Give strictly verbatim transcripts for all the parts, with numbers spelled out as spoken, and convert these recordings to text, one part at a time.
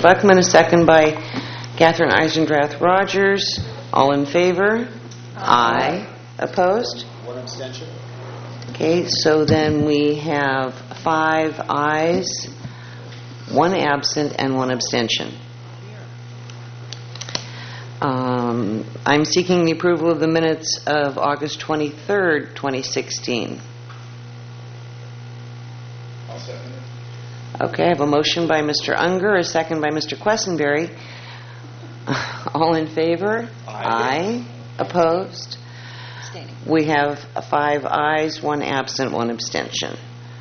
Buckman, a second by Catherine Eisendrath Rogers. All in favor? Aye. Aye. Opposed? One abstention. Okay, so then we have five ayes, one absent, and one abstention. Um, I'm seeking the approval of the minutes of August twenty-third, twenty sixteen. I'll second it. Okay, I have a motion by Mister Unger, a second by Mister Quessenberry. All in favor? Aye. Aye. Opposed? Abstaining. We have five ayes, one absent, one abstention.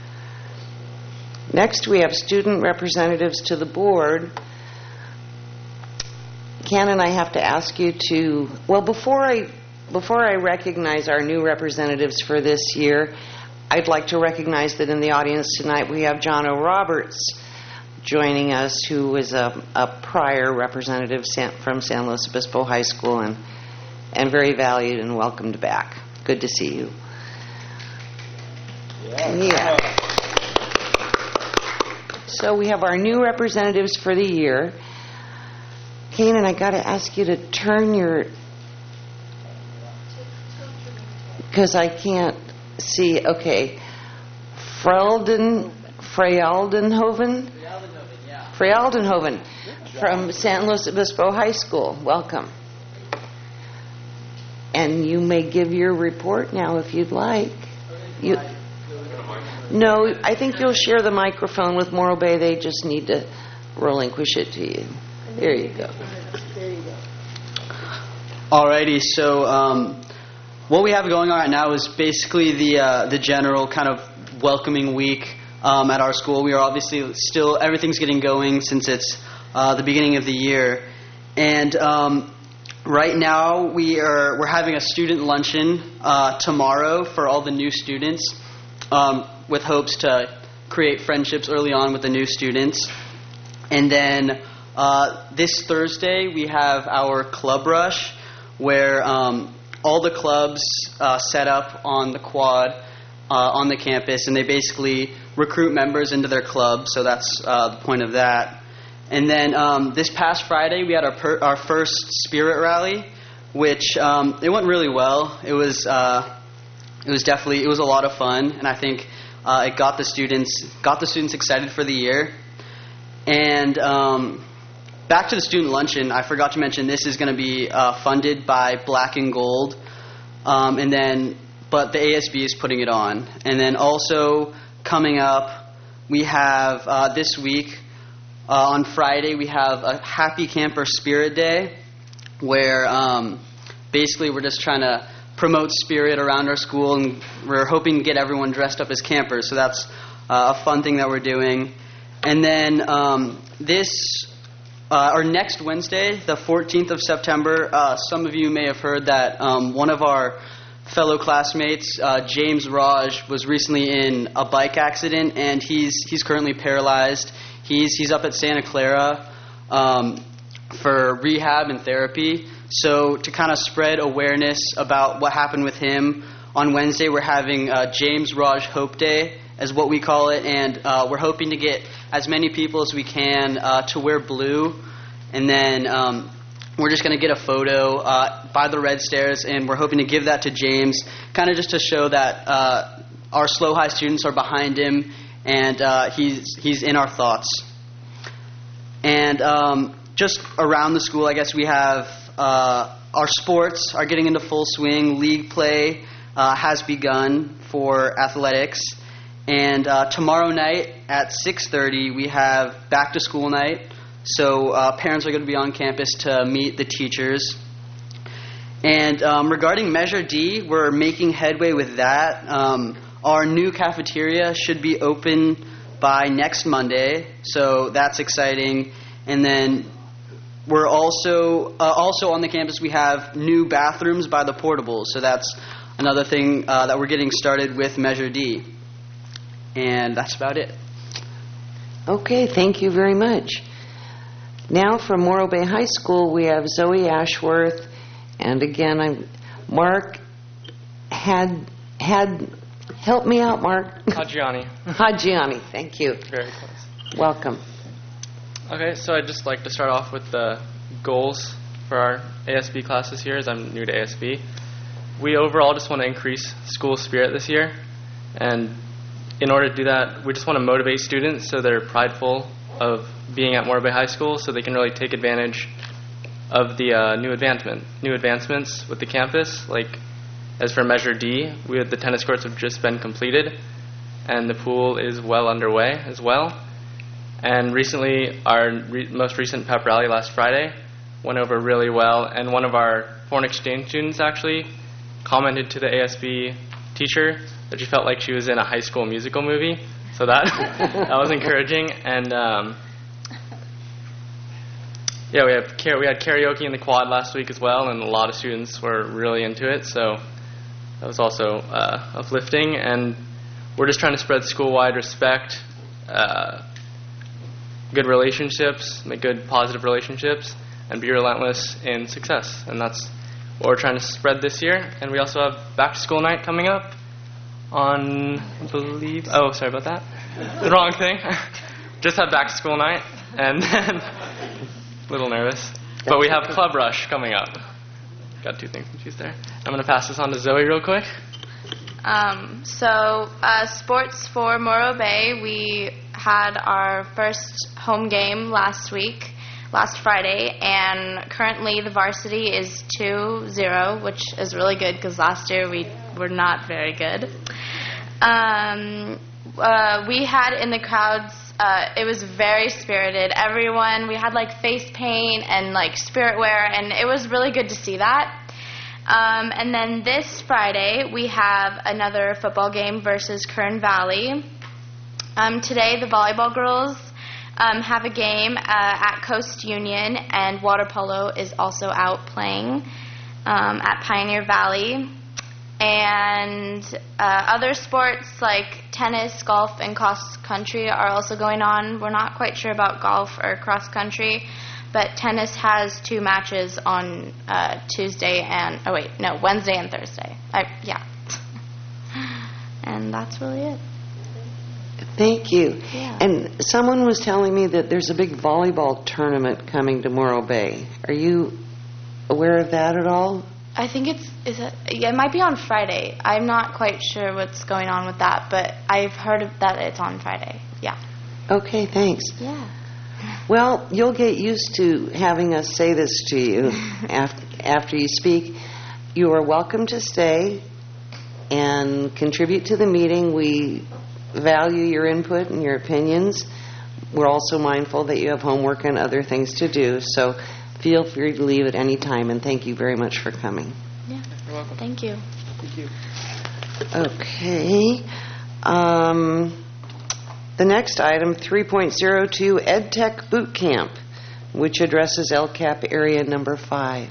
Next, we have student representatives to the board. Ken and I have to ask you to, well, before I, before I recognize our new representatives for this year, I'd like to recognize that in the audience tonight we have John O'Roberts joining us, who is a, a prior representative from San Luis Obispo High School and, and very valued and welcomed back. Good to see you. Yeah. Yeah. So we have our new representatives for the year. Kanan, I got to ask you to turn your, because I can't see. Okay, Frelden, Freyaldenhoven, Freyaldenhoven from San Luis Obispo High School. Welcome. And you may give your report now if you'd like. You, no, I think you'll share the microphone with Morro Bay. They just need to relinquish it to you. There you go. There you go. Alrighty, so um, what we have going on right now is basically the uh, the general kind of welcoming week um, at our school. We are obviously still, everything's getting going since it's uh, the beginning of the year. And um, right now we are, we're having a student luncheon uh, tomorrow for all the new students um, with hopes to create friendships early on with the new students. And then Uh, this Thursday, we have our club rush, where um, all the clubs uh, set up on the quad uh, on the campus, and they basically recruit members into their club. So that's uh, the point of that. And then um, this past Friday, we had our per- our first spirit rally, which um, it went really well. It was uh, it was definitely it was a lot of fun, and I think uh, it got the students got the students excited for the year. And um, back to the student luncheon, I forgot to mention this is going to be uh, funded by Black and Gold, um, and then but the A S B is putting it on. And then also coming up, we have uh, this week uh, on Friday we have a Happy Camper Spirit Day, where um, basically we're just trying to promote spirit around our school, and we're hoping to get everyone dressed up as campers. So that's uh, a fun thing that we're doing. And then um, this. Uh, or next Wednesday, the fourteenth of September, uh, some of you may have heard that um, one of our fellow classmates, uh, James Raj, was recently in a bike accident, and he's he's currently paralyzed. He's he's up at Santa Clara um, for rehab and therapy. So to kind of spread awareness about what happened with him, on Wednesday we're having uh, James Raj Hope Day, as what we call it, and uh, we're hoping to get as many people as we can uh, to wear blue, and then um, we're just going to get a photo uh, by the red stairs, and we're hoping to give that to James, kind of just to show that uh, our Slow High students are behind him, and uh, he's he's in our thoughts. And um, just around the school, I guess we have uh, our sports are getting into full swing. League play uh, has begun for athletics. And uh, tomorrow night at six thirty, we have back to school night. So uh, parents are going to be on campus to meet the teachers. And um, regarding Measure D, we're making headway with that. Um, our new cafeteria should be open by next Monday, so that's exciting. And then we're also uh, also on the campus we have new bathrooms by the portables, so that's another thing uh, that we're getting started with Measure D. And that's about it. Okay, thank you very much. Now from Morro Bay High School, we have Zoe Ashworth, and again, I'm Mark had had help me out, Mark. Hadjiani. Hadjiani, thank you. Very close. Welcome. Okay, so I'd just like to start off with the goals for our A S B class this year, as I'm new to A S B. We overall just want to increase school spirit this year, and in order to do that, we just want to motivate students so they're prideful of being at Morro Bay High School, so they can really take advantage of the uh, new advancement, new advancements with the campus. Like, as for Measure D, we had the tennis courts have just been completed, and the pool is well underway as well. And recently, our re- most recent pep rally last Friday went over really well, and one of our foreign exchange students actually commented to the A S B teacher that she felt like she was in a High School Musical movie. So that that was encouraging. And um, yeah, we have we had karaoke in the quad last week as well, and a lot of students were really into it. So that was also uh, uplifting. And we're just trying to spread school-wide respect, uh, good relationships, make good positive relationships, and be relentless in success. And that's what we're trying to spread this year. And we also have back to school night coming up on, I believe, oh, sorry about that. The wrong thing. Just had back to school night, and then a little nervous. But we have Club Rush coming up. Got two things to choose there. I'm going to pass this on to Zoe real quick. Um, so, uh, sports for Morro Bay, we had our first home game last week, last Friday, and currently the varsity is two zero, which is really good because last year we were not very good. Um, uh, we had in the crowds, uh, it was very spirited. Everyone, we had like face paint and like spirit wear, and it was really good to see that. Um, and then this Friday, we have another football game versus Kern Valley. Um, today, the volleyball girls um, have a game uh, at Coast Union, and water polo is also out playing um, at Pioneer Valley. And uh, other sports like tennis, golf, and cross country are also going on. We're not quite sure about golf or cross country, but tennis has two matches on uh, Tuesday and, oh wait, no, Wednesday and Thursday. I, yeah. And that's really it. Thank you. Yeah. And someone was telling me that there's a big volleyball tournament coming to Morro Bay. Are you aware of that at all? I think it's, is it, yeah, it might be on Friday. I'm not quite sure what's going on with that, but I've heard of that it's on Friday. Yeah. Okay, thanks. Yeah. Well, you'll get used to having us say this to you after, after you speak. You are welcome to stay and contribute to the meeting. We value your input and your opinions. We're also mindful that you have homework and other things to do, so feel free to leave at any time, and thank you very much for coming. Yeah. You're welcome. Thank you. Thank you. Okay. Um, the next item, three point oh two, EdTech Boot Camp, which addresses L C A P area number five.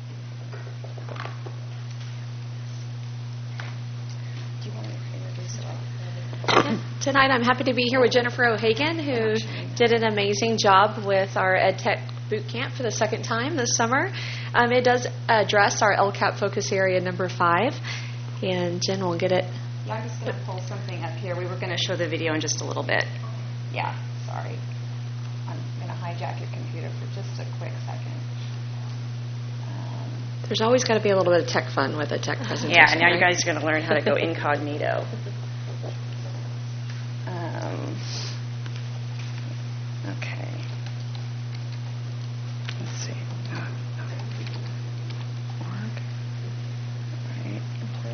Tonight I'm happy to be here with Jennifer O'Hagan, who did an amazing job with our EdTech Boot Camp for the second time this summer. Um, it does address our L C A P focus area number five, and Jen will get it. Yeah, I'm just going to pull something up here. We were going to show the video in just a little bit. Yeah, sorry. I'm going to hijack your computer for just a quick second. Um, There's always got to be a little bit of tech fun with a tech presentation. yeah, and now right? you guys are going to learn how to go incognito. Um, okay. Let's see. Org. Right.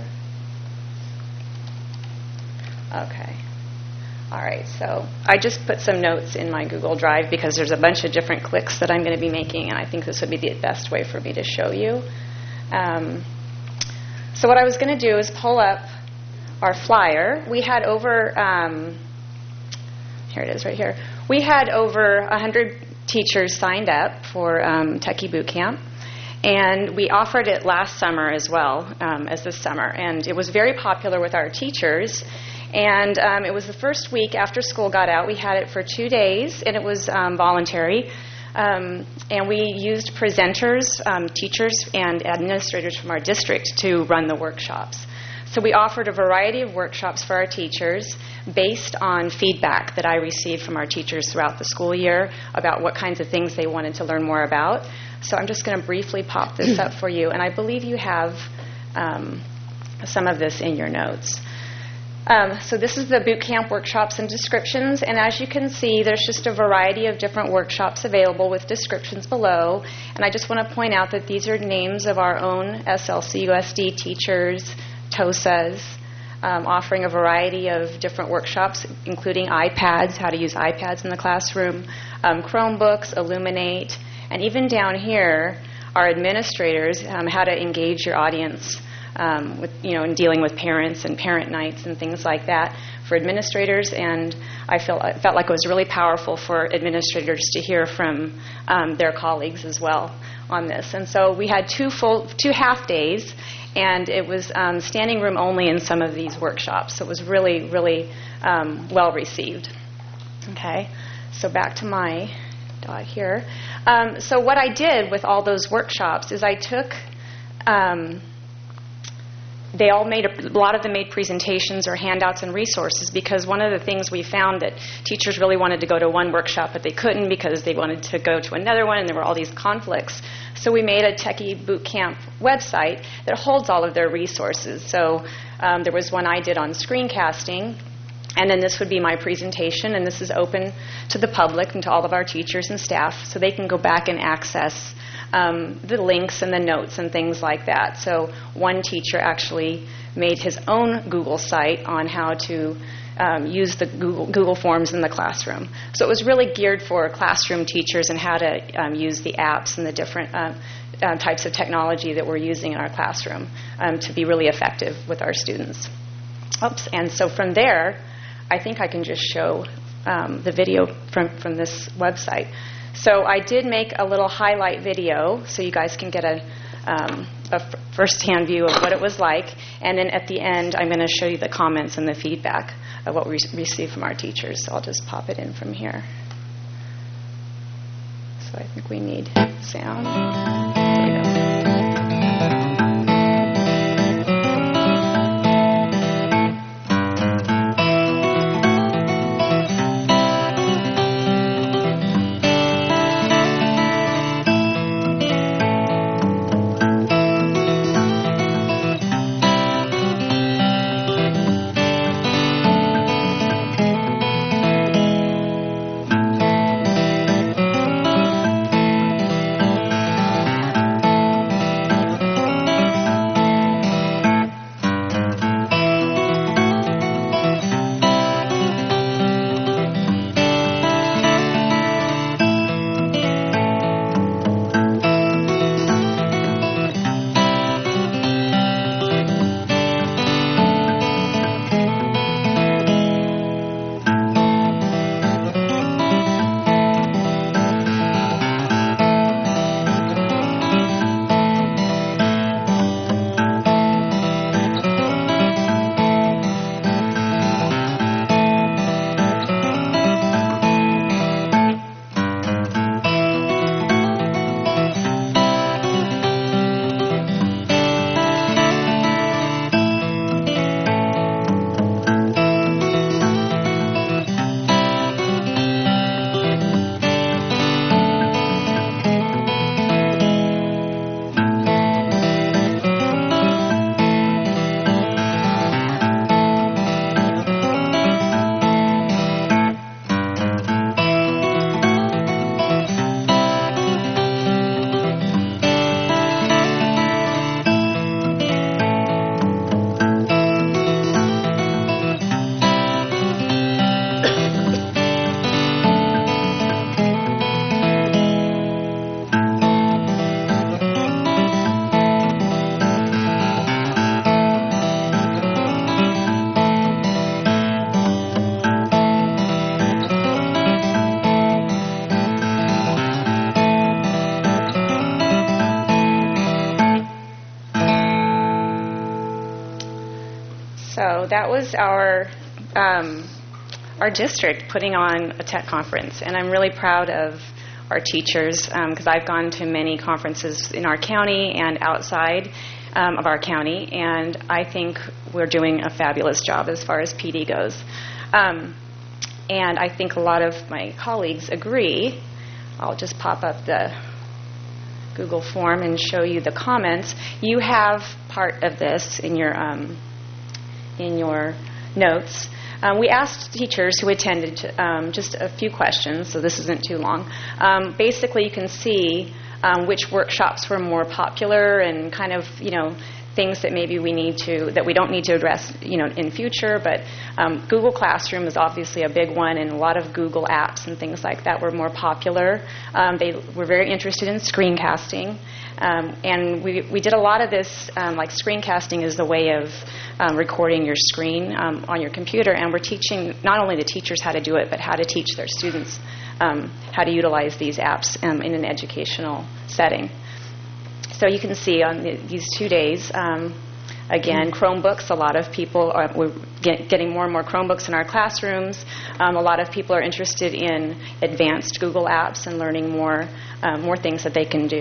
Okay. All right. So I just put some notes in my Google Drive because there's a bunch of different clicks that I'm going to be making, and I think this would be the best way for me to show you. Um, so what I was going to do is pull up our flyer. We had over, um, here it is right here. We had over one hundred teachers signed up for um, Techie Boot Camp, and we offered it last summer as well um, as this summer, and it was very popular with our teachers. And um, it was the first week after school got out. We had it for two days, and it was um, voluntary. Um, and we used presenters, um, teachers, and administrators from our district to run the workshops. So we offered a variety of workshops for our teachers based on feedback that I received from our teachers throughout the school year about what kinds of things they wanted to learn more about. So I'm just going to briefly pop this up for you, and I believe you have um, some of this in your notes. Um, so this is the boot camp workshops and descriptions, and as you can see, there's just a variety of different workshops available with descriptions below. And I just want to point out that these are names of our own S L C U S D teachers, TOSAs, um, offering a variety of different workshops, including iPads, how to use iPads in the classroom, um, Chromebooks, Illuminate, and even down here, our administrators, um, how to engage your audience Um, with, you know, in dealing with parents and parent nights and things like that for administrators. And I felt, I felt like it was really powerful for administrators to hear from um, their colleagues as well on this. And so we had two full, two half days, and it was um, standing room only in some of these workshops. So it was really, really um, well received. Okay, so back to my dot here. Um, so what I did with all those workshops is I took. Um, They all made, a, a lot of them made presentations or handouts and resources, because one of the things we found that teachers really wanted to go to one workshop, but they couldn't because they wanted to go to another one, and there were all these conflicts. So we made a Techie Boot Camp website that holds all of their resources. So um, there was one I did on screencasting, and then this would be my presentation, and this is open to the public and to all of our teachers and staff, so they can go back and access Um, the links and the notes and things like that. So one teacher actually made his own Google site on how to um, use the Google, Google Forms in the classroom. So it was really geared for classroom teachers and how to um, use the apps and the different uh, uh, types of technology that we're using in our classroom um, to be really effective with our students. Oops. And so from there, I think I can just show um, the video from, from this website. So I did make a little highlight video so you guys can get a, um, a f- first-hand view of what it was like. And then at the end, I'm going to show you the comments and the feedback of what we re- received from our teachers. So I'll just pop it in from here. So I think we need sound. There we go. So that was our um, our district putting on a tech conference, and I'm really proud of our teachers, because I've gone to many conferences in our county and outside um, of our county, and I think we're doing a fabulous job as far as P D goes. Um, and I think a lot of my colleagues agree. I'll just pop up the Google form and show you the comments. You have part of this in your um, in your notes. Um, we asked teachers who attended um, just a few questions, so this isn't too long. Um, basically, you can see um, which workshops were more popular and kind of, you know, things that maybe we need to, that we don't need to address, you know, in future. But um, Google Classroom is obviously a big one, and a lot of Google apps and things like that were more popular. Um, they were very interested in screencasting. Um, and we, we did a lot of this, um, like screencasting is the way of um, recording your screen um, on your computer, and we're teaching not only the teachers how to do it, but how to teach their students um, how to utilize these apps um, in an educational setting. So you can see on the, these two days, um, again, Chromebooks, a lot of people are we're get, getting more and more Chromebooks in our classrooms. Um, a lot of people are interested in advanced Google apps and learning more, um, more things that they can do.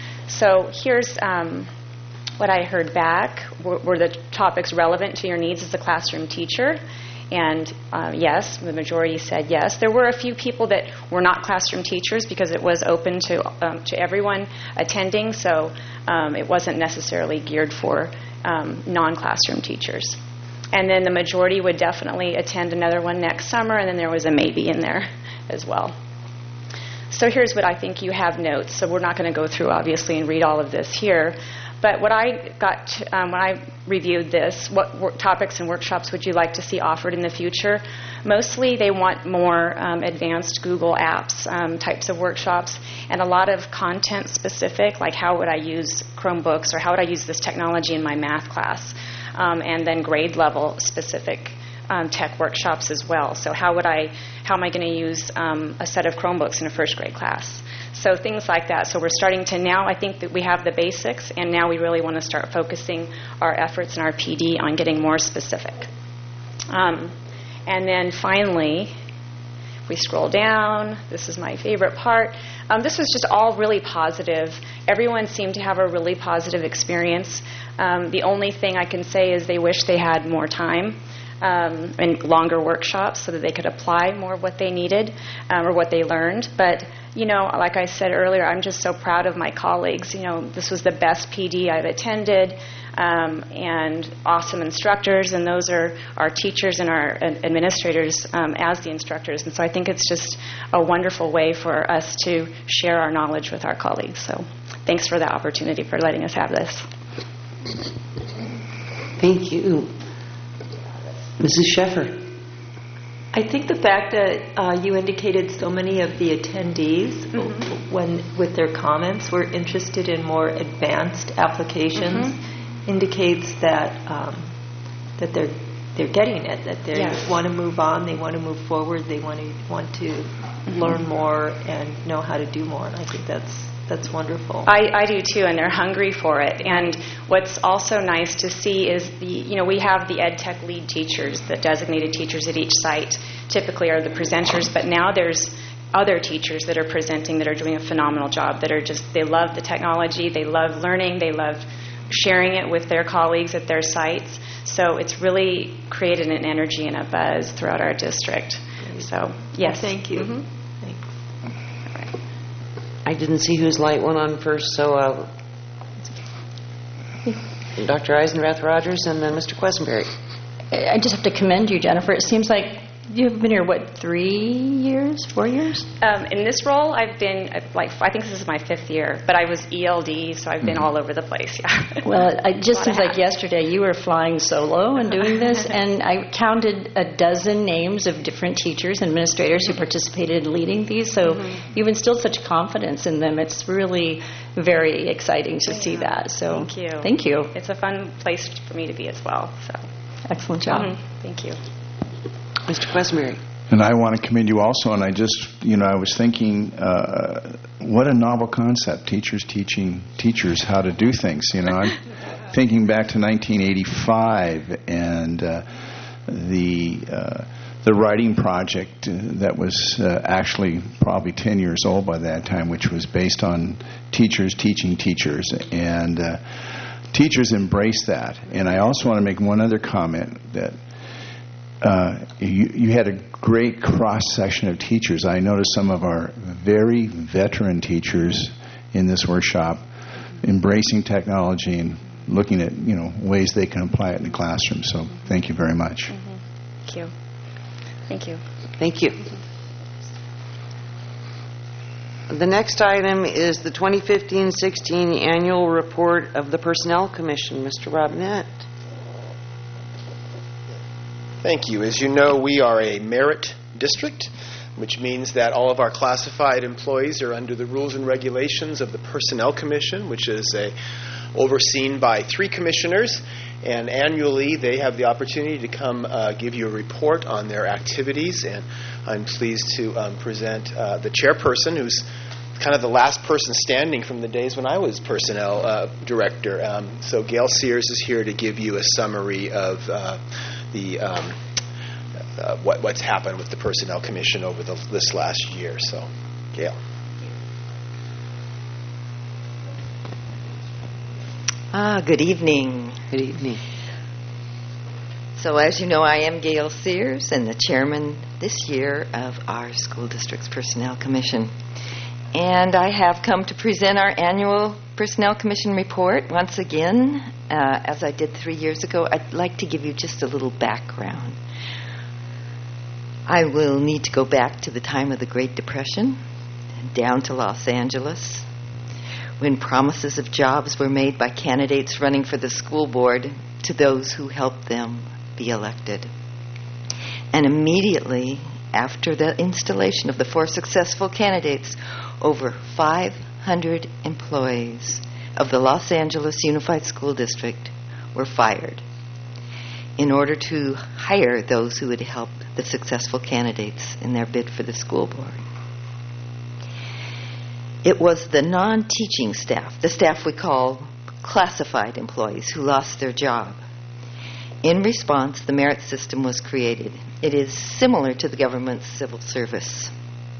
So here's um, what I heard back. Were, were the topics relevant to your needs as a classroom teacher? And uh, yes, the majority said yes. There were a few people that were not classroom teachers because it was open to um, to everyone attending, so um, it wasn't necessarily geared for um, non-classroom teachers. And then the majority would definitely attend another one next summer, and then there was a maybe in there as well. So here's what I think you have notes. So we're not going to go through, obviously, and read all of this here. But what I got to, um, when I reviewed this, what wor- topics and workshops would you like to see offered in the future? Mostly they want more um, advanced Google apps um, types of workshops, and a lot of content specific, like how would I use Chromebooks or how would I use this technology in my math class, um, and then grade level specific Um, tech workshops as well. So how would I, how am I going to use um, a set of Chromebooks in a first grade class? So things like that. So we're starting to now, I think that we have the basics, and now we really want to start focusing our efforts and our P D on getting more specific. Um, and then finally, we scroll down. This is my favorite part. Um, this was just all really positive. Everyone seemed to have a really positive experience. Um, the only thing I can say is they wish they had more time. Um, and longer workshops so that they could apply more of what they needed um, or what they learned. But, you know, like I said earlier, I'm just so proud of my colleagues. You know, this was the best P D I've attended, um, and awesome instructors, and those are our teachers and our administrators um, as the instructors. And so I think it's just a wonderful way for us to share our knowledge with our colleagues. So thanks for the opportunity for letting us have this. Thank you. Missus Sheffer. I think the fact that uh, you indicated so many of the attendees, mm-hmm. when with their comments, were interested in more advanced applications, mm-hmm. indicates that um, that they're they're getting it. That they yes. want to move on, they want to move forward, they want to want to mm-hmm. learn more and know how to do more. And I think that's that's wonderful. I, I do too, and they're hungry for it. And what's also nice to see is the, you know, we have the ed tech lead teachers, the designated teachers at each site typically are the presenters, but now there's other teachers that are presenting that are doing a phenomenal job, that are just, they love the technology, they love learning, they love sharing it with their colleagues at their sites. So it's really created an energy and a buzz throughout our district. So, yes. Thank you. Mm-hmm. I didn't see whose light went on first, so uh, Doctor Eisenrath Rogers and then Mister Questenberry. I just have to commend you, Jennifer. It seems like you've been here, what, three years, four years? Um, in this role, I've been, like, I think this is my fifth year, but I was E L D, so I've been mm-hmm. all over the place, yeah. Well, it just seems like yesterday you were flying solo and doing this, and I counted a dozen names of different teachers and administrators who participated in leading these, so mm-hmm. you've instilled such confidence in them. It's really very exciting to yeah. see that. So Thank you. Thank you. It's a fun place for me to be as well. So excellent job. Mm-hmm. Thank you. Mister Questenberry. And I want to commend you also, and I just, you know, I was thinking, uh, what a novel concept, teachers teaching teachers how to do things. You know, I'm thinking back to nineteen eighty-five and uh, the uh, the writing project uh, that was uh, actually probably ten years old by that time, which was based on teachers teaching teachers. And uh, teachers embraced that. And I also want to make one other comment that uh, you, you had a great cross-section of teachers. I noticed some of our very veteran teachers in this workshop embracing technology and looking at, you know, ways they can apply it in the classroom. So thank you very much. Mm-hmm. Thank you. Thank you. Thank you. The next item is the twenty fifteen sixteen Annual Report of the Personnel Commission. Mister Robinette. Thank you. As you know, we are a merit district, which means that all of our classified employees are under the rules and regulations of the Personnel Commission, which is a, overseen by three commissioners. And annually, they have the opportunity to come uh, give you a report on their activities. And I'm pleased to um, present uh, the chairperson, who's kind of the last person standing from the days when I was personnel uh, director. Um, so Gail Sears is here to give you a summary of uh, the um, uh, what, what's happened with the Personnel Commission over the, this last year. So, Gail. Ah, good evening. Good evening. So as you know, I am Gail Sears and the chairman this year of our school district's Personnel Commission. And I have come to present our annual Personnel Commission report once again. Uh, as I did three years ago, I'd like to give you just a little background. I will need to go back to the time of the Great Depression, down to Los Angeles, when promises of jobs were made by candidates running for the school board to those who helped them be elected. And immediately after the installation of the four successful candidates, over five hundred employees of the Los Angeles Unified School District were fired in order to hire those who would help the successful candidates in their bid for the school board. It was the non-teaching staff, the staff we call classified employees, who lost their job. In response, the merit system was created. It is similar to the government's civil service.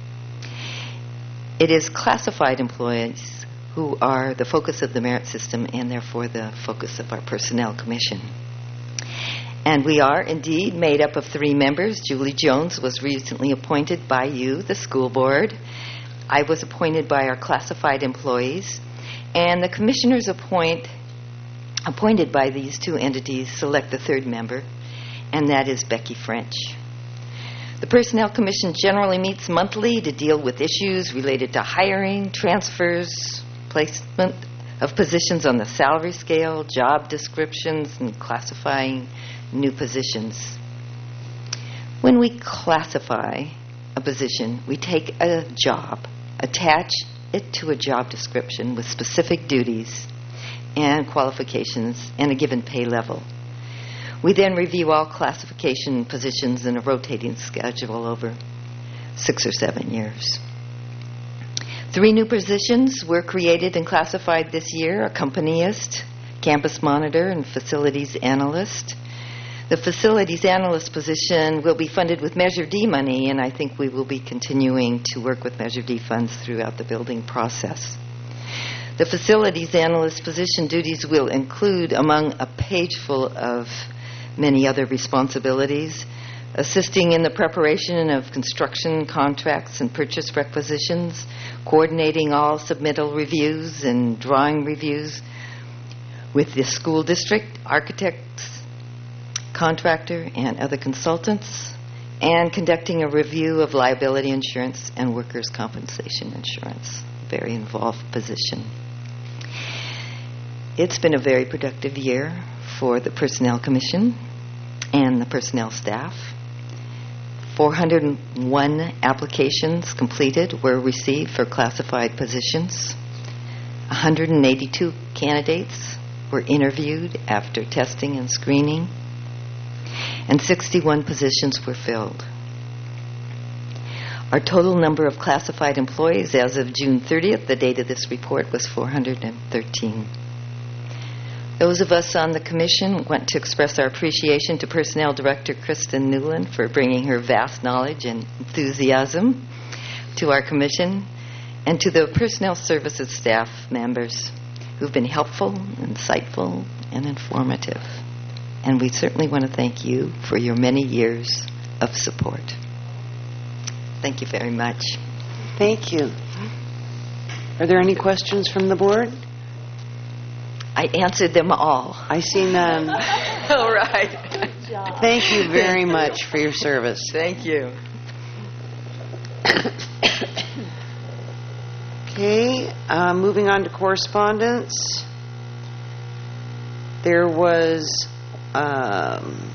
It is classified employees who are the focus of the merit system and therefore the focus of our Personnel Commission. And we are indeed made up of three members. Julie Jones was recently appointed by you, the school board. I was appointed by our classified employees, and the commissioners appoint, appointed by these two entities select the third member, and that is Becky French. The Personnel Commission generally meets monthly to deal with issues related to hiring, transfers, placement of positions on the salary scale, job descriptions, and classifying new positions. When we classify a position, we take a job, attach it to a job description with specific duties and qualifications and a given pay level. We then review all classification positions in a rotating schedule over six or seven years. Three new positions were created and classified this year: accompanist, campus monitor, and facilities analyst. The facilities analyst position will be funded with Measure D money, and I think we will be continuing to work with Measure D funds throughout the building process. The facilities analyst position duties will include, among a page full of many other responsibilities, assisting in the preparation of construction contracts and purchase requisitions, coordinating all submittal reviews and drawing reviews with the school district, architects, contractor, and other consultants, and conducting a review of liability insurance and workers' compensation insurance. Very involved position. It's been a very productive year for the Personnel Commission and the personnel staff. four hundred one applications completed were received for classified positions. one hundred eighty-two candidates were interviewed after testing and screening, and sixty-one positions were filled. Our total number of classified employees as of June thirtieth, the date of this report, was four hundred thirteen. Those of us on the commission want to express our appreciation to Personnel Director Kristen Newland for bringing her vast knowledge and enthusiasm to our commission, and to the Personnel Services staff members who've been helpful, insightful, and informative. And we certainly want to thank you for your many years of support. Thank you very much. Thank you. Are there any questions from the board? I answered them all. I see none. All right. Thank you very much for your service. Thank you. Okay, uh, moving on to correspondence. There was um,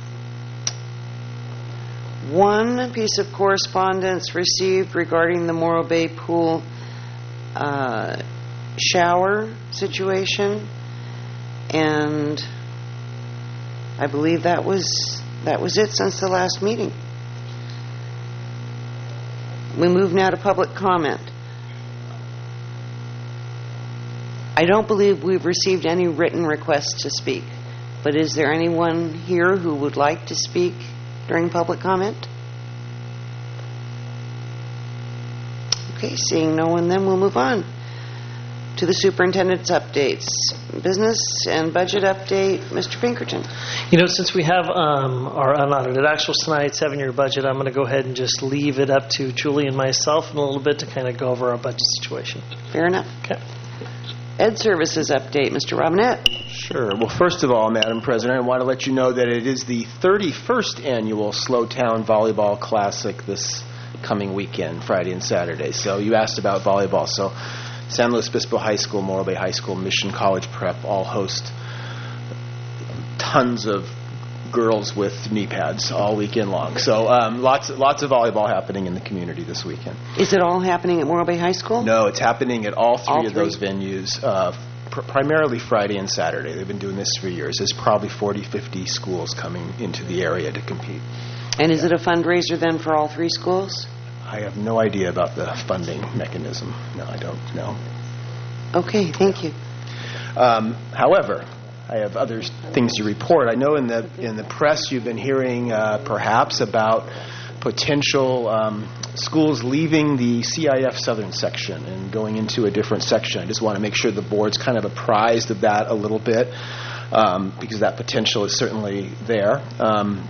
one piece of correspondence received regarding the Morro Bay Pool uh, shower situation, and I believe that was that was it since the last meeting. We move now to public comment. I don't believe we've received any written requests to speak, but is there anyone here who would like to speak during public comment? Okay, seeing no one, then we'll move on to the superintendent's updates. Business and budget update, Mister Pinkerton. You know, since we have um, our unaudited actuals tonight, seven-year budget, I'm going to go ahead and just leave it up to Julie and myself in a little bit to kind of go over our budget situation. Fair enough. Okay. Ed Services update, Mister Robinette. Sure. Well, first of all, Madam President, I want to let you know that it is the thirty-first annual Slowtown Volleyball Classic this coming weekend, Friday and Saturday. So you asked about volleyball. So San Luis Obispo High School, Morro Bay High School, Mission College Prep all host tons of girls with knee pads all weekend long. So um, lots lots of volleyball happening in the community this weekend. Is it all happening at Morro Bay High School? No, it's happening at all three all of three? those venues, uh, pr- primarily Friday and Saturday. They've been doing this for years. There's probably forty, fifty schools coming into the area to compete. And is it a fundraiser then for all three schools? I have no idea about the funding mechanism. No, I don't know. Okay, thank you. Um, however, I have other things to report. I know in the in the press you've been hearing uh, perhaps about potential um, schools leaving the C I F Southern section and going into a different section. I just want to make sure the board's kind of apprised of that a little bit um, because that potential is certainly there. Um,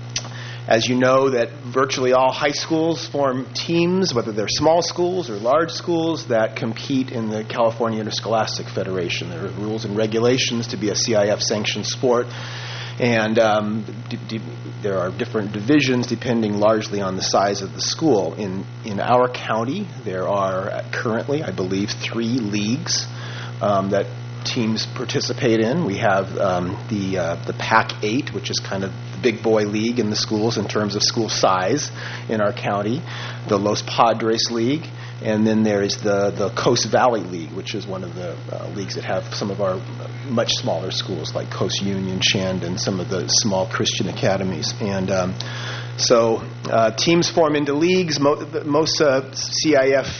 As you know, that virtually all high schools form teams, whether they're small schools or large schools, that compete in the California Interscholastic Federation. There are rules and regulations to be a C I F-sanctioned sport, and um, d- d- there are different divisions depending largely on the size of the school. In, in our county, there are currently, I believe, three leagues um, that teams participate in. We have um, the uh, the Pac eight, which is kind of the big boy league in the schools in terms of school size in our county, the Los Padres League, and then there is the, the Coast Valley League, which is one of the uh, leagues that have some of our much smaller schools like Coast Union, Shandon, some of the small Christian academies. And um, so uh, teams form into leagues. Mo- most uh, C I F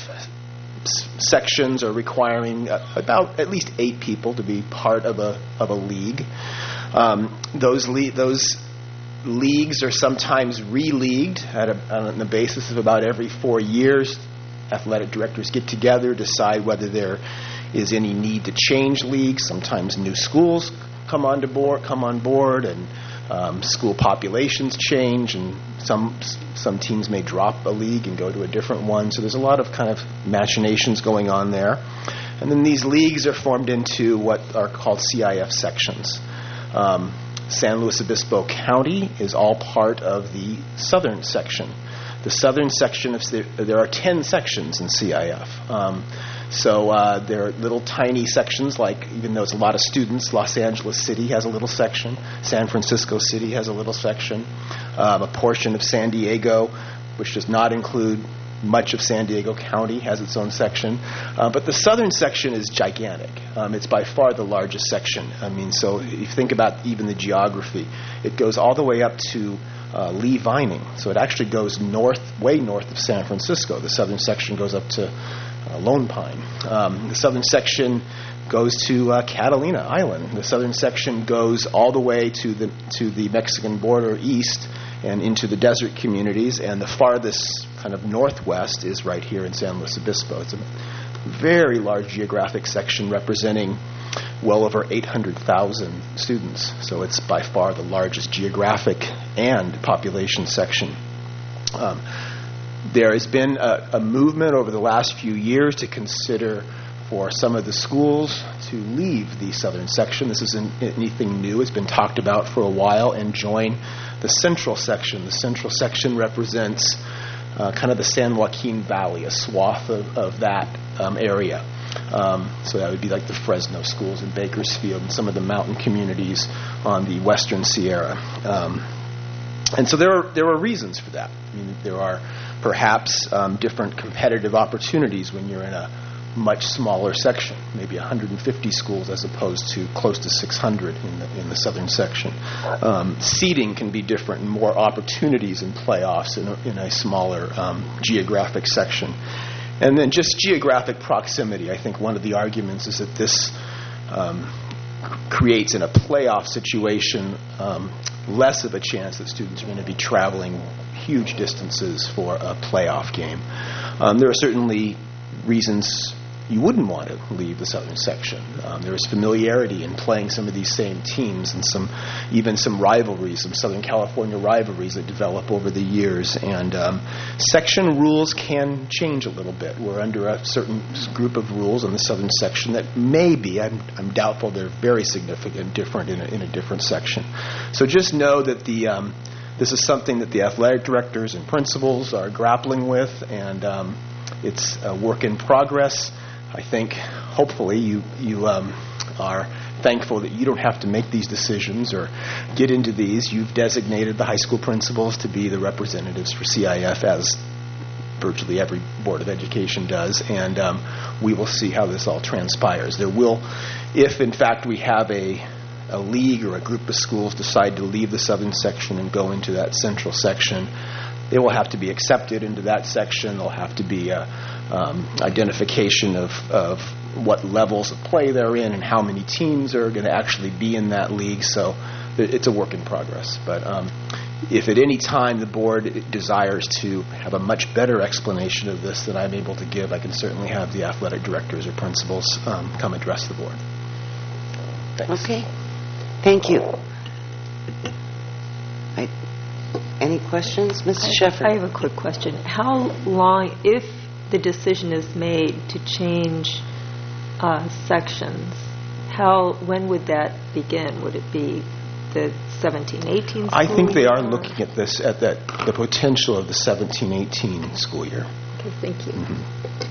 sections are requiring uh, about at least eight people to be part of a of a league. Um, those le- those leagues are sometimes re-leagued at a, on the basis of about every four years. Athletic directors get together, decide whether there is any need to change leagues. Sometimes new schools come on board, come on board, and um, school populations change, and some some teams may drop a league and go to a different one. So there's a lot of kind of machinations going on there. And then these leagues are formed into what are called C I F sections. Um, San Luis Obispo County is all part of the southern section. The southern section, of there are ten sections in C I F. Um, so uh, there are little tiny sections, like even though it's a lot of students, Los Angeles City has a little section, San Francisco City has a little section, um, a portion of San Diego, which does not include much of San Diego County, has its own section. Uh, but the southern section is gigantic. Um, it's by far the largest section. I mean, so if you think about even the geography, it goes all the way up to Uh, Lee Vining. So it actually goes north, way north of San Francisco. The southern section goes up to uh, Lone Pine. Um, the southern section goes to uh, Catalina Island. The southern section goes all the way to the to the Mexican border east and into the desert communities, and the farthest kind of northwest is right here in San Luis Obispo. It's a very large geographic section representing well over eight hundred thousand students. So it's by far the largest geographic and population section. Um, there has been a, a movement over the last few years to consider for some of the schools to leave the southern section. This isn't anything new. It's been talked about for a while, and join the central section. The central section represents uh, kind of the San Joaquin Valley, a swath of, of that um, area. Um, so that would be like the Fresno schools in Bakersfield and some of the mountain communities on the western Sierra. Um, and so there are there are reasons for that. I mean, there are perhaps um, different competitive opportunities when you're in a much smaller section, maybe one hundred fifty schools as opposed to close to six hundred in the in the southern section. Um, seating can be different, and more opportunities in playoffs in a, in a smaller um, geographic section. And then just geographic proximity. I think one of the arguments is that this um, creates in a playoff situation um, less of a chance that students are going to be traveling huge distances for a playoff game. Um, there are certainly reasons you wouldn't want to leave the southern section. Um, there is familiarity in playing some of these same teams, and some even some rivalries, some Southern California rivalries that develop over the years. And um, section rules can change a little bit. We're under a certain group of rules in the southern section that maybe, I'm, I'm doubtful they're very significant, different in a, in a different section. So just know that the um, this is something that the athletic directors and principals are grappling with, and um, it's a work in progress. I think, hopefully, you you um, are thankful that you don't have to make these decisions or get into these. You've designated the high school principals to be the representatives for C I F, as virtually every Board of Education does, and um, we will see how this all transpires. There will, if in fact we have a a league or a group of schools decide to leave the southern section and go into that central section, they will have to be accepted into that section. There'll have to be a um, identification of, of what levels of play they're in and how many teams are going to actually be in that league. So it's a work in progress. But um, if at any time the board desires to have a much better explanation of this than I'm able to give, I can certainly have the athletic directors or principals um, come address the board. Thanks. Okay. Thank you. I, any questions? Missus Sheffer? I have a quick question. How long, if the decision is made to change uh, sections, how when would that begin? Would it be the seventeen eighteen school I think they year? are looking at this, at that the potential of the seventeen eighteen school year. Okay, thank you. Mm-hmm.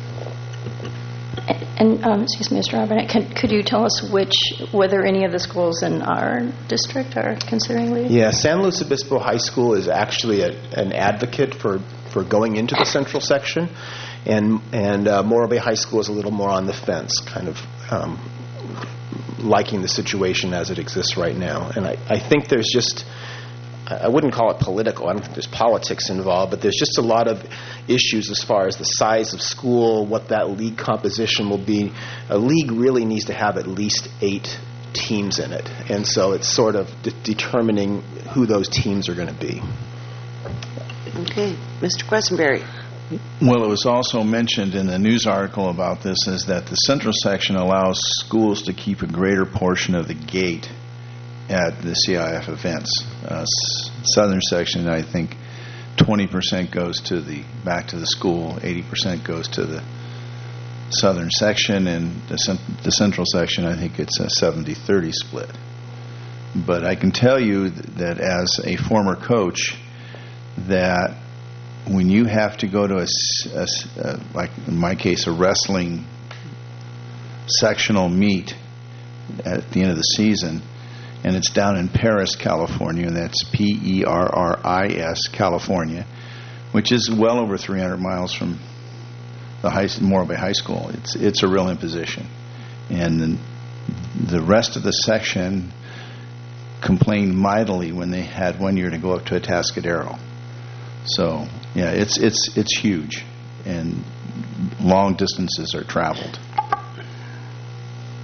And, um, excuse me, Mister Robert, could, could you tell us which, whether any of the schools in our district are considering leaving? Yeah, San Luis Obispo High School is actually a, an advocate for, for going into the central section, and and uh, Morro Bay High School is a little more on the fence, kind of um, liking the situation as it exists right now. And I, I think there's just, I wouldn't call it political, I don't think there's politics involved, but there's just a lot of issues as far as the size of school, what that league composition will be. A league really needs to have at least eight teams in it, and so it's sort of de- determining who those teams are going to be. Okay. Mister Questenberry. Well, it was also mentioned in the news article about this is that the central section allows schools to keep a greater portion of the gate at the C I F events. Uh, s- southern section, I think, twenty percent goes to the back to the school, eighty percent goes to the southern section, and the, cent- the central section, I think it's a seventy thirty split. But I can tell you th- that as a former coach, that when you have to go to a, s- a s- uh, like in my case, a wrestling sectional meet at the end of the season, and it's down in Perris, California, and that's P E R R I S, California, which is well over three hundred miles from the high, Morro Bay High School. It's it's a real imposition. And then the rest of the section complained mightily when they had one year to go up to Atascadero. So, yeah, it's it's it's huge, and long distances are traveled.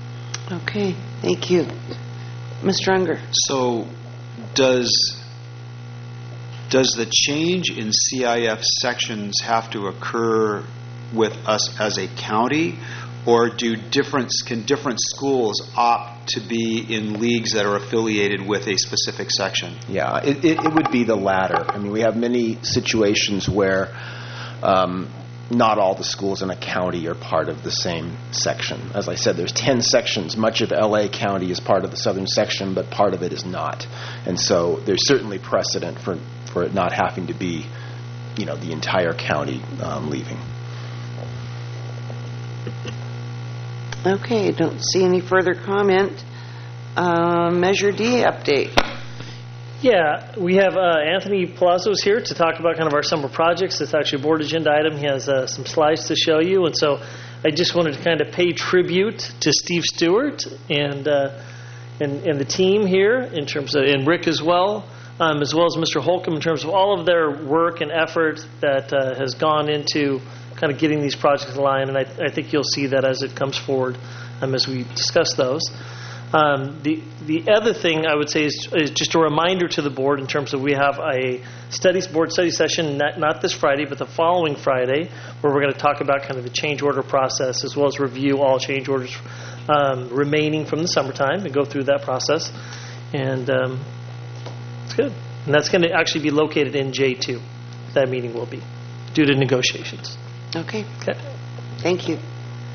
Okay, thank you. Mister Unger. So does does the change in C I F sections have to occur with us as a county, or do different can different schools opt to be in leagues that are affiliated with a specific section? Yeah, it, it, it would be the latter. I mean, we have many situations where um, not all the schools in a county are part of the same section. As I said, there's ten sections. Much of L A County is part of the southern section, but part of it is not. And so there's certainly precedent for, for it not having to be, you know, the entire county um, leaving. Okay, don't see any further comment. Uh, Measure D update. Yeah, we have uh, Anthony Palazzo's here to talk about kind of our summer projects. It's actually a board agenda item. He has uh, some slides to show you. And so I just wanted to kind of pay tribute to Steve Stewart and uh, and, and the team here in terms of, and Rick as well, um, as well as Mister Holcomb in terms of all of their work and effort that uh, has gone into kind of getting these projects aligned. And I, I think you'll see that as it comes forward um, as we discuss those. Um, the the other thing I would say is, is just a reminder to the board in terms of we have a studies board study session not, not this Friday but the following Friday, where we're going to talk about kind of the change order process as well as review all change orders um, remaining from the summertime and go through that process. And um, it's good. And that's going to actually be located in J two. That meeting will be due to negotiations. Okay. Okay. Thank you.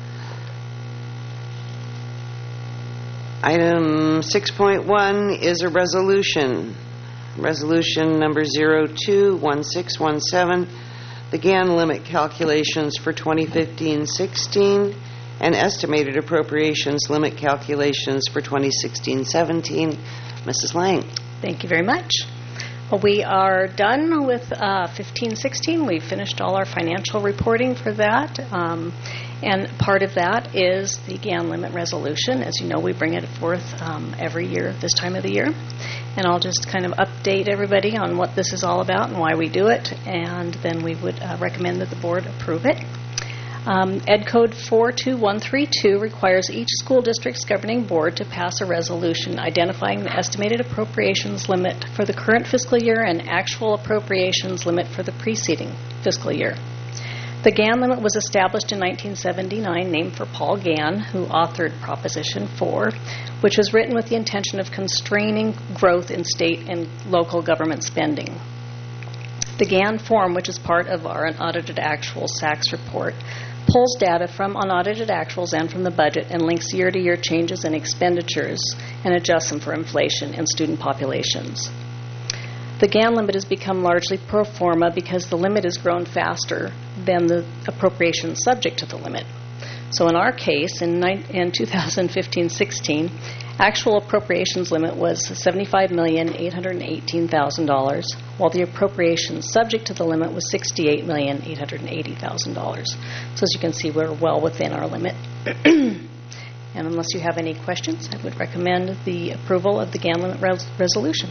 Item six point one is a resolution. Resolution number zero two one six one seven, the G A N limit calculations for twenty fifteen sixteen and estimated appropriations limit calculations for twenty sixteen seventeen. Missus Lang. Thank you very much. Well, we are done with uh, fifteen sixteen. We've finished all our financial reporting for that. Um, and part of that is the G A N limit resolution. As you know, we bring it forth um, every year this time of the year. And I'll just kind of update everybody on what this is all about and why we do it. And then we would uh, recommend that the board approve it. Um, Ed Code four two one three two requires each school district's governing board to pass a resolution identifying the estimated appropriations limit for the current fiscal year and actual appropriations limit for the preceding fiscal year. The G A N limit was established in nineteen seventy-nine, named for Paul G A N, who authored Proposition four, which was written with the intention of constraining growth in state and local government spending. The G A N form, which is part of our unaudited actual S A C S report, pulls data from unaudited actuals and from the budget and links year-to-year changes in expenditures and adjusts them for inflation and student populations. The G A N limit has become largely pro forma because the limit has grown faster than the appropriations subject to the limit. So in our case, in, in twenty fifteen sixteen, actual appropriations limit was seventy-five million eight hundred eighteen thousand dollars, while the appropriations subject to the limit was sixty-eight million eight hundred eighty thousand dollars. So as you can see, we're well within our limit. And unless you have any questions, I would recommend the approval of the G A N limit res- resolution.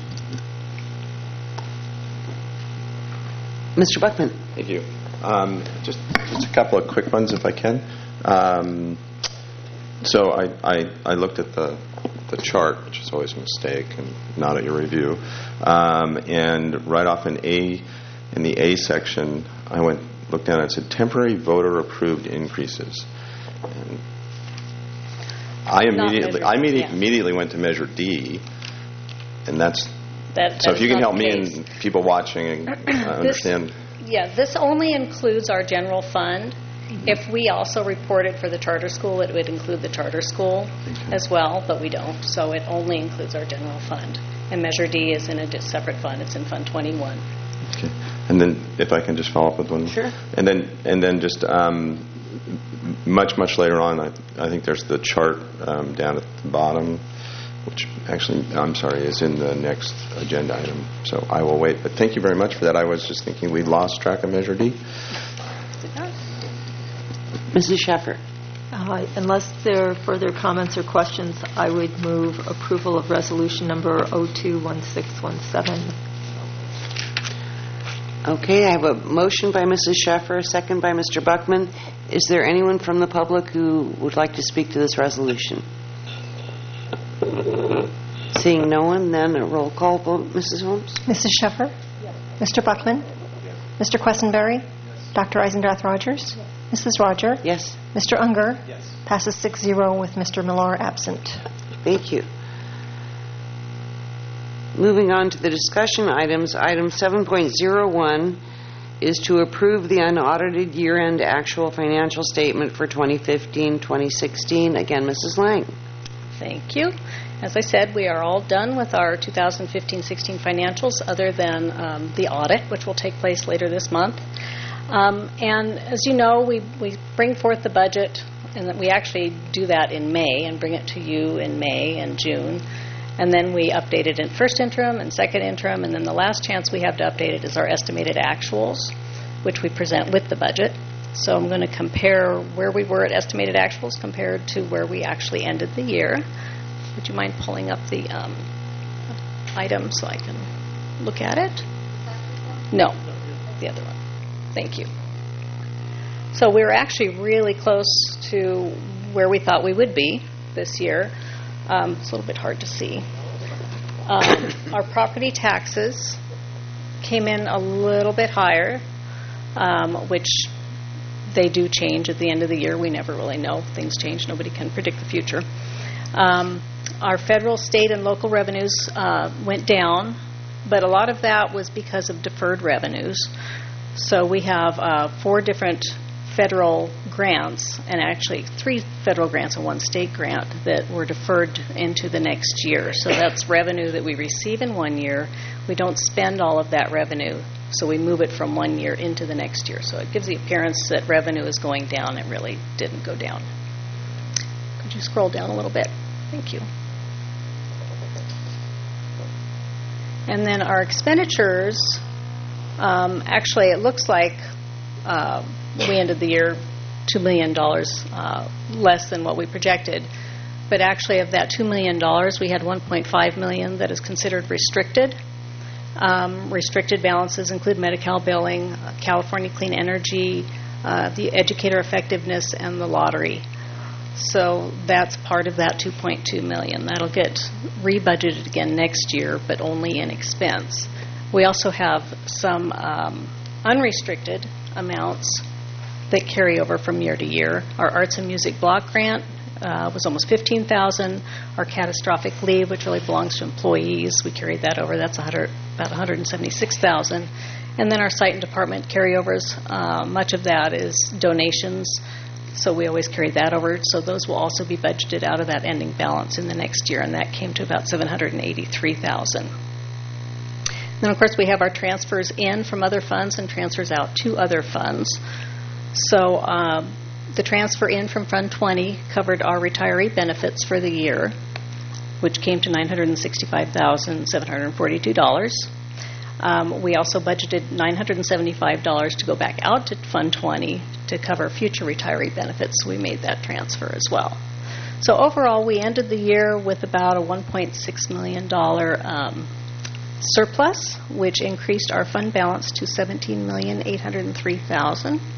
Mister Buckman. Thank you. Um, just, just a couple of quick ones, if I can. Um, so I, I, I looked at the the chart, which is always a mistake, and not at your review. Um, and right off in A, in the A section, I went looked down and it said temporary voter approved increases. And I immediately, I immediately, yeah. immediately went to measure D, and that's. That, so if you can help the me case. and people watching uh, understand. This, yeah, this only includes our general fund. If we also reported for the charter school, it would include the charter school okay. as well, but we don't. So it only includes our general fund. And Measure D is in a separate fund. It's in Fund twenty-one. Okay. And then if I can just follow up with one. Sure. And then and then just um, much, much later on, I, I think there's the chart um, down at the bottom, which actually, I'm sorry, is in the next agenda item. So I will wait. But thank you very much for that. I was just thinking we lost track of Measure D. Missus Sheffer. Uh, unless there are further comments or questions, I would move approval of resolution number zero two one six one seven. Okay, I have a motion by Missus Sheffer, a second by Mister Buckman. Is there anyone from the public who would like to speak to this resolution? Seeing no one, then a roll call vote. Missus Holmes? Missus Sheffer? Yes. Mister Buckman? Yes. Mister Questenberry? Yes. Doctor Eisendrath Rogers? Yes. Missus Roger? Yes. Mister Unger? Yes. Passes six zero with Mister Millar absent. Thank you. Moving on to the discussion items, item seven point oh one is to approve the unaudited year-end actual financial statement for twenty fifteen twenty sixteen. Again, Missus Lang. Thank you. As I said, we are all done with our two thousand fifteen sixteen financials other than um, the audit, which will take place later this month. Um, and as you know, we, we bring forth the budget, and that we actually do that in May and bring it to you in May and June. And then we update it in first interim and second interim, and then the last chance we have to update it is our estimated actuals, which we present with the budget. So I'm going to compare where we were at estimated actuals compared to where we actually ended the year. Would you mind pulling up the um, item so I can look at it? No, the other one. Thank you. So we were actually really close to where we thought we would be this year. Um, it's a little bit hard to see. Um, our property taxes came in a little bit higher, um, which they do change at the end of the year. We never really know. Things change. Nobody can predict the future. Um, our federal, state, and local revenues uh, went down, but a lot of that was because of deferred revenues. So we have uh, four different federal grants, and actually three federal grants and one state grant that were deferred into the next year. So that's revenue that we receive in one year. We don't spend all of that revenue, so we move it from one year into the next year. So it gives the appearance that revenue is going down. It really didn't go down. Could you scroll down a little bit? Thank you. And then our expenditures, um, actually it looks like uh, we ended the year two million dollars uh, less than what we projected. But actually of that two million dollars, we had one point five million dollars that is considered restricted. Um, restricted balances include Medi-Cal billing, uh, California Clean Energy, uh, the educator effectiveness, and the lottery. So that's part of that two point two million dollars. That'll get rebudgeted again next year, but only in expense. We also have some um, unrestricted amounts that carry over from year to year. Our arts and music block grant uh, was almost fifteen thousand dollars. Our catastrophic leave, which really belongs to employees, we carried that over. That's one hundred, about one hundred seventy-six thousand dollars. And then our site and department carryovers, uh, much of that is donations, so we always carry that over. So those will also be budgeted out of that ending balance in the next year, and that came to about seven hundred eighty-three thousand dollars. Then, of course, we have our transfers in from other funds and transfers out to other funds. So uh, the transfer in from Fund twenty covered our retiree benefits for the year, which came to nine hundred sixty-five thousand seven hundred forty-two dollars. Um, we also budgeted nine hundred seventy-five dollars to go back out to Fund twenty to cover future retiree benefits. So we made that transfer as well. So overall, we ended the year with about a one point six million dollars um, surplus, which increased our fund balance to seventeen million eight hundred three thousand dollars.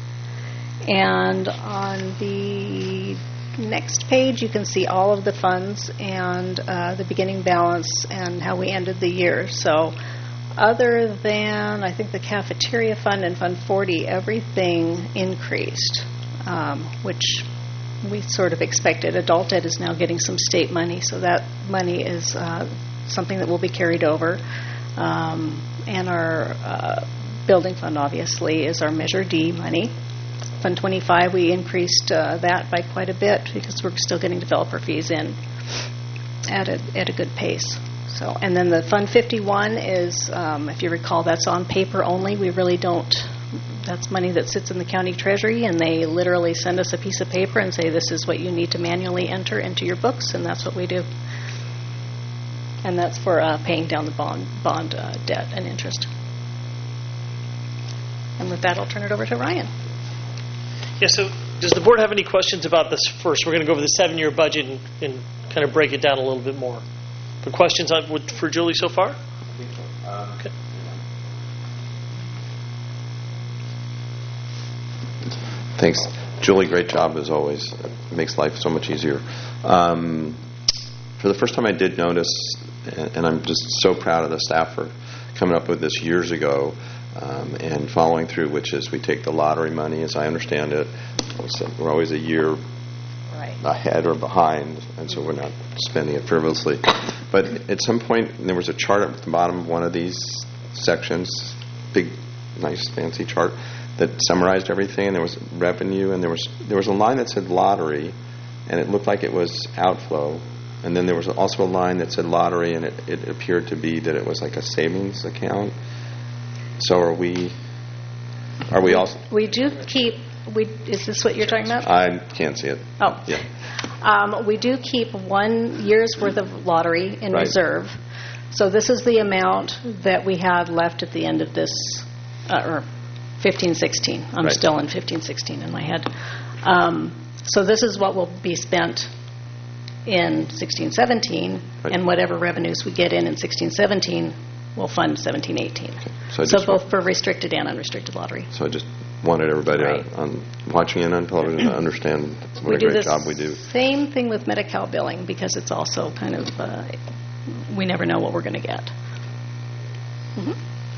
And on the next page, you can see all of the funds and uh, the beginning balance and how we ended the year. So other than, I think, the cafeteria fund and Fund forty, everything increased, um, which we sort of expected. Adult Ed is now getting some state money, so that money is uh, something that will be carried over. Um, and our uh, building fund, obviously, is our Measure D money. Fund twenty-five, we increased uh, that by quite a bit because we're still getting developer fees in at a, at a good pace. So, and then the Fund fifty-one is, um, if you recall, that's on paper only. We really don't, that's money that sits in the county treasury, and they literally send us a piece of paper and say, this is what you need to manually enter into your books, and that's what we do. And that's for uh, paying down the bond, bond uh, debt and interest. And with that, I'll turn it over to Ryan. Yeah, so does the board have any questions about this first? We're going to go over the seven-year budget and, and kind of break it down a little bit more. But questions on, for Julie so far? Okay. Thanks. Julie, great job as always. It makes life so much easier. Um, for the first time I did notice and, and I'm just so proud of the staff for coming up with this years ago um, and following through, which is we take the lottery money, as I understand it. So we're always a year Right. ahead or behind, and so we're not spending it frivolously. But at some point, there was a chart at the bottom of one of these sections, big, nice, fancy chart, that summarized everything, and there was revenue, and there was there was a line that said lottery, and it looked like it was outflow, and then there was also a line that said lottery, and it, it appeared to be that it was like a savings account. So are we, are we also... We do keep, we, is this what you're talking about? I can't see it. Oh. Yeah. Um, we do keep one year's worth of lottery in Right. reserve. So this is the amount that we had left at the end of this, uh, or fifteen sixteen. I'm Right. still in fifteen sixteen in my head. Um, so this is what will be spent in sixteen seventeen, Right. and whatever revenues we get in in sixteen seventeen will fund seventeen eighteen. So I So just- both for restricted and unrestricted lottery. So I just wanted everybody Right. to, on watching it on television to understand what we a do great the job we do. Same thing with Medi-Cal billing, because it's also kind of, uh, we never know what we're going to get. All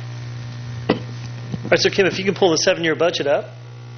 right, so Kim, if you can pull the seven-year budget up.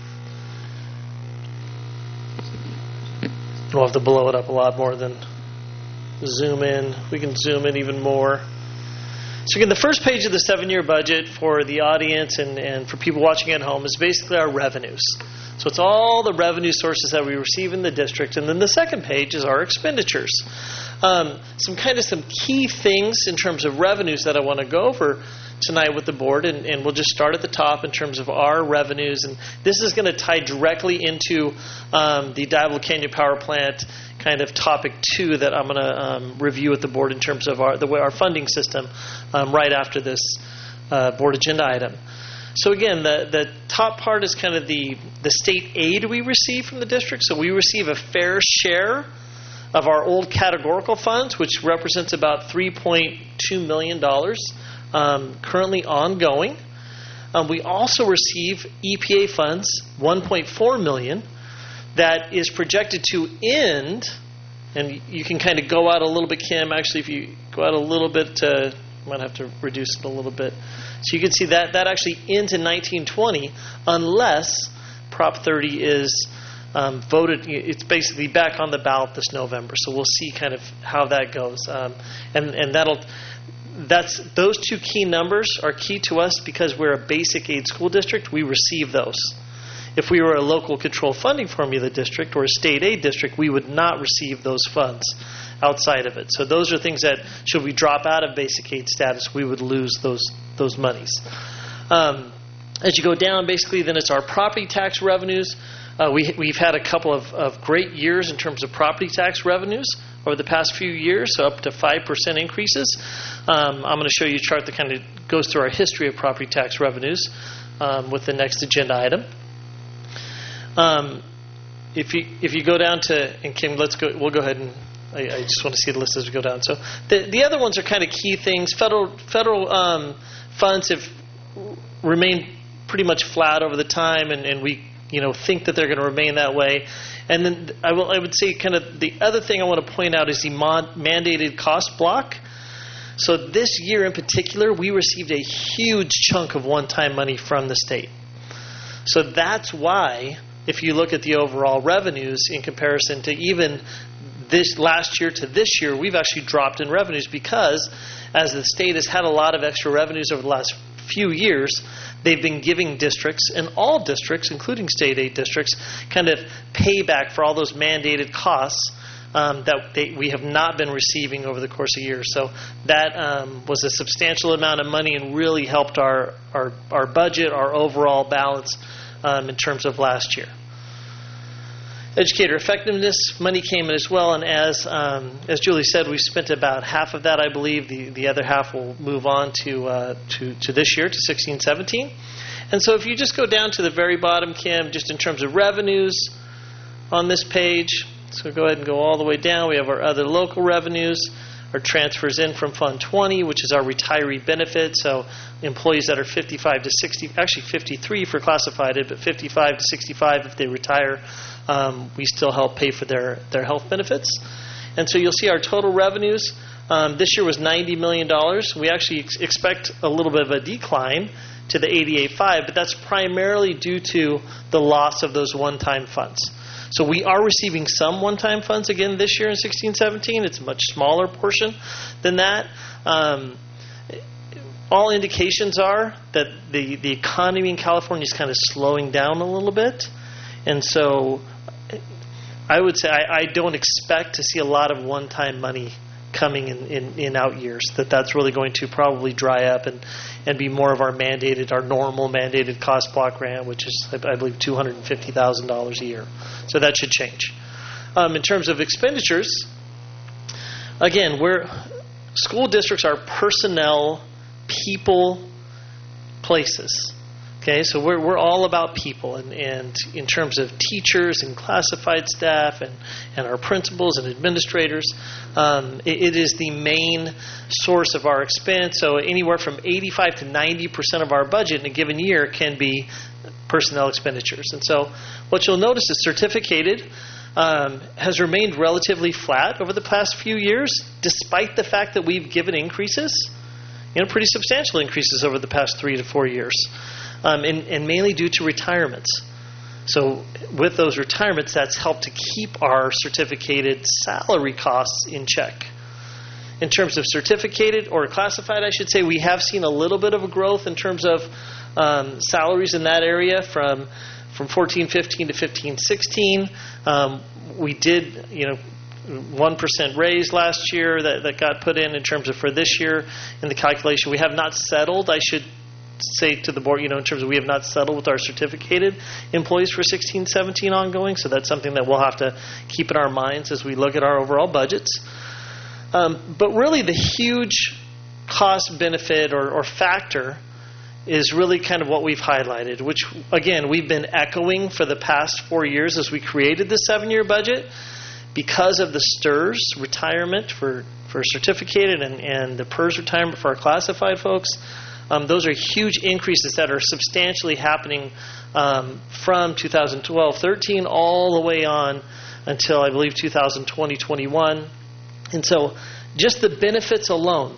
We'll have to blow it up a lot more than zoom in. We can zoom in even more. So again, the first page of the seven-year budget for the audience and, and for people watching at home is basically our revenues. So it's all the revenue sources that we receive in the district. And then the second page is our expenditures. Um, some kind of some key things in terms of revenues that I want to go over tonight with the board, and, and we'll just start at the top in terms of our revenues. And this is going to tie directly into um, the Diablo Canyon Power Plant kind of topic two that I'm going to um, review with the board in terms of our the way our funding system um, right after this uh, board agenda item. So again, the, the top part is kind of the, the state aid we receive from the district. So we receive a fair share of our old categorical funds, which represents about three point two million dollars um, currently ongoing. Um, we also receive E P A funds, one point four million dollars, that is projected to end, and you can kind of go out a little bit, Kim. Actually, if you go out a little bit, uh, I might have to reduce it a little bit. So you can see that that actually ends in nineteen twenty, unless Prop thirty is um, voted. It's basically back on the ballot this November. So we'll see kind of how that goes, um, and and that'll. That's those two key numbers are key to us because we're a basic aid school district. We receive those. If we were a local control funding formula district or a state aid district, we would not receive those funds outside of it. So those are things that, should we drop out of basic aid status, we would lose those those monies. Um, as you go down, basically, then it's our property tax revenues. Uh, we, we've had a couple of, of great years in terms of property tax revenues over the past few years, so up to five percent increases. Um, I'm going to show you a chart that kind of goes through our history of property tax revenues um, with the next agenda item. Um, if you if you go down to, and Kim, let's go. We'll go ahead and I, I just want to see the list as we go down. So the the other ones are kind of key things. Federal federal um, funds have remained pretty much flat over the time, and, and we you know think that they're going to remain that way. And then I will I would say kind of the other thing I want to point out is the mon- mandated cost block. So this year in particular, we received a huge chunk of one-time money from the state. So that's why, if you look at the overall revenues in comparison to even this last year to this year, we've actually dropped in revenues because as the state has had a lot of extra revenues over the last few years, they've been giving districts, and all districts, including state aid districts, kind of payback for all those mandated costs um, that they, we have not been receiving over the course of years. So that um, was a substantial amount of money and really helped our, our, our budget, our overall balance um, in terms of last year. Educator effectiveness money came in as well, and as um, as Julie said, we spent about half of that, I believe. The the other half will move on to uh, to to this year, to sixteen seventeen. And so, if you just go down to the very bottom, Kim, just in terms of revenues on this page. So go ahead and go all the way down. We have our other local revenues, our transfers in from Fund twenty, which is our retiree benefit. So employees that are fifty-five to sixty, actually fifty-three for classified, but fifty-five to sixty-five if they retire. Um, we still help pay for their, their health benefits. And so you'll see our total revenues Um, this year was ninety million dollars. We actually ex- expect a little bit of a decline to the eighty-eight point five, but that's primarily due to the loss of those one-time funds. So we are receiving some one-time funds again this year in sixteen seventeen. It's a much smaller portion than that. Um, all indications are that the, the economy in California is kind of slowing down a little bit. And so I would say I, I don't expect to see a lot of one-time money coming in, in, in out years, that that's really going to probably dry up and, and be more of our mandated, our normal mandated cost block grant, which is, I, I believe, two hundred fifty thousand dollars a year. So that should change. Um, in terms of expenditures, again, we're, school districts are personnel, people, places. Okay, so we're we're all about people, and, and in terms of teachers and classified staff and, and our principals and administrators, um, it, it is the main source of our expense. So anywhere from eighty-five to ninety percent of our budget in a given year can be personnel expenditures. And so what you'll notice is certificated um, has remained relatively flat over the past few years, despite the fact that we've given increases, you know, pretty substantial increases over the past three to four years. Um, and, and mainly due to retirements. So with those retirements, that's helped to keep our certificated salary costs in check. In terms of certificated or classified, I should say, we have seen a little bit of a growth in terms of um, salaries in that area from from fourteen fifteen to fifteen sixteen. Um, we did, you know, one percent raise last year that, that got put in in terms of for this year in the calculation. We have not settled, I should say to the board, you know, in terms of we have not settled with our certificated employees for sixteen seventeen ongoing, so that's something that we'll have to keep in our minds as we look at our overall budgets. Um, but really the huge cost benefit or, or factor is really kind of what we've highlighted, which, again, we've been echoing for the past four years as we created the seven-year budget. Because of the STRS retirement for, for certificated and, and the PERS retirement for our classified folks, Um, those are huge increases that are substantially happening um, from two thousand twelve thirteen all the way on until, I believe, two thousand twenty twenty-one. And so just the benefits alone,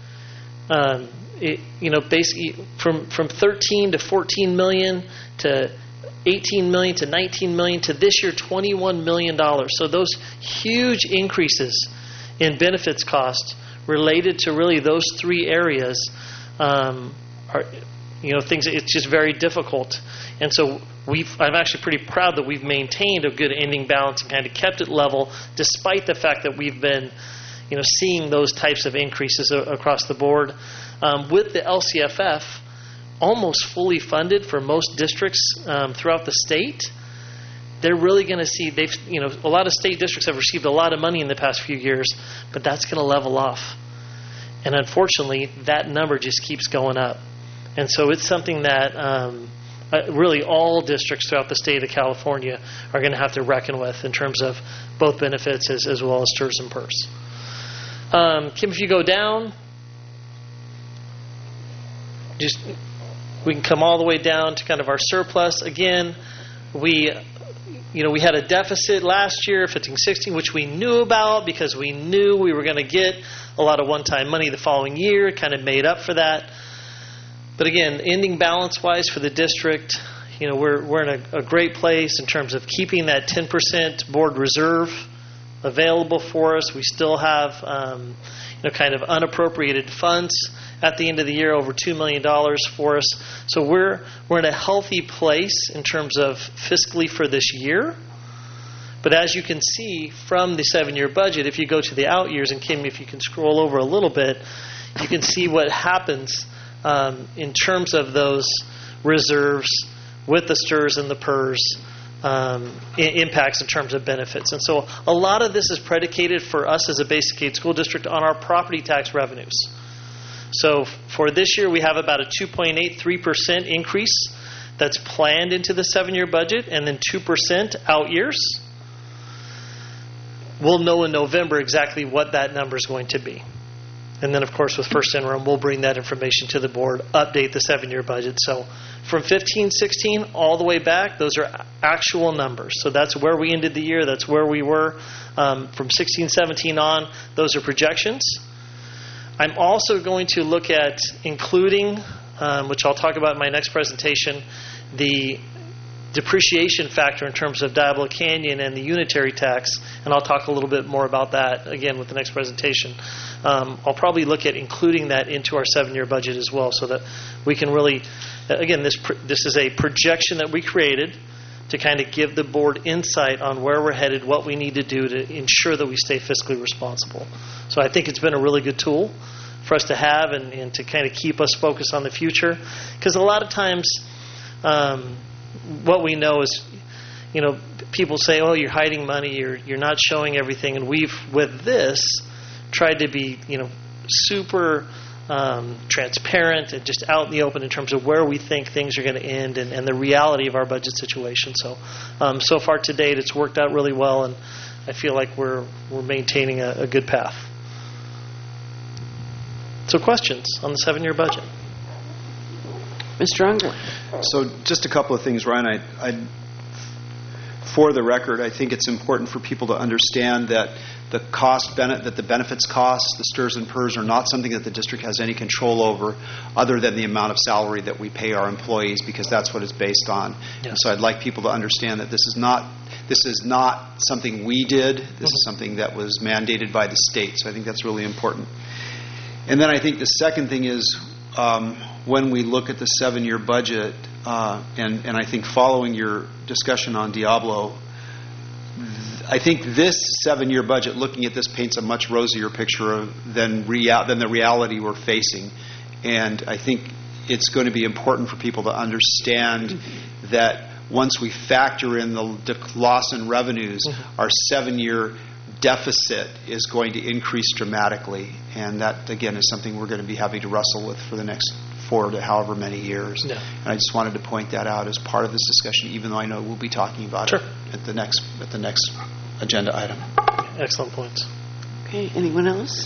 um, it, you know, basically from, from thirteen to fourteen million to eighteen million to nineteen million to this year twenty-one million dollars. So those huge increases in benefits costs related to really those three areas Um, are, you know, things. It's just very difficult, and so we've. I'm actually pretty proud that we've maintained a good ending balance and kind of kept it level, despite the fact that we've been, you know, seeing those types of increases a, across the board. Um, with the L C F F almost fully funded for most districts um, throughout the state, they're really going to see. They've, you know, a lot of state districts have received a lot of money in the past few years, but that's going to level off. And unfortunately, that number just keeps going up. And so it's something that um, uh, really all districts throughout the state of California are going to have to reckon with in terms of both benefits as, as well as STRS and PERS. Um, Kim, if you go down, just we can come all the way down to kind of our surplus. Again, we... You know, we had a deficit last year, fifteen sixteen, which we knew about because we knew we were going to get a lot of one-time money the following year. It kind of made up for that. But again, ending balance-wise for the district, you know, we're we're in a, a great place in terms of keeping that ten percent board reserve available for us. We still have, um, you know, kind of unappropriated funds at the end of the year, over two million dollars for us. So we're we're in a healthy place in terms of fiscally for this year. But as you can see from the seven-year budget, if you go to the out years, and Kim, if you can scroll over a little bit, you can see what happens um, in terms of those reserves with the STRS and the PERS um, I- impacts in terms of benefits. And so a lot of this is predicated for us as a basic aid school district on our property tax revenues. So for this year, we have about a two point eight three percent increase that's planned into the seven-year budget, and then two percent out years. We'll know in November exactly what that number is going to be. And then, of course, with first interim, we'll bring that information to the board, update the seven-year budget. So from fifteen sixteen all the way back, those are actual numbers. So that's where we ended the year. That's where we were. Um, from sixteen seventeen on, those are projections. I'm also going to look at including, um, which I'll talk about in my next presentation, the depreciation factor in terms of Diablo Canyon and the unitary tax, and I'll talk a little bit more about that again with the next presentation. Um, I'll probably look at including that into our seven-year budget as well, so that we can really, again, this pr- this is a projection that we created to kind of give the board insight on where we're headed, what we need to do to ensure that we stay fiscally responsible. So I think it's been a really good tool for us to have and, and to kind of keep us focused on the future, because a lot of times um, what we know is, you know, people say, oh, you're hiding money, you're you're not showing everything, and we've, with this, tried to be, you know, super um, transparent and just out in the open in terms of where we think things are going to end and, and the reality of our budget situation. So, um, so far to date, it's worked out really well, and I feel like we're we're maintaining a, a good path. So, questions on the seven-year budget? Mister Unger. So just a couple of things, Ryan. I, I, for the record, I think it's important for people to understand that the cost bene- that the benefits costs, the S T Rs and P E Rs, are not something that the district has any control over, other than the amount of salary that we pay our employees, because that's what it's based on. Yes. And so I'd like people to understand that this is not this is not something we did. This mm-hmm. is something that was mandated by the state. So I think that's really important. And then I think the second thing is, um, when we look at the seven-year budget, uh, and, and I think following your discussion on Diablo, th- I think this seven-year budget, looking at this, paints a much rosier picture of, than, rea- than the reality we're facing. And I think it's going to be important for people to understand mm-hmm. that once we factor in the de- loss in revenues, mm-hmm. our seven-year deficit is going to increase dramatically. And that, again, is something we're going to be having to wrestle with for the next four to however many years. Yeah. And I just wanted to point that out as part of this discussion, even though I know we'll be talking about sure. it at the next at the next agenda item. Excellent points. Okay, anyone else?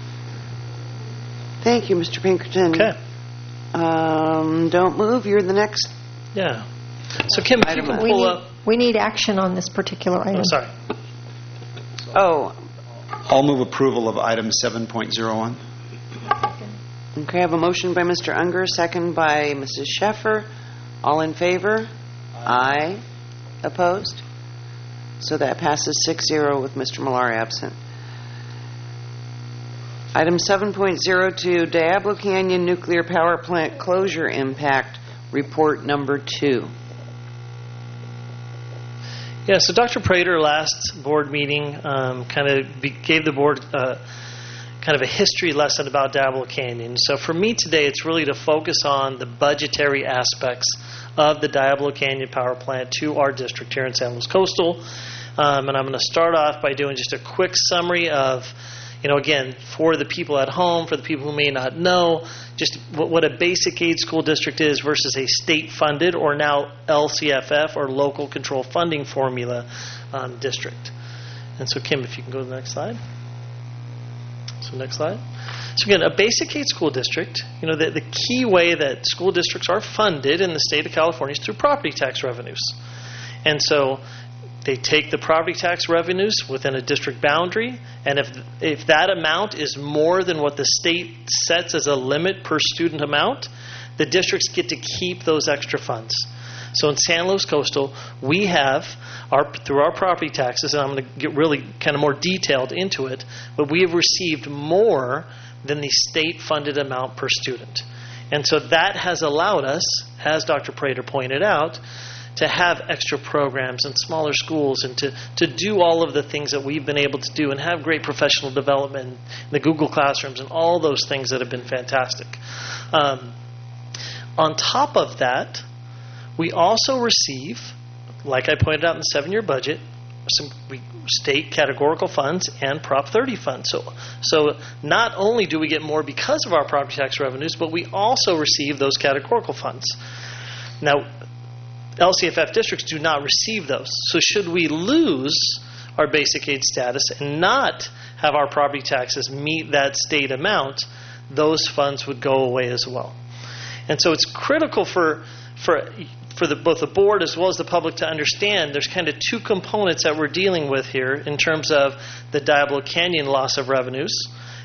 Thank you, Mister Pinkerton. Okay. Um, don't move. You're the next. Yeah. So, Kim, if you can pull we need, up. We need action on this particular item. Oh, sorry. Oh. I'll move approval of item seven point oh one. Okay, I have a motion by Mister Unger, second by Missus Sheffer. All in favor? Aye. Aye. Opposed? So that passes six zero with Mister Millar absent. Item seven point oh two, Diablo Canyon Nuclear Power Plant Closure Impact Report Number two. Yeah, so Doctor Prater last board meeting um, kind of gave the board uh, kind of a history lesson about Diablo Canyon. So for me today, it's really to focus on the budgetary aspects of the Diablo Canyon Power Plant to our district here in San Luis Coastal. Um, and I'm going to start off by doing just a quick summary of, you know, again, for the people at home, for the people who may not know, just what, what a basic aid school district is versus a state-funded or now L C F F or local control funding formula um, district. And so, Kim, if you can go to the next slide. So next slide. So again, a basic aid school district, you know, the, the key way that school districts are funded in the state of California is through property tax revenues. And so they take the property tax revenues within a district boundary, and if if that amount is more than what the state sets as a limit per student amount, the districts get to keep those extra funds. So in San Luis Coastal, we have, our through our property taxes, and I'm going to get really kind of more detailed into it, but we have received more than the state-funded amount per student. And so that has allowed us, as Doctor Prater pointed out, to have extra programs and smaller schools and to, to do all of the things that we've been able to do and have great professional development, the Google Classrooms and all those things that have been fantastic. Um, on top of that, we also receive, like I pointed out in the seven-year budget, some state categorical funds and Prop thirty funds. So, so not only do we get more because of our property tax revenues, but we also receive those categorical funds. Now, L C F F districts do not receive those. So should we lose our basic aid status and not have our property taxes meet that state amount, those funds would go away as well. And so it's critical for for for the, both the board as well as the public to understand there's kind of two components that we're dealing with here in terms of the Diablo Canyon loss of revenues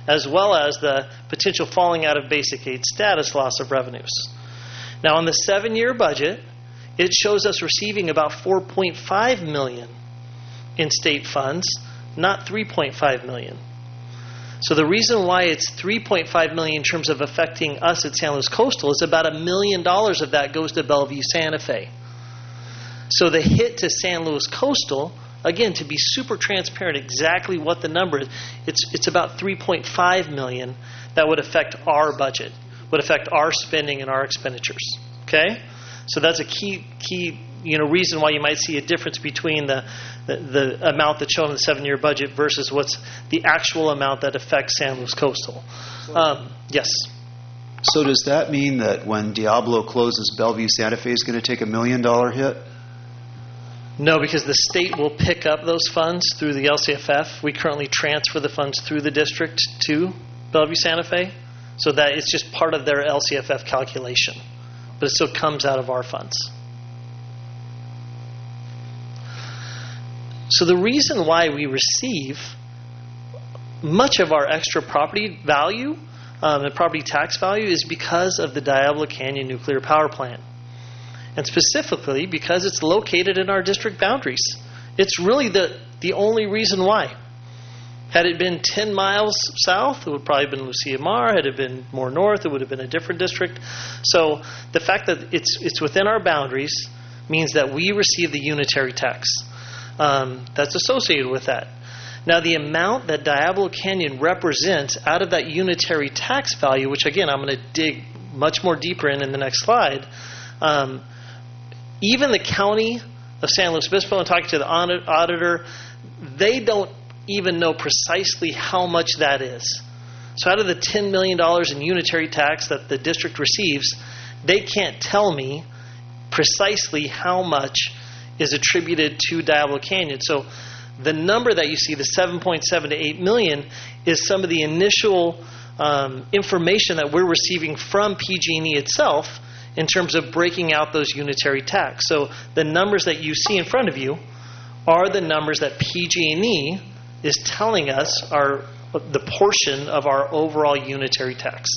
as well as the potential falling out of basic aid status loss of revenues. Now, on the seven-year budget, it shows us receiving about four point five million dollars in state funds, not three point five million dollars. So the reason why it's three point five million dollars in terms of affecting us at San Luis Coastal is about a million dollars of that goes to Bellevue Santa Fe. So the hit to San Luis Coastal, again, to be super transparent exactly what the number is, it's it's about three point five million dollars that would affect our budget, would affect our spending and our expenditures. Okay? So that's a key key you know reason why you might see a difference between the the, the amount that's shown in the seven-year budget versus what's the actual amount that affects San Luis Coastal. Um, yes. So does that mean that when Diablo closes, Bellevue Santa Fe is going to take a million dollar hit? No, because the state will pick up those funds through the L C F F. We currently transfer the funds through the district to Bellevue Santa Fe, so that it's just part of their L C F F calculation. But it still comes out of our funds. So the reason why we receive much of our extra property value um, and property tax value is because of the Diablo Canyon Nuclear Power Plant. And specifically because it's located in our district boundaries. It's really the, the only reason why. Had it been ten miles south, it would probably have been Lucia Mar. Had it been more north, it would have been a different district. So the fact that it's it's within our boundaries means that we receive the unitary tax um, that's associated with that. Now, the amount that Diablo Canyon represents out of that unitary tax value, which again I'm going to dig much more deeper in in the next slide, um, even the county of San Luis Obispo, and talking to the auditor, they don't even know precisely how much that is. So out of the ten million dollars in unitary tax that the district receives, they can't tell me precisely how much is attributed to Diablo Canyon. So the number that you see, the seven point seven to eight million, is some of the initial um, information that we're receiving from P G and E itself in terms of breaking out those unitary tax. So the numbers that you see in front of you are the numbers that P G and E is telling us are the portion of our overall unitary tax.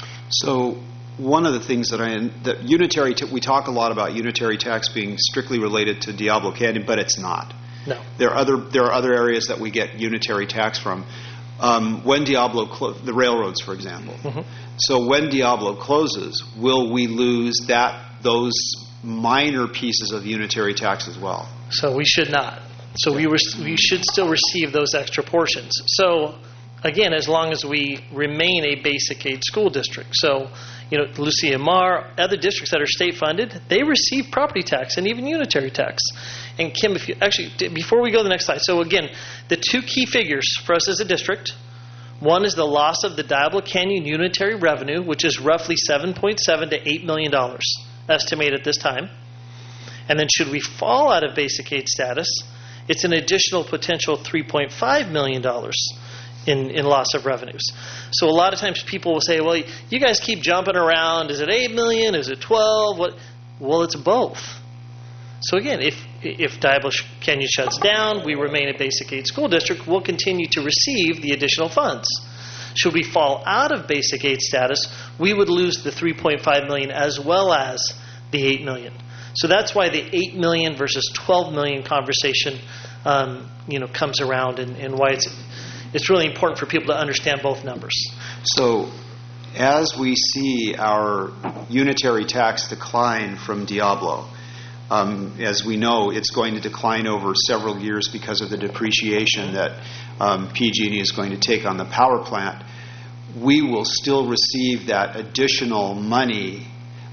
So one of the things that I that unitary t- we talk a lot about unitary tax being strictly related to Diablo Canyon, but it's not. No. There are other there are other areas that we get unitary tax from. Um, when Diablo clo- the railroads, for example. Mm-hmm. So when Diablo closes, will we lose that those minor pieces of unitary tax as well? So we should not. So we, re- we should still receive those extra portions. So again, as long as we remain a basic aid school district. So, you know, Lucia Mar, other districts that are state funded, they receive property tax and even unitary tax. And Kim, if you actually, before we go to the next slide, so again, the two key figures for us as a district, one is the loss of the Diablo Canyon unitary revenue, which is roughly seven point seven to eight million dollars estimated at this time. And then should we fall out of basic aid status, it's an additional potential three point five million dollars in, in loss of revenues. So a lot of times people will say, well, you guys keep jumping around. Is it eight million dollars? Is it twelve? What? Well, it's both. So again, if if Diablo Canyon shuts down, we remain a basic aid school district, we'll continue to receive the additional funds. Should we fall out of basic aid status, we would lose the three point five million dollars as well as the eight million dollars. So that's why the eight million dollars versus twelve million dollars conversation um, you know, comes around, and, and why it's it's really important for people to understand both numbers. So as we see our unitary tax decline from Diablo, Um, as we know, it's going to decline over several years because of the depreciation that um, P G and E is going to take on the power plant. We will still receive that additional money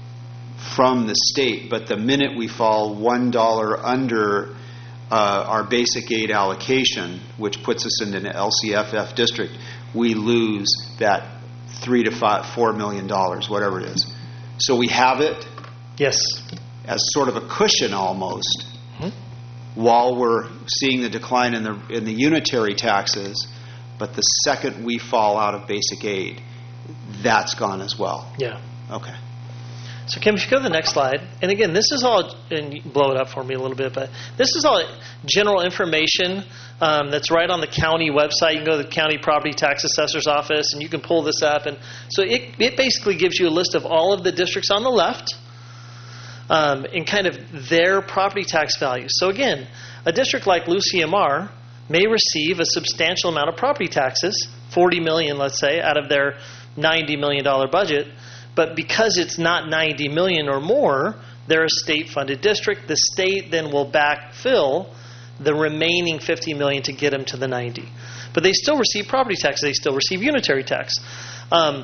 from the state, but the minute we fall one dollar under uh, our basic aid allocation, which puts us in an L C F F district, we lose that three to five, four million dollars, whatever it is. So we have it. Yes. As sort of a cushion almost, mm-hmm. while we're seeing the decline in the in the unitary taxes, but the second we fall out of basic aid, that's gone as well. Yeah. Okay. So Kim, if you go to the next slide, and again, this is all, and you can blow it up for me a little bit, but this is all general information um, that's right on the county website. You can go to the county property tax assessor's office, and you can pull this up. And so it, it basically gives you a list of all of the districts on the left um, and kind of their property tax values. So again, a district like Lucy M R may receive a substantial amount of property taxes, forty million dollars, let's say, out of their ninety million dollars budget. But because it's not ninety million dollars or more, they're a state-funded district. The state then will backfill the remaining fifty million dollars to get them to the ninety. But they still receive property tax. They still receive unitary tax. Um,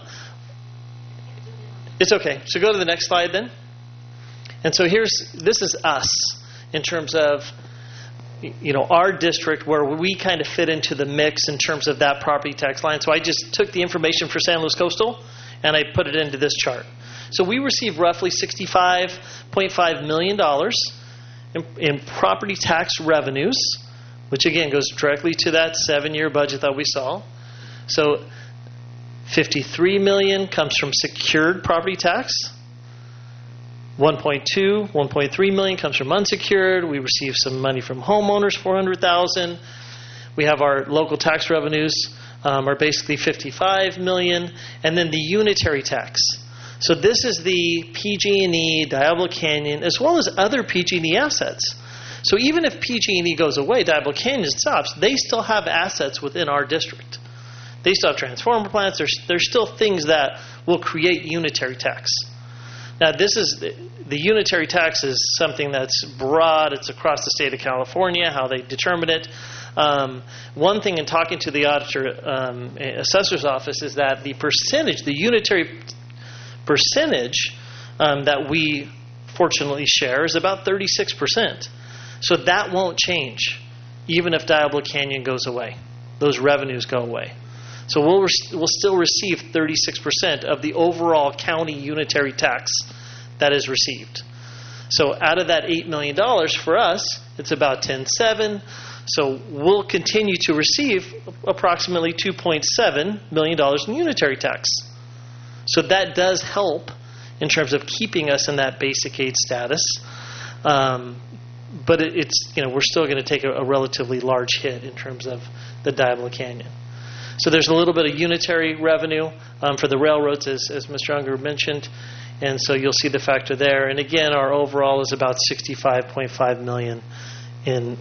it's okay. So go to the next slide then. And so here's, this is us in terms of, you know, our district where we kind of fit into the mix in terms of that property tax line. So I just took the information for San Luis Coastal and I put it into this chart. So we receive roughly sixty-five point five million dollars in, in property tax revenues, which again goes directly to that seven-year budget that we saw. So fifty-three million dollars comes from secured property tax. one point two, one point three million dollars comes from unsecured. We receive some money from homeowners, four hundred thousand dollars. We have our local tax revenues um, are basically fifty-five million dollars, and then the unitary tax. So this is the P G and E, Diablo Canyon, as well as other P G and E assets. So even if P G and E goes away, Diablo Canyon stops, they still have assets within our district. They still have transformer plants. There's, there's still things that will create unitary tax. Now, this is the, the unitary tax is something that's broad. It's across the state of California, how they determine it. Um, one thing in talking to the auditor um, assessor's office is that the percentage, the unitary percentage um, that we fortunately share is about thirty-six percent. So that won't change, even if Diablo Canyon goes away. Those revenues go away. So we'll re- we'll still receive thirty-six percent of the overall county unitary tax that is received. So out of that eight million dollars for us, it's about ten point seven. So we'll continue to receive approximately two point seven million dollars in unitary tax. So that does help in terms of keeping us in that basic aid status. Um, but it, it's, you know, we're still going to take a, a relatively large hit in terms of the Diablo Canyon. So there's a little bit of unitary revenue um, for the railroads, as, as Mister Unger mentioned. And so you'll see the factor there. And again, our overall is about sixty-five point five million dollars in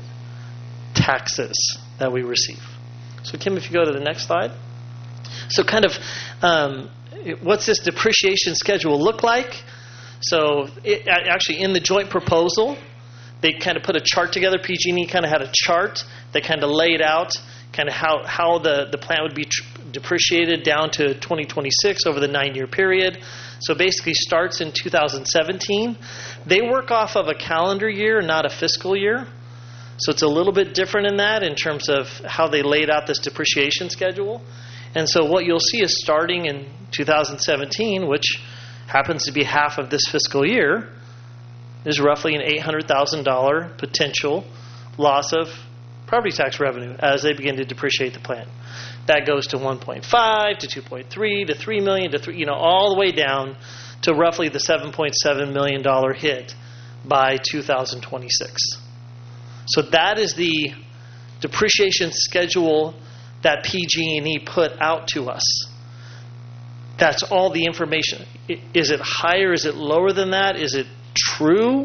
taxes that we receive. So Kim, if you go to the next slide. So kind of um, what's this depreciation schedule look like? So it, actually in the joint proposal, they kind of put a chart together. P G and E kind of had a chart that kind of laid out kind of how, how the, the plant would be tr- depreciated down to twenty twenty-six over the nine-year period. So basically starts in two thousand seventeen. They work off of a calendar year, not a fiscal year. So it's a little bit different in that in terms of how they laid out this depreciation schedule. And so what you'll see is starting in two thousand seventeen, which happens to be half of this fiscal year, is roughly an eight hundred thousand dollars potential loss of property tax revenue as they begin to depreciate the plant. That goes to one point five to two point three to three million to three, you know, all the way down to roughly the seven point seven million dollars hit by two thousand twenty-six. So that is the depreciation schedule that P G and E put out to us. That's all the information. Is it higher? Is it lower than that? Is it true?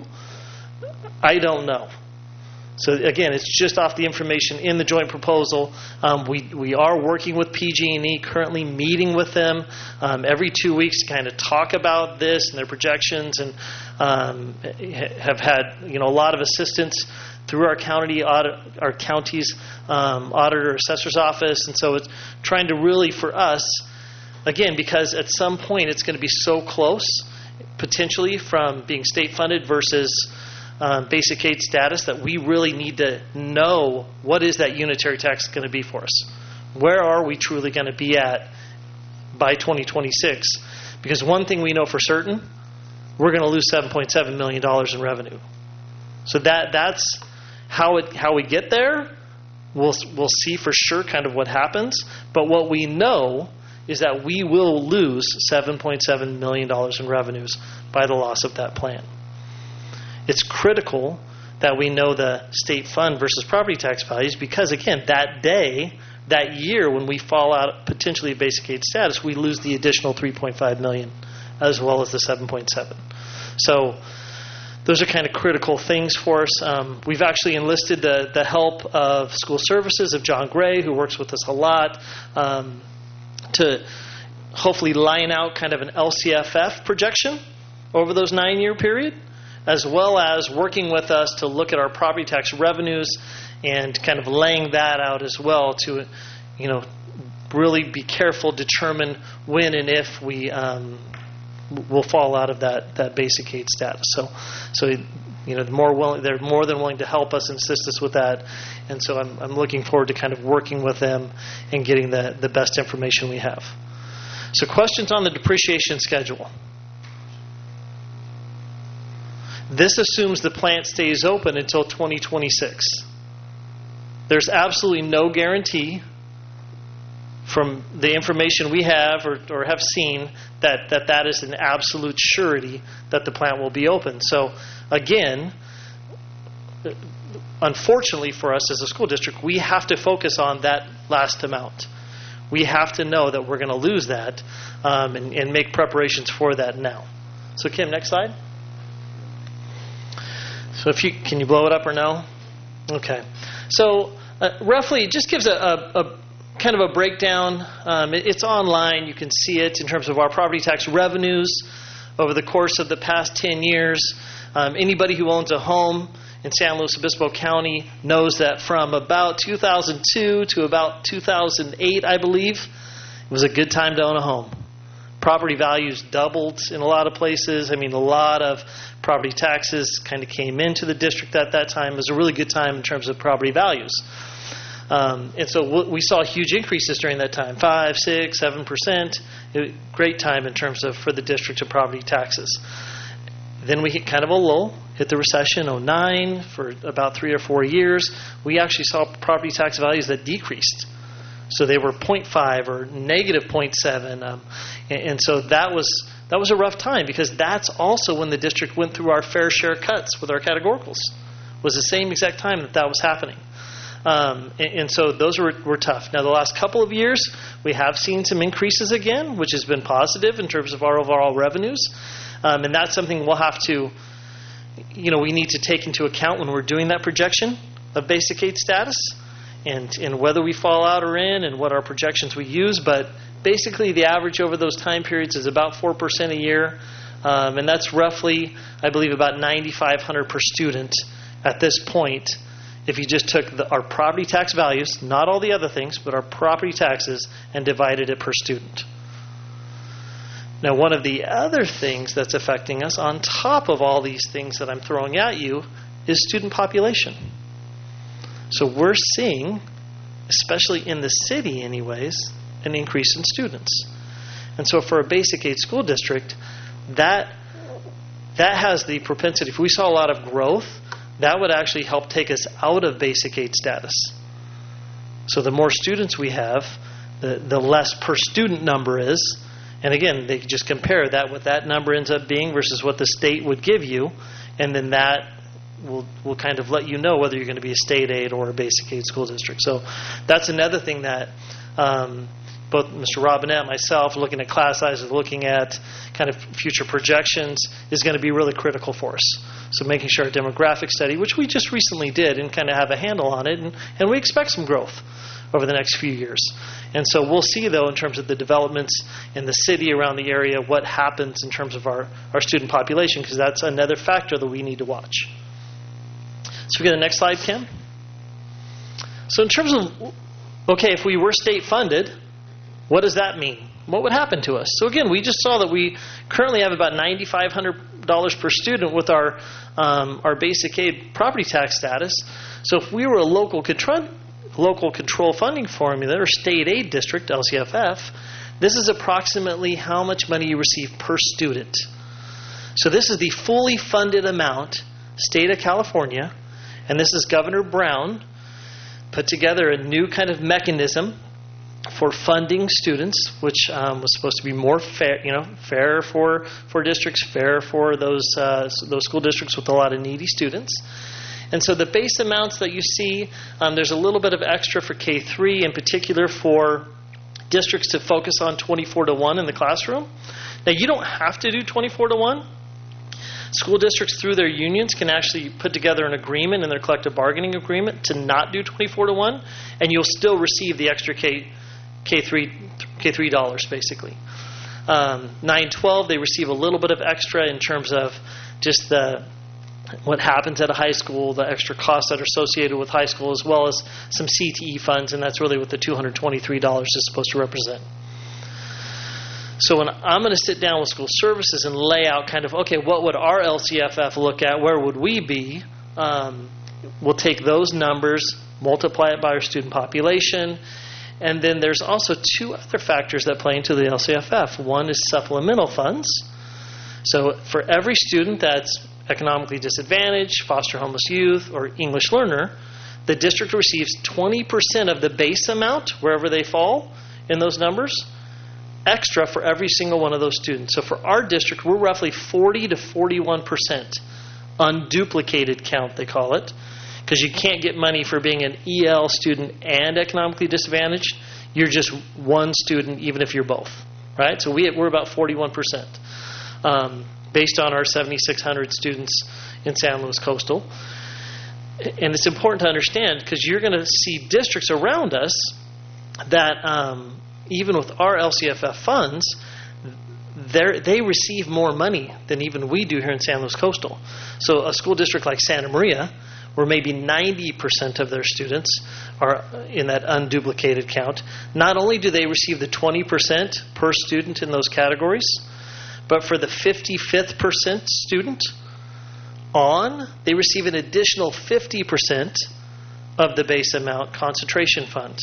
I don't know. So again, it's just off the information in the joint proposal. Um, we we are working with P G and E, currently meeting with them um, every two weeks to kind of talk about this and their projections, and um, have had you know a lot of assistance through our county audit, our county's um, auditor assessor's office, and so it's trying to really for us, again, because at some point it's going to be so close, potentially from being state funded versus Um, basic aid status, that we really need to know what is that unitary tax going to be for us. Where are we truly going to be at by twenty twenty-six? Because one thing we know for certain, we're going to lose seven point seven million dollars in revenue. So that that's how it how we get there. We'll we'll see for sure kind of what happens. But what we know is that we will lose seven point seven million dollars in revenues by the loss of that plan. It's critical that we know the state fund versus property tax values because, again, that day, that year when we fall out potentially of basic aid status, we lose the additional three point five million dollars as well as the seven point seven. So those are kind of critical things for us. Um, we've actually enlisted the, the help of school services, of John Gray, who works with us a lot, um, to hopefully line out kind of an L C F F projection over those nine-year period, as well as working with us to look at our property tax revenues and kind of laying that out as well to, you know, really be careful, determine when and if we um, will fall out of that, that basic aid status. So, so you know, the more willing, they're more than willing to help us and assist us with that. And so I'm, I'm looking forward to kind of working with them and getting the, the best information we have. So questions on the depreciation schedule. This assumes the plant stays open until twenty twenty-six. There's absolutely no guarantee from the information we have or, or have seen that, that that is an absolute surety that the plant will be open. So again, unfortunately for us as a school district, we have to focus on that last amount. We have to know that we're going to lose that um, and, and make preparations for that now. So Kim, next slide. So if you can you blow it up or no? Okay. So uh, roughly, it just gives a, a, a kind of a breakdown. Um, it, it's online. You can see it in terms of our property tax revenues over the course of the past ten years. Um, anybody who owns a home in San Luis Obispo County knows that from about two thousand two to about two thousand eight, I believe, it was a good time to own a home. Property values doubled in a lot of places. I mean, a lot of property taxes kind of came into the district at that time. It was a really good time in terms of property values. Um, and so we saw huge increases during that time, five, six, seven percent. Great time in terms of for the district of property taxes. Then we hit kind of a lull, hit the recession, oh nine, for about three or four years. We actually saw property tax values that decreased. So they were zero point five or negative zero point seven. Um, and, and so that was that was a rough time because that's also when the district went through our fair share cuts with our categoricals. It was the same exact time that that was happening. Um, and, and so those were, were tough. Now, the last couple of years, we have seen some increases again, which has been positive in terms of our overall revenues. Um, and that's something we'll have to, you know, we need to take into account when we're doing that projection of basic aid status and, and whether we fall out or in and what our projections we use. But basically, the average over those time periods is about four percent a year. Um, and that's roughly, I believe, about nine thousand five hundred dollars per student at this point. If you just took the, our property tax values, not all the other things, but our property taxes, and divided it per student. Now, one of the other things that's affecting us, on top of all these things that I'm throwing at you, is student population. So we're seeing, especially in the city anyways, an increase in students. And so for a basic aid school district, that that has the propensity, if we saw a lot of growth, that would actually help take us out of basic aid status. So the more students we have, the, the less per student number is. And again, they just compare that, what that number ends up being versus what the state would give you. And then that will will kind of let you know whether you're going to be a state aid or a basic aid school district. So that's another thing that um, both Mister Robinette and myself, looking at class sizes, looking at kind of future projections, is going to be really critical for us. So making sure our demographic study, which we just recently did and kind of have a handle on it, and, and we expect some growth over the next few years. And so we'll see, though, in terms of the developments in the city around the area, what happens in terms of our, our student population, because that's another factor that we need to watch. So we get the next slide, Kim. So in terms of, okay, if we were state funded, what does that mean? What would happen to us? So again, we just saw that we currently have about nine thousand five hundred dollars per student with our um, our basic aid property tax status. So if we were a local control local control funding formula or state aid district, L C F F, this is approximately how much money you receive per student. So this is the fully funded amount, state of California, and this is Governor Brown put together a new kind of mechanism for funding students, which um, was supposed to be more fair, you know, fair for, for districts, fair for those uh, those school districts with a lot of needy students. And so the base amounts that you see, um, there's a little bit of extra for K three, in particular for districts to focus on twenty-four to one in the classroom. Now, you don't have to do twenty-four to one. School districts, through their unions, can actually put together an agreement in their collective bargaining agreement to not do twenty-four to one, and you'll still receive the extra K, K3, K3 dollars, basically. Um, nine twelve, they receive a little bit of extra in terms of just the what happens at a high school, the extra costs that are associated with high school, as well as some C T E funds, and that's really what the two hundred twenty-three dollars is supposed to represent. So when I'm going to sit down with school services and lay out kind of, okay, what would our L C F F look at? Where would we be? Um, we'll take those numbers, multiply it by our student population, and then there's also two other factors that play into the L C F F. One is supplemental funds. So for every student that's economically disadvantaged, foster homeless youth, or English learner, the district receives twenty percent of the base amount, wherever they fall in those numbers, extra for every single one of those students. So for our district, we're roughly forty to forty-one percent unduplicated count, they call it, because you can't get money for being an E L student and economically disadvantaged. You're just one student, even if you're both, right? So we, we're about forty-one percent um, based on our seventy-six hundred students in San Luis Coastal. And it's important to understand, because you're going to see districts around us that um, even with our L C F F funds, they receive more money than even we do here in San Luis Coastal. So a school district like Santa Maria, where maybe ninety percent of their students are in that unduplicated count, not only do they receive the twenty percent per student in those categories, but for the fifty-fifth percent student on, they receive an additional fifty percent of the base amount concentration fund.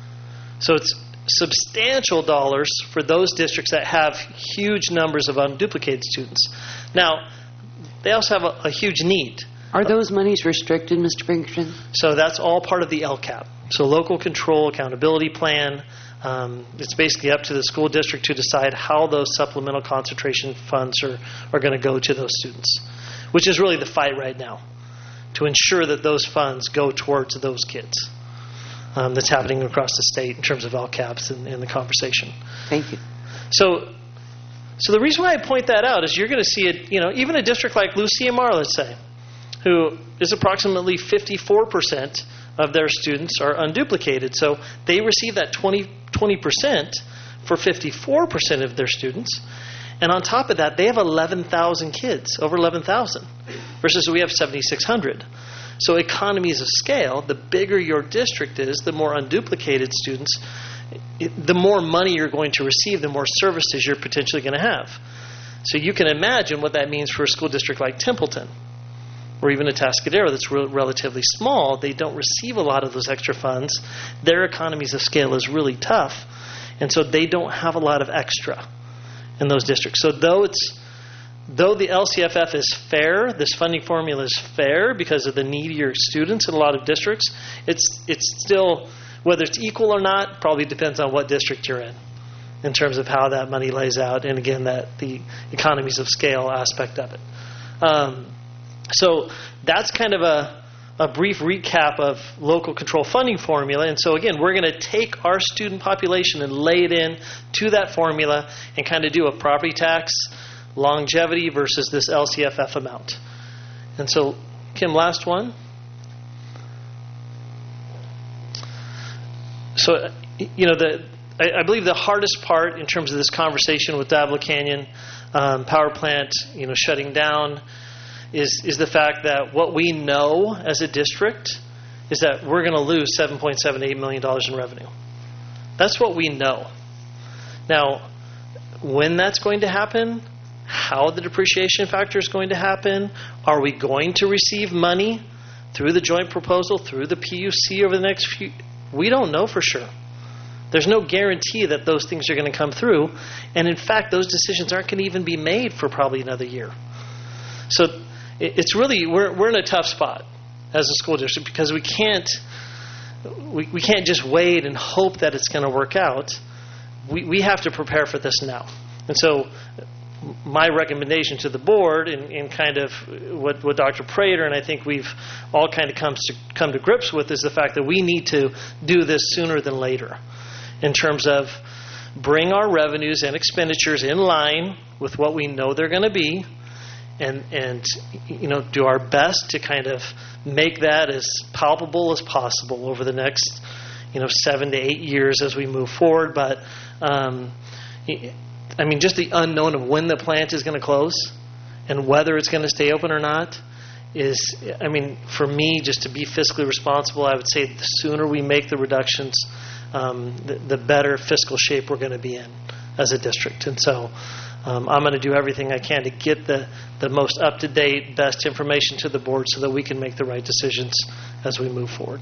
So it's substantial dollars for those districts that have huge numbers of unduplicated students. Now, they also have a, a huge need. Are those monies restricted, Mister Pinkerton? So that's all part of the L C A P. So local control accountability plan. Um, it's basically up to the school district to decide how those supplemental concentration funds are, are going to go to those students, which is really the fight right now, to ensure that those funds go towards those kids. Um, that's happening across the state in terms of L C A Ps and, and the conversation. Thank you. So, so the reason why I point that out is you're going to see it. You know, even a district like Lucia Mar, let's say, who is approximately fifty-four percent of their students are unduplicated. So they receive that twenty percent for fifty-four percent of their students. And on top of that, they have eleven thousand kids, over eleven thousand, versus we have seventy-six hundred. So economies of scale, the bigger your district is, the more unduplicated students, the more money you're going to receive, the more services you're potentially going to have. So you can imagine what that means for a school district like Templeton, or even a Atascadero that's re- relatively small. They don't receive a lot of those extra funds. Their economies of scale is really tough, and so they don't have a lot of extra in those districts. So though it's Though the L C F F is fair, this funding formula is fair because of the needier students in a lot of districts, it's it's still, whether it's equal or not, probably depends on what district you're in, in terms of how that money lays out, and again, that the economies of scale aspect of it. Um, so that's kind of a, a brief recap of local control funding formula. And so again, we're going to take our student population and lay it in to that formula and kind of do a property tax longevity versus this L C F F amount. And so, Kim, last one. So, you know, the I, I believe the hardest part in terms of this conversation with Davila Canyon um, power plant, you know, shutting down, is is the fact that what we know as a district is that we're going to lose seven point seven eight million dollars in revenue. That's what we know. Now, when that's going to happen, how the depreciation factor is going to happen, are we going to receive money through the joint proposal, through the P U C over the next few, we don't know for sure. There's no guarantee that those things are going to come through, and in fact, those decisions aren't going to even be made for probably another year. So it's really, we're we're in a tough spot as a school district because we can't, we, we can't just wait and hope that it's going to work out. We, we have to prepare for this now. And so my recommendation to the board and, and kind of what, what Doctor Prater and I think we've all kind of come to, come to grips with is the fact that we need to do this sooner than later in terms of bring our revenues and expenditures in line with what we know they're going to be, and and you know do our best to kind of make that as palpable as possible over the next you know seven to eight years as we move forward. But um, I mean, just the unknown of when the plant is going to close and whether it's going to stay open or not is, I mean, for me, just to be fiscally responsible, I would say the sooner we make the reductions, um, the, the better fiscal shape we're going to be in as a district. And so um, I'm going to do everything I can to get the, the most up-to-date, best information to the board so that we can make the right decisions as we move forward.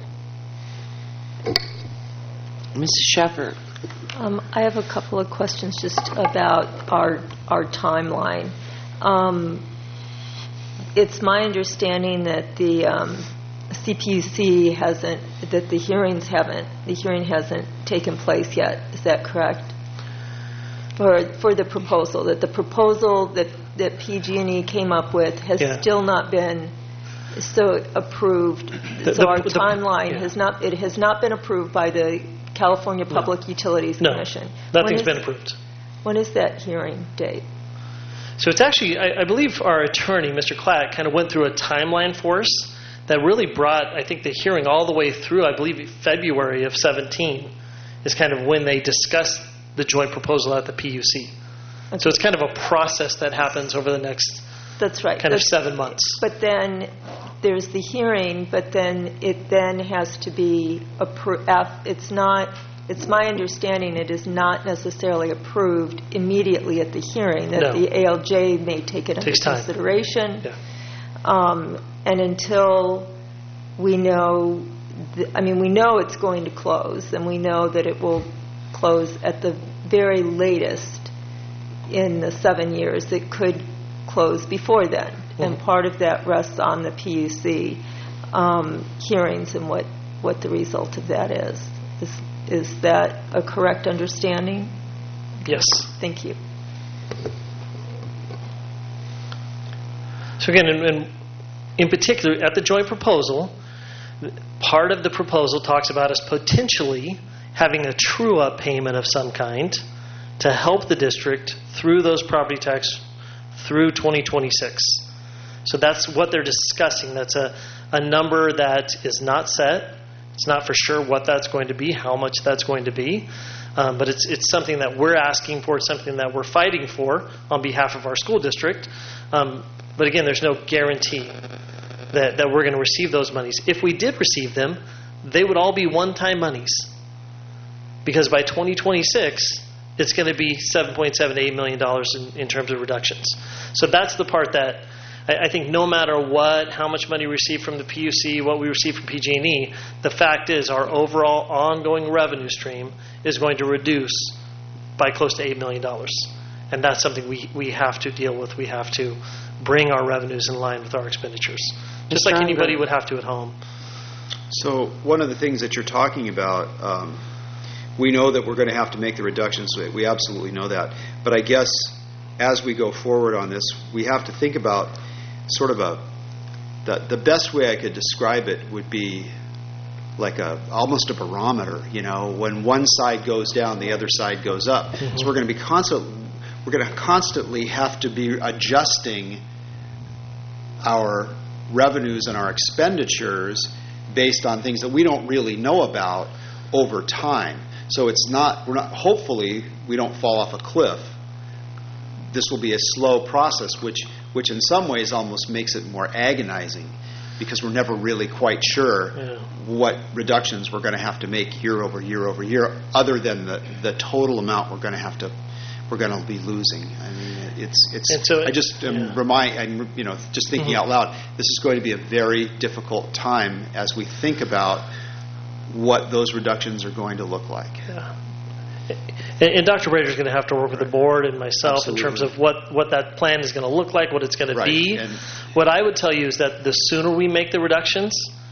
Missus Sheffer. Um, I have a couple of questions just about our our timeline. Um, it's my understanding that the um, C P U C hasn't, that the hearings haven't, the hearing hasn't taken place yet. Is that correct? For for the proposal, that the proposal that that P G and E came up with has Yeah. still not been so approved. The- so the- our the- timeline yeah. has not, it has not been approved by the California Public Utilities No, Commission. nothing's When been is- approved. When is that hearing date? So it's actually, I, I believe our attorney, Mister Klatt, kind of went through a timeline for us that really brought, I think, the hearing all the way through, I believe, February of seventeen is kind of when they discussed the joint proposal at the P U C. Okay. So it's kind of a process that happens over the next That's right. kind of That's- seven months. But then there's the hearing, but then it then has to be approved. It's not, it's my understanding it is not necessarily approved immediately at the hearing, that No. the A L J may take it under Takes time. consideration. Yeah. Um, and until we know, th- I mean, we know it's going to close, and we know that it will close at the very latest in the seven years. It could close before then. And part of that rests on the P U C um, hearings and what, what the result of that is. Is is that a correct understanding? Yes. Thank you. So again, in, in, in particular, at the joint proposal, part of the proposal talks about us potentially having a true-up payment of some kind to help the district through those property tax through twenty twenty-six. So that's what they're discussing. That's a, a number that is not set. It's not for sure what that's going to be, how much that's going to be. Um, but it's it's something that we're asking for. It's something that we're fighting for on behalf of our school district. Um, but again, there's no guarantee that, that we're going to receive those monies. If we did receive them, they would all be one-time monies. Because by twenty twenty-six, it's going to be seven point seven eight million dollars in, in terms of reductions. So that's the part that I, I think no matter what, how much money we receive from the P U C, what we receive from P G and E, the fact is our overall ongoing revenue stream is going to reduce by close to eight million dollars. And that's something we, we have to deal with. We have to bring our revenues in line with our expenditures, just like anybody would have to at home. So one of the things that you're talking about, um, we know that we're going to have to make the reductions. We absolutely know that. But I guess as we go forward on this, we have to think about sort of a, the, the best way I could describe it would be like a almost a barometer. You know, when one side goes down, the other side goes up. Mm-hmm. So we're going to be constant. We're going to constantly have to be adjusting our revenues and our expenditures based on things that we don't really know about over time. So it's not, we're not, hopefully we don't fall off a cliff. This will be a slow process, which, which in some ways almost makes it more agonizing because we're never really quite sure yeah. what reductions we're going to have to make year over year over year, other than the, the total amount we're going to have to, we're going to be losing. I mean, it's, it's, so, I just um, yeah. remind, I'm, you know, just thinking mm-hmm. out loud, this is going to be a very difficult time as we think about what those reductions are going to look like. Yeah. And, and Doctor Prater is going to have to work with the board and myself Absolutely. in terms of what, what that plan is going to look like, what it's going right. to be. And what I would tell you is that the sooner we make the reductions, right.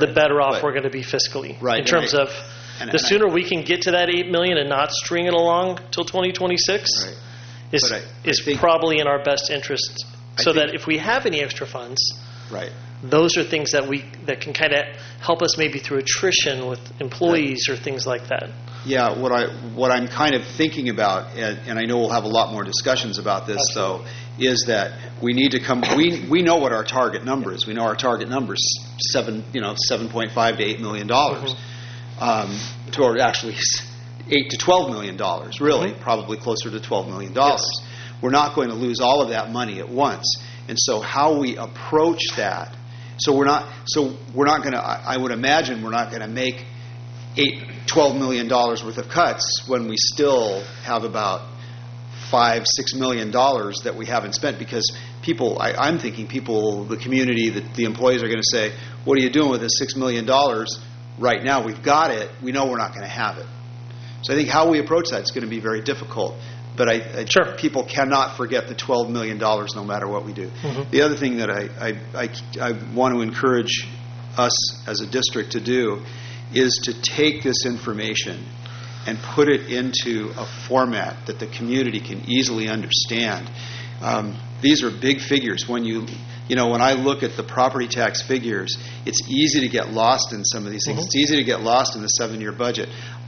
the better off we're going to be fiscally. Right. In terms and I, of and, the and sooner I, we can get to that eight million and not string it along till twenty twenty-six right. is I, is I think, probably in our best interest. I So think, that if we have any extra funds, right. those are things that we that can kind of help us maybe through attrition with employees right. or things like that. Yeah, what I what I'm kind of thinking about, and, and I know we'll have a lot more discussions about this, Absolutely. though, is that we need to come. We we know what our target number is. We know our target number is seven, you know, seven point five to eight million dollars, mm-hmm. um, to or actually eight to twelve million dollars. Really, mm-hmm. probably closer to twelve million dollars. Yes. We're not going to lose all of that money at once, and so how we approach that. So we're not. So we're not going to. I would imagine we're not going to make eight, twelve million dollars worth of cuts when we still have about five, six million dollars that we haven't spent, because people. I, I'm thinking people, the community, the, the employees are going to say, "What are you doing with this six million dollars right now? We've got it. We know we're not going to have it." So I think how we approach that is going to be very difficult. But I, I sure. people cannot forget the twelve million dollars no matter what we do. Mm-hmm. The other thing that I, I, I, I want to encourage us as a district to do is to take this information and put it into a format that the community can easily understand. Um, these are big figures. When you, you know, when I look at the property tax figures, it's easy to get lost in some of these things. Mm-hmm. It's easy to get lost in the seven-year budget.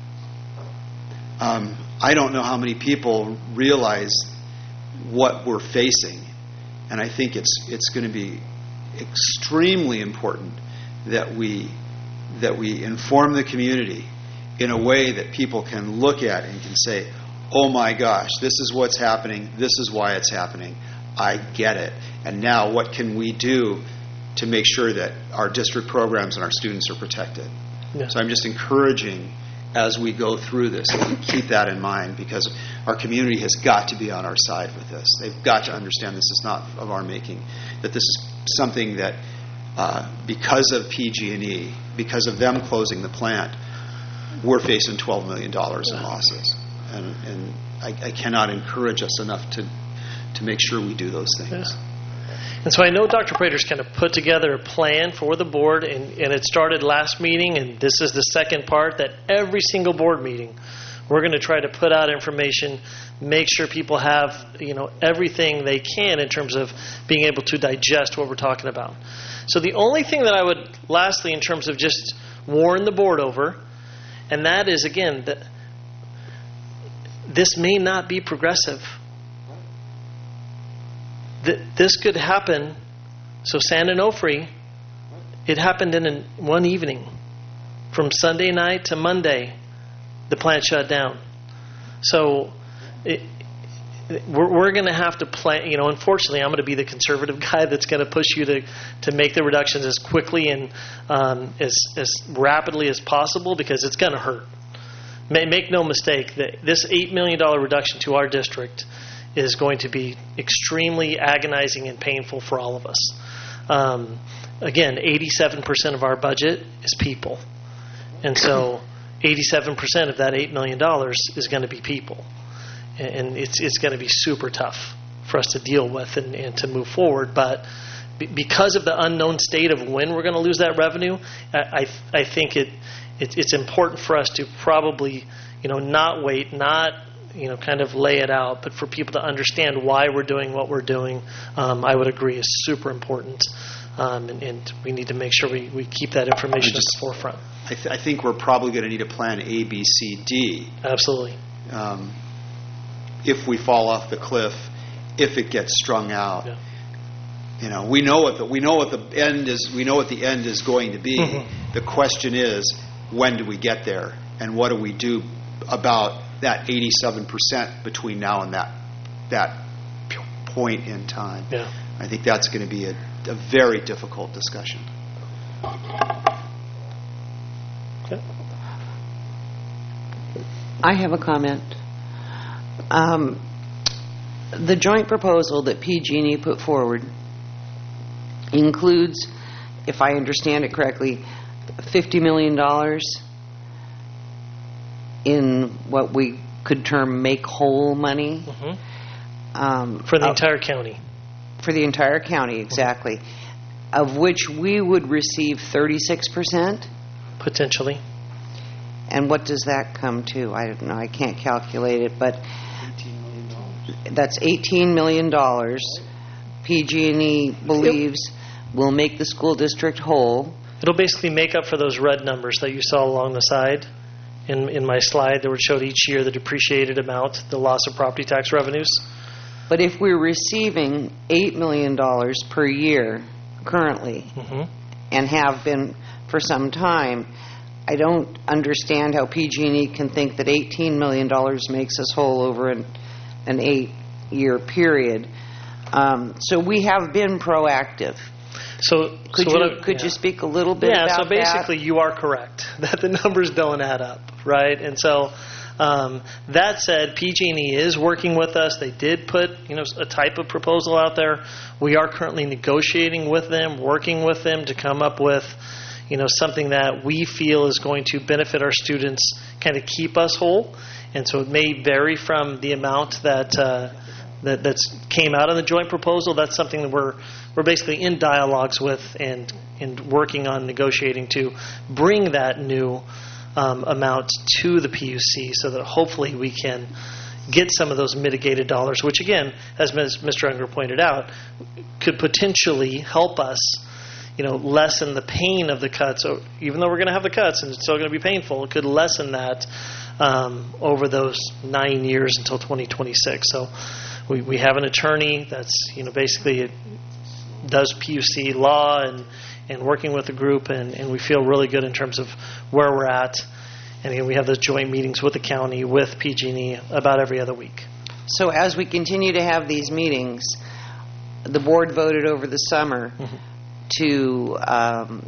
Um, I don't know how many people realize what we're facing, and I think it's it's going to be extremely important that we that we inform the community in a way that people can look at and can say, "Oh my gosh, this is what's happening. This is why it's happening. I get it. And now what can we do to make sure that our district programs and our students are protected?" Yeah. So I'm just encouraging, as we go through this, keep that in mind, because our community has got to be on our side with this. They've got to understand this is not of our making, that this is something that, uh, because of P G and E, because of them closing the plant, we're facing twelve million dollars in losses. And, and I, I cannot encourage us enough to, to make sure we do those things. Yeah. And so I know Doctor Prater's kind of put together a plan for the board, and, and it started last meeting, and this is the second part, that every single board meeting we're going to try to put out information, make sure people have, you know, everything they can in terms of being able to digest what we're talking about. So the only thing that I would, lastly, in terms of just warn the board over, and that is, again, that this may not be progressive. This could happen. So San Onofre, it happened in an, one evening. From Sunday night to Monday, the plant shut down. So it, we're, we're going to have to plan. You know, unfortunately, I'm going to be the conservative guy that's going to push you to, to make the reductions as quickly and um, as as rapidly as possible, because it's going to hurt. May, make no mistake that this eight million dollars reduction to our district is going to be extremely agonizing and painful for all of us. Um, again, eighty-seven percent of our budget is people. And so eighty-seven percent of that eight million dollars is going to be people. And it's it's going to be super tough for us to deal with and, and to move forward. But b- because of the unknown state of when we're going to lose that revenue, I, I, I think it, it it's important for us to probably, you know, not wait, not you know, kind of lay it out, but for people to understand why we're doing what we're doing, um, I would agree is super important. Um, and, and we need to make sure we, we keep that information just, at the forefront. I, th- I think we're probably going to need a plan A, B, C, D. Absolutely. Um, if we fall off the cliff, if it gets strung out. Yeah. You know, we know what the we know what the end is. We know what the end is going to be. Mm-hmm. The question is, when do we get there, and what do we do about that eighty-seven percent between now and that that point in time? Yeah. I think that's going to be a, a very difficult discussion. Okay. I have a comment. Um, the joint proposal that P G and E put forward includes, if I understand it correctly, fifty million dollars in what we could term make whole money. Mm-hmm. Um, for the uh, entire county. For the entire county, exactly. Mm-hmm. of which we would receive thirty-six percent? Potentially. And what does that come to? I don't know. I can't calculate it, but that's eighteen million dollars. P G and E believes will make the school district whole. It'll basically make up for those red numbers that you saw along the side in in my slide that would showed each year the depreciated amount, the loss of property tax revenues. But if we're receiving eight million dollars per year currently, mm-hmm. and have been for some time, I don't understand how P G and E can think that eighteen million dollars makes us whole over an, an eight-year period. Um, so we have been proactive. So could so you I, could yeah. you speak a little bit yeah, about so basically that? You are correct that the numbers don't add up, right? And so um, that said, P G and E is working with us. They did put, you know, a type of proposal out there. We are currently negotiating with them, working with them to come up with, you know, something that we feel is going to benefit our students, kind of keep us whole. And so it may vary from the amount that uh, that that's came out of the joint proposal. That's something that we're we're basically in dialogues with and and working on negotiating to bring that new um, amount to the P U C so that hopefully we can get some of those mitigated dollars, which again, as Mister Unger pointed out, could potentially help us, you know, lessen the pain of the cuts. So even though we're going to have the cuts and it's still going to be painful, it could lessen that um, over those nine years until twenty twenty-six. So we, we have an attorney that's, you know, basically it does P U C law and, and working with the group, and, and we feel really good in terms of where we're at. And again, we have those joint meetings with the county, with P G and E about every other week. So as we continue to have these meetings, the board voted over the summer mm-hmm. to um,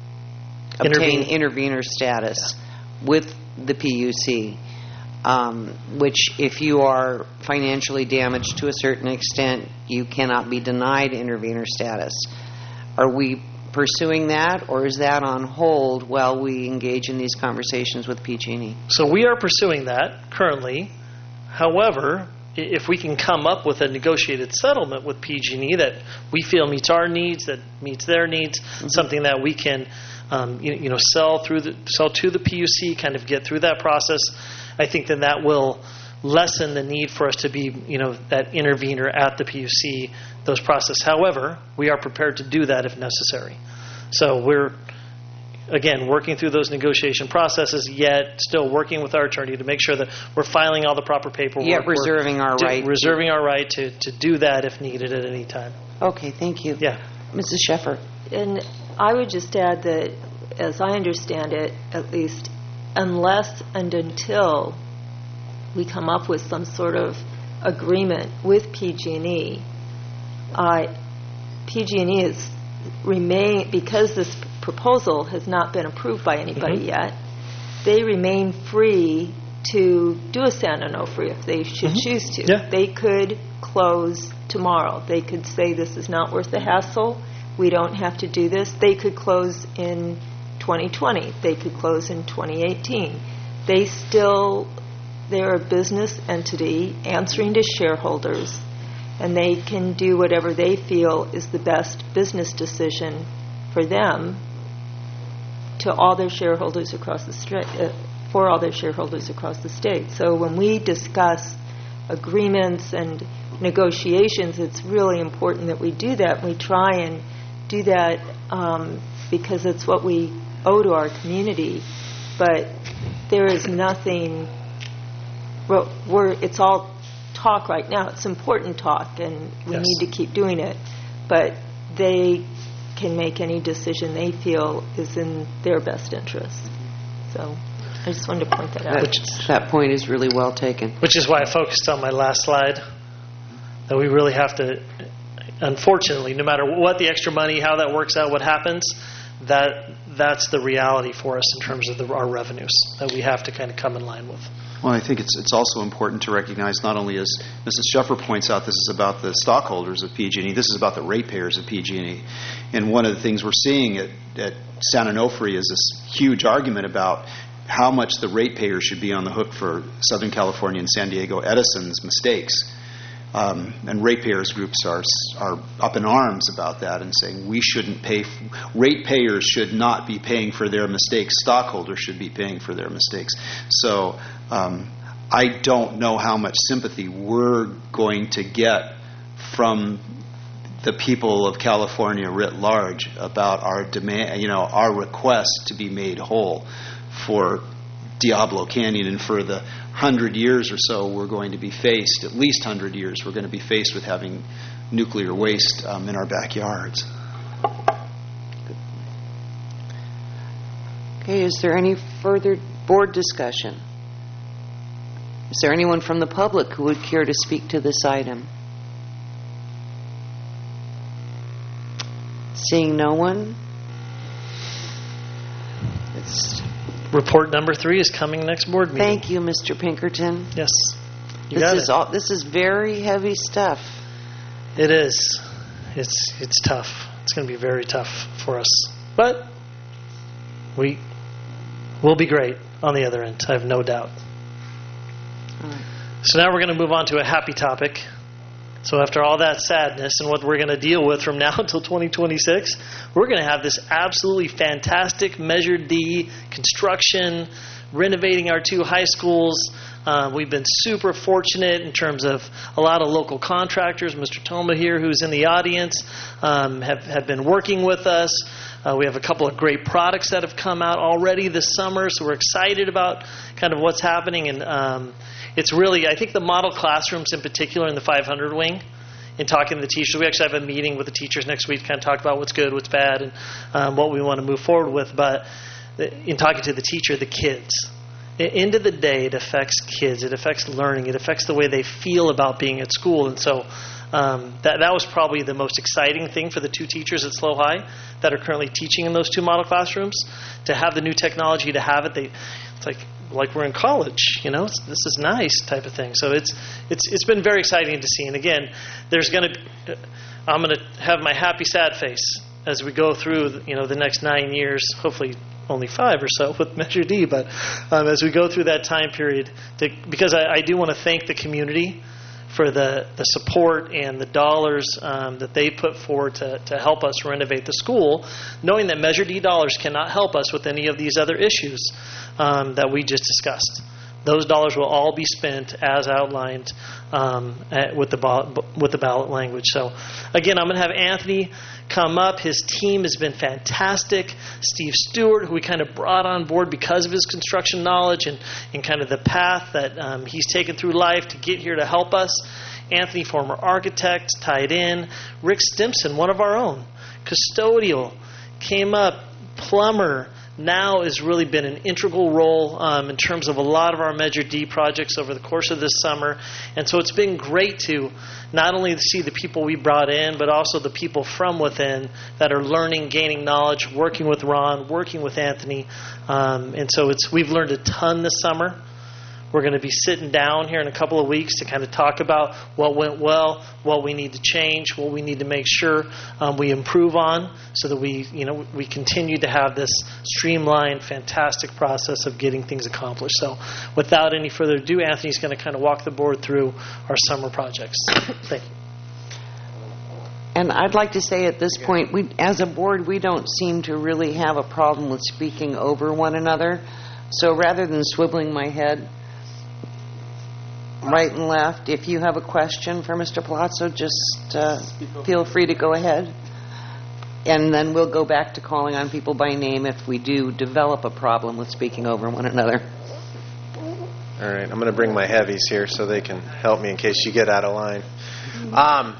obtain Intervene. intervener status yeah. with the P U C, um, which if you are financially damaged to a certain extent, you cannot be denied intervener status. Are we pursuing that, or is that on hold while we engage in these conversations with P G and E? So we are pursuing that currently. However, if we can come up with a negotiated settlement with P G and E that we feel meets our needs, that meets their needs, mm-hmm. something that we can, um, you, you know, sell through the sell to the P U C, kind of get through that process, I think then that will lessen the need for us to be, you know, that intervener at the P U C, those process. However, we are prepared to do that if necessary. So we're, again, working through those negotiation processes, yet still working with our attorney to make sure that we're filing all the proper paperwork. Yet reserving our to, right. Reserving our right to, to do that if needed at any time. Okay, thank you. Yeah. Missus Sheffer. And I would just add that, as I understand it, at least, unless and until we come up with some sort of agreement with P G and E, uh, P G and E is remain, because this proposal has not been approved by anybody mm-hmm. yet, they remain free to do a San Onofre if they should mm-hmm. choose to. Yeah. They could close tomorrow. They could say this is not worth the hassle. We don't have to do this. They could close in twenty twenty. They could close in twenty eighteen. They still, they're a business entity answering to shareholders, and they can do whatever they feel is the best business decision for them to all their shareholders across the state, uh, for all their shareholders across the state. So when we discuss agreements and negotiations, it's really important that we do that. We try and do that um, because it's what we owe to our community. But there is nothing. Well, we're it's all talk right now. It's important talk, and we yes. need to keep doing it. But they can make any decision they feel is in their best interest. So I just wanted to point that out. Which, that point is really well taken. Which is why I focused on my last slide, that we really have to, unfortunately, no matter what the extra money, how that works out, what happens, that that's the reality for us in terms of the, our revenues that we have to kind of come in line with. Well, I think it's it's also important to recognize, not only as Missus Sheffer points out, this is about the stockholders of P G and E, this is about the ratepayers of P G and E. And one of the things we're seeing at, at San Onofre is this huge argument about how much the ratepayers should be on the hook for Southern California and San Diego Edison's mistakes. um, and ratepayers groups are are up in arms about that and saying we shouldn't pay. Ratepayers should not be paying for their mistakes. Stockholders should be paying for their mistakes. So um, I don't know how much sympathy we're going to get from the people of California writ large about our demand, you know, our request to be made whole for Diablo Canyon, and for the hundred years or so we're going to be faced, at least hundred years, we're going to be faced with having nuclear waste um, in our backyards. Okay, is there any further board discussion? Is there anyone from the public who would care to speak to this item? Seeing no one? It's Report number three is coming next board meeting. Thank you, Mister Pinkerton. Yes. You this got is it. all this is very heavy stuff. It is. It's it's tough. It's going to be very tough for us. But we will be great on the other end, I have no doubt. All right. So now we're going to move on to a happy topic. So after all that sadness and what we're going to deal with from now until twenty twenty-six, we're going to have this absolutely fantastic Measure D construction, renovating our two high schools. Uh, we've been super fortunate in terms of a lot of local contractors. Mister Toma here, who's in the audience, um, have, have been working with us. Uh, we have a couple of great products that have come out already this summer, so we're excited about kind of what's happening. And um, it's really, I think the model classrooms in particular in the five hundred wing, in talking to the teachers, we actually have a meeting with the teachers next week to kind of talk about what's good, what's bad, and um, what we want to move forward with. But in talking to the teacher, the kids, at the end of the day, it affects kids. It affects learning. It affects the way they feel about being at school. And so um, that that was probably the most exciting thing for the two teachers at SLO High that are currently teaching in those two model classrooms, to have the new technology, to have it. They, it's like like we're in college, you know. It's, this is nice type of thing. So it's it's it's been very exciting to see. And again, there's going to I'm going to have my happy sad face as we go through, you know, the next nine years. Hopefully only five or so with Measure D, but um, as we go through that time period, to, because I, I do want to thank the community for the, the support and the dollars um, that they put forward to, to help us renovate the school, knowing that Measure D dollars cannot help us with any of these other issues um, that we just discussed. Those dollars will all be spent as outlined um, at, with the ball, with the ballot language. So, again, I'm going to have Anthony come up. His team has been fantastic. Steve Stewart, who we kind of brought on board because of his construction knowledge and, and kind of the path that um, he's taken through life to get here to help us. Anthony, former architect, tied in. Rick Stimson, one of our own. Custodial, came up. Plumber, now has really been an integral role um, in terms of a lot of our Measure D projects over the course of this summer. And so it's been great to not only see the people we brought in, but also the people from within that are learning, gaining knowledge, working with Ron, working with Anthony. Um, and so it's we've learned a ton this summer. We're going to be sitting down here in a couple of weeks to kind of talk about what went well, what we need to change, what we need to make sure um, we improve on, so that we, you know, we continue to have this streamlined, fantastic process of getting things accomplished. So, without any further ado, Anthony's going to kind of walk the board through our summer projects. Thank you. And I'd like to say at this point, we, as a board, we don't seem to really have a problem with speaking over one another. So rather than swiveling my head right and left, if you have a question for Mister Palazzo, just uh, feel free to go ahead. And then we'll go back to calling on people by name if we do develop a problem with speaking over one another. All right, I'm going to bring my heavies here so they can help me in case you get out of line. Um,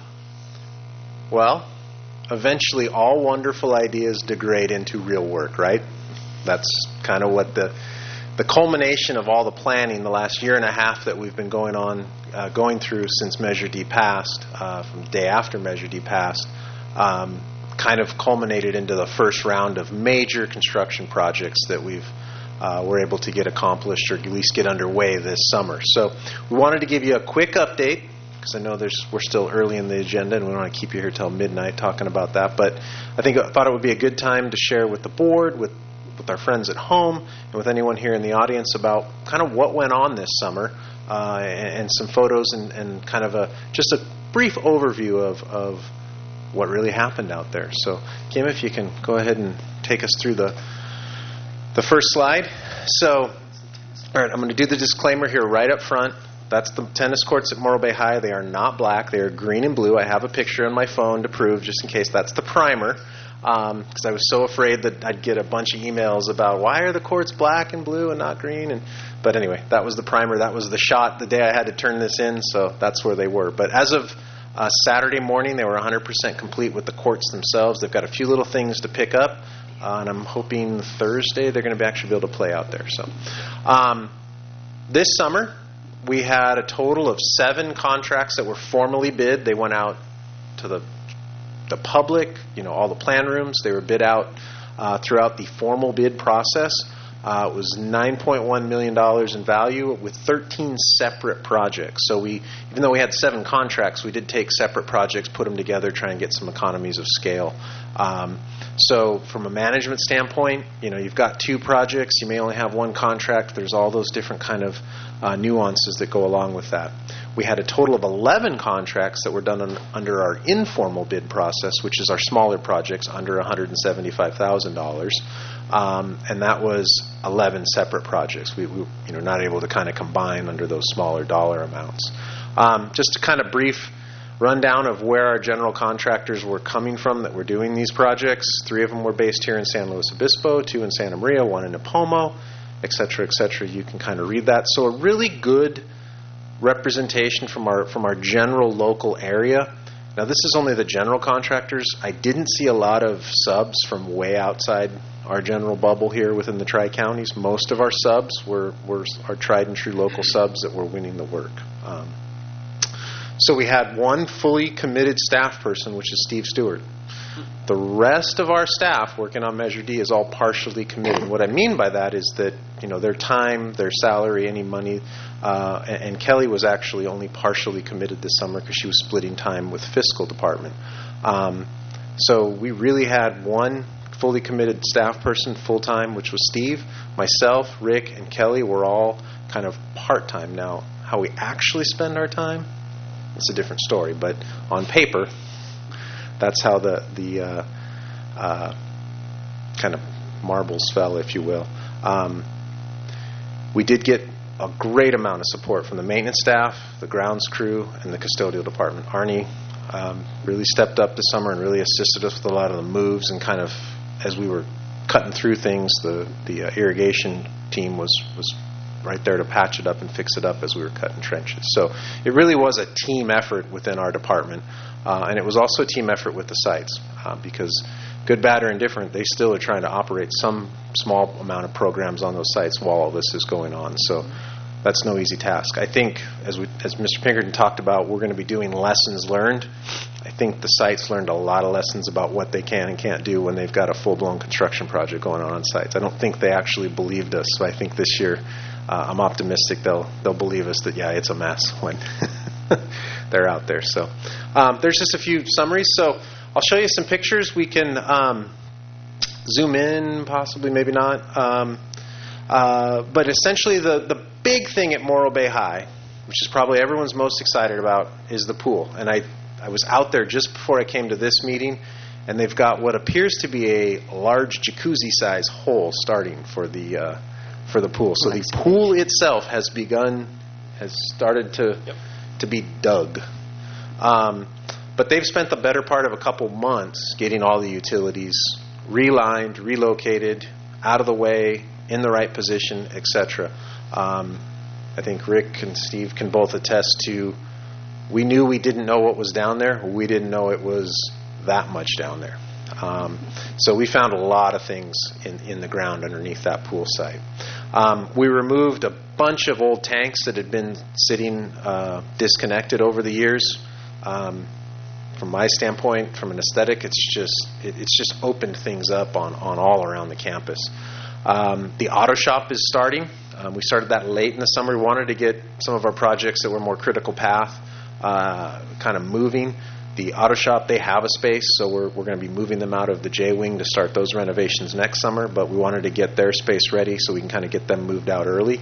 well, eventually all wonderful ideas degrade into real work, right? That's kind of what the the culmination of all the planning the last year and a half that we've been going on, uh, going through since Measure D passed, uh, from the day after Measure D passed, um, kind of culminated into the first round of major construction projects that we've uh, were able to get accomplished or at least get underway this summer. So we wanted to give you a quick update, because I know there's we're still early in the agenda and we don't want to keep you here till midnight talking about that. But I think I thought it would be a good time to share with the board, with with our friends at home, and with anyone here in the audience about kind of what went on this summer uh, and, and some photos and, and kind of a just a brief overview of, of what really happened out there. So, Kim, if you can go ahead and take us through the the first slide. So, all right, I'm going to do the disclaimer here right up front. That's the tennis courts at Morro Bay High. They are not black. They are green and blue. I have a picture on my phone to prove, just in case. That's the primer, because um, I was so afraid that I'd get a bunch of emails about why are the courts black and blue and not green. And but anyway, that was the primer. That was the shot the day I had to turn this in, so that's where they were. But as of uh, Saturday morning, they were one hundred percent complete with the courts themselves. They've got a few little things to pick up, uh, and I'm hoping Thursday they're going to be actually be able to play out there. So um, this summer, we had a total of seven contracts that were formally bid. They went out to the the public, you know, all the plan rooms. They were bid out uh, throughout the formal bid process. Uh, it was nine point one million dollars in value with thirteen separate projects. So we, even though we had seven contracts, we did take separate projects, put them together, try and get some economies of scale. Um, so from a management standpoint, you know, you've got two projects. You may only have one contract. There's all those different kind of uh, nuances that go along with that. We had a total of eleven contracts that were done on, under our informal bid process, which is our smaller projects under one hundred seventy-five thousand dollars. Um, and that was eleven separate projects. We, we you know, not able to kind of combine under those smaller dollar amounts. Um, just a kind of brief rundown of where our general contractors were coming from that were doing these projects. Three of them were based here in San Luis Obispo, two in Santa Maria, one in Nipomo, et cetera, et cetera. You can kind of read that. So a really good representation from our from our general local area. Now, this is only the general contractors. I didn't see a lot of subs from way outside our general bubble here within the Tri-Counties. Most of our subs were, were our tried and true local subs that were winning the work. Um, so we had one fully committed staff person, which is Steve Stewart. The rest of our staff working on Measure D is all partially committed. What I mean by that is that, you know, their time, their salary, any money, uh, and, and Kelly was actually only partially committed this summer because she was splitting time with fiscal department. Um, so we really had one fully committed staff person full-time, which was Steve. Myself, Rick, and Kelly were all kind of part-time. Now, how we actually spend our time, it's a different story, but on paper, that's how the the uh, uh, kind of marbles fell, if you will. Um, we did get a great amount of support from the maintenance staff, the grounds crew, and the custodial department. Arnie um, really stepped up this summer and really assisted us with a lot of the moves, and kind of as we were cutting through things, the the uh, irrigation team was was right there to patch it up and fix it up as we were cutting trenches. So it really was a team effort within our department. Uh, and it was also a team effort with the sites uh, because good, bad, or indifferent, they still are trying to operate some small amount of programs on those sites while all this is going on. So that's no easy task. I think, as we, as Mister Pinkerton talked about, we're going to be doing lessons learned. I think the sites learned a lot of lessons about what they can and can't do when they've got a full-blown construction project going on on sites. I don't think they actually believed us, so I think this year uh, I'm optimistic they'll they'll believe us that, yeah, it's a mess when they're out there. So um, there's just a few summaries. So I'll show you some pictures. We can um, zoom in, possibly, maybe not. Um, uh, but essentially the, the big thing at Morro Bay High, which is probably everyone's most excited about, is the pool. And I, I was out there just before I came to this meeting, and they've got what appears to be a large jacuzzi-size hole starting for the uh, for the pool. So the pool itself has begun, has started to yep. to be dug. Um, but they've spent the better part of a couple months getting all the utilities relined, relocated, out of the way, in the right position, et cetera. Um, I think Rick and Steve can both attest to, we knew we didn't know what was down there. We didn't know it was that much down there. Um, so we found a lot of things in, in the ground underneath that pool site. Um, we removed a bunch of old tanks that had been sitting uh, disconnected over the years. Um, from my standpoint, from an aesthetic, it's just it, it's just opened things up on, on all around the campus. Um, the auto shop is starting. Um, we started that late in the summer. We wanted to get some of our projects that were more critical path uh, kind of moving. The auto shop, they have a space, so we're we're going to be moving them out of the J-Wing to start those renovations next summer, but we wanted to get their space ready so we can kind of get them moved out early.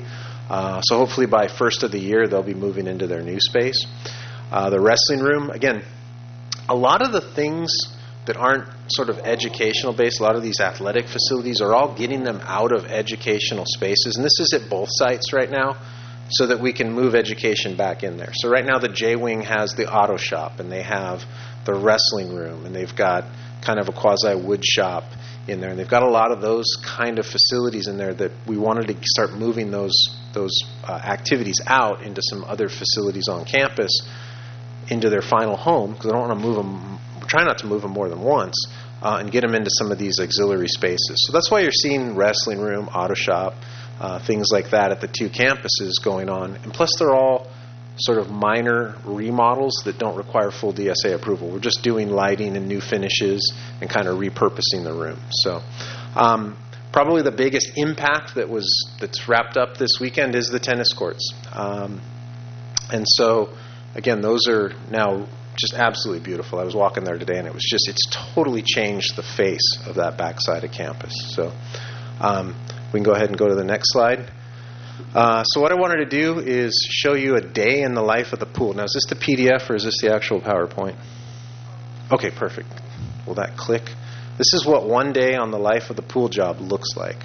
Uh, so hopefully by first of the year, they'll be moving into their new space. Uh, the wrestling room, again, a lot of the things that aren't sort of educational based, a lot of these athletic facilities are all getting them out of educational spaces. And this is at both sites right now, so that we can move education back in there. So right now the J-Wing has the auto shop, and they have the wrestling room, and they've got kind of a quasi-wood shop in there. And they've got a lot of those kind of facilities in there that we wanted to start moving those those uh, activities out into some other facilities on campus into their final home, because I don't want to move them, try not to move them more than once, uh, and get them into some of these auxiliary spaces. So that's why you're seeing wrestling room, auto shop, uh, things like that at the two campuses going on. And plus they're all sort of minor remodels that don't require full D S A approval. We're just doing lighting and new finishes and kind of repurposing the room. So um, probably the biggest impact that was that's wrapped up this weekend is the tennis courts. Um, and so, again, those are now just absolutely beautiful. I was walking there today, and it was just, it's totally changed the face of that backside of campus. So um, we can go ahead and go to the next slide. Uh, so what I wanted to do is show you a day in the life of the pool. Now, is this the P D F or is this the actual PowerPoint? Okay, perfect. Will that click? This is what one day on the life of the pool job looks like.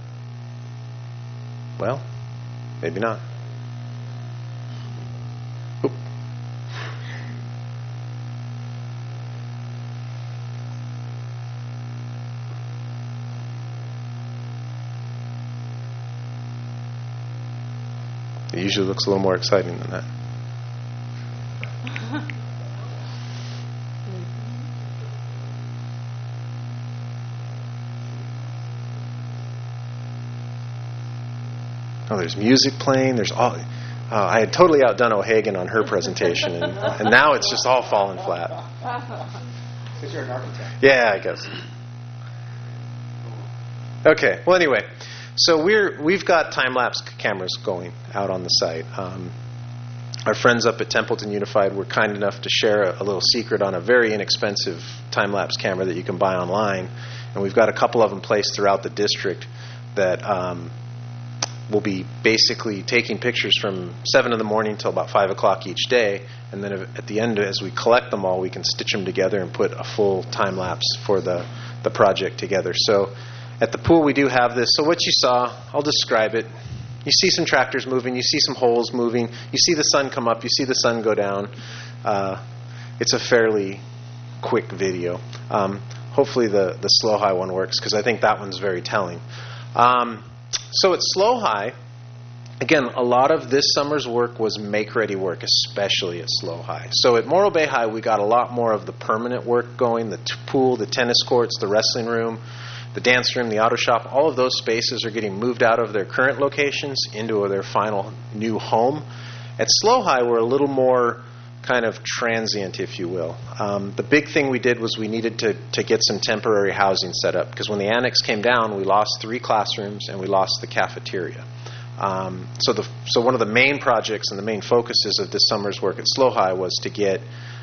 Well, maybe not. Oop. It usually looks a little more exciting than that. Oh, there's music playing. There's all. Uh, I had totally outdone O'Hagan on her presentation, and, and now it's just all falling flat. Because you're an architect. Yeah, I guess. Okay. Well, anyway, so we're we've got time-lapse cameras going out on the site. Um, our friends up at Templeton Unified were kind enough to share a, a little secret on a very inexpensive time-lapse camera that you can buy online, and we've got a couple of them placed throughout the district that. Um, We'll be basically taking pictures from seven in the morning till about five o'clock each day, and then at the end, as we collect them all, we can stitch them together and put a full time lapse for the, the project together. So at the pool, we do have this. So what you saw, I'll describe it. You see some tractors moving. You see some holes moving. You see the sun come up. You see the sun go down. Uh, it's a fairly quick video. Um, hopefully the, the slow high one works, because I think that one's very telling. Um, So at Slow High, again, a lot of this summer's work was make-ready work, especially at Slow High. So at Morro Bay High, we got a lot more of the permanent work going, the t- pool, the tennis courts, the wrestling room, the dance room, the auto shop. All of those spaces are getting moved out of their current locations into their final new home. At Slow High, we're a little more kind of transient, if you will. Um, the big thing we did was we needed to, to get some temporary housing set up, because when the annex came down, we lost three classrooms and we lost the cafeteria. Um, so, the, so one of the main projects and the main focuses of this summer's work at Slow High was to get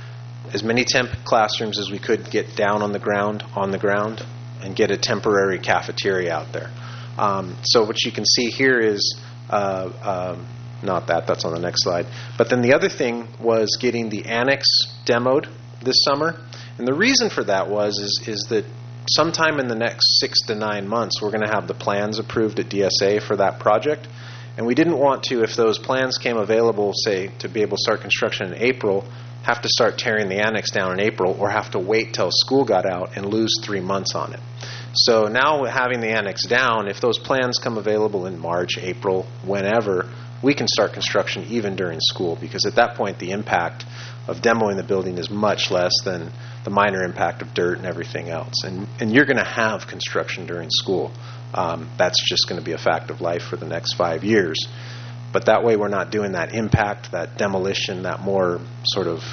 as many temp classrooms as we could get down on the ground, on the ground, and get a temporary cafeteria out there. Um, so what you can see here is uh, um, Not that, that's on the next slide. But then the other thing was getting the annex demoed this summer. And the reason for that was is, is that sometime in the next six to nine months, we're going to have the plans approved at D S A for that project. And we didn't want to, if those plans came available, say, to be able to start construction in April, have to start tearing the annex down in April, or have to wait till school got out and lose three months on it. So now having the annex down, if those plans come available in March, April, whenever, we can start construction even during school, because at that point the impact of demoing the building is much less than the minor impact of dirt and everything else. And, and you're going to have construction during school. Um, that's just going to be a fact of life for the next five years. But that way we're not doing that impact, that demolition, that more sort of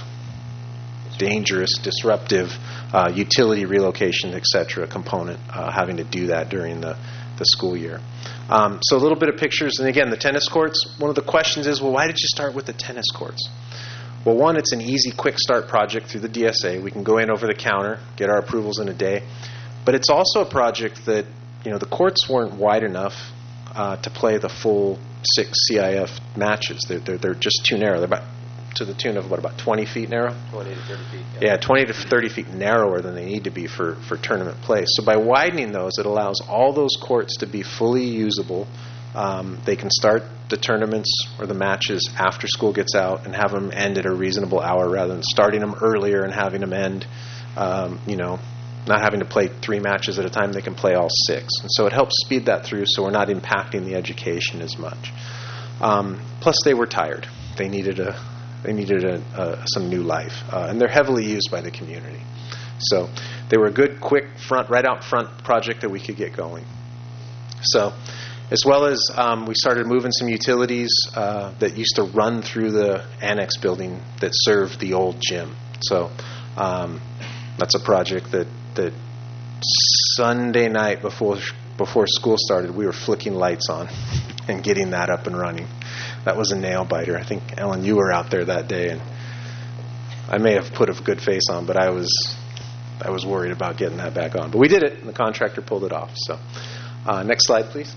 dangerous, disruptive uh, utility relocation, et cetera component, uh, having to do that during the, the school year. Um, so a little bit of pictures. And again, the tennis courts, one of the questions is, well, why did you start with the tennis courts? Well, one, it's an easy, quick start project through the D S A. We can go in over the counter, get our approvals in a day. But it's also a project that, you know, the courts weren't wide enough uh, to play the full six C I F matches. They're, they're, they're just too narrow. They're about to the tune of, what, about twenty feet narrow? twenty to thirty feet. Yeah, twenty to thirty feet narrower than they need to be for, for tournament play. So by widening those, it allows all those courts to be fully usable. Um, they can start the tournaments or the matches after school gets out and have them end at a reasonable hour rather than starting them earlier and having them end, um, you know, not having to play three matches at a time. They can play all six. And so it helps speed that through so we're not impacting the education as much. Um, plus, they were tired. They needed a they needed a, a, some new life. Uh, and they're heavily used by the community. So they were a good, quick, front, right out front project that we could get going. So as well as um, we started moving some utilities uh, that used to run through the annex building that served the old gym. So um, that's a project that, that Sunday night before before school started, we were flicking lights on and getting that up and running. That was a nail biter. I think, Ellen, you were out there that day, and I may have put a good face on, but I was I was worried about getting that back on. But we did it, and the contractor pulled it off. So uh, next slide, please.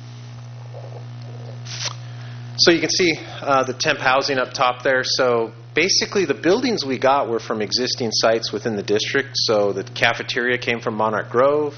So you can see uh, the temp housing up top there. So basically the buildings we got were from existing sites within the district. So the cafeteria came from Monarch Grove.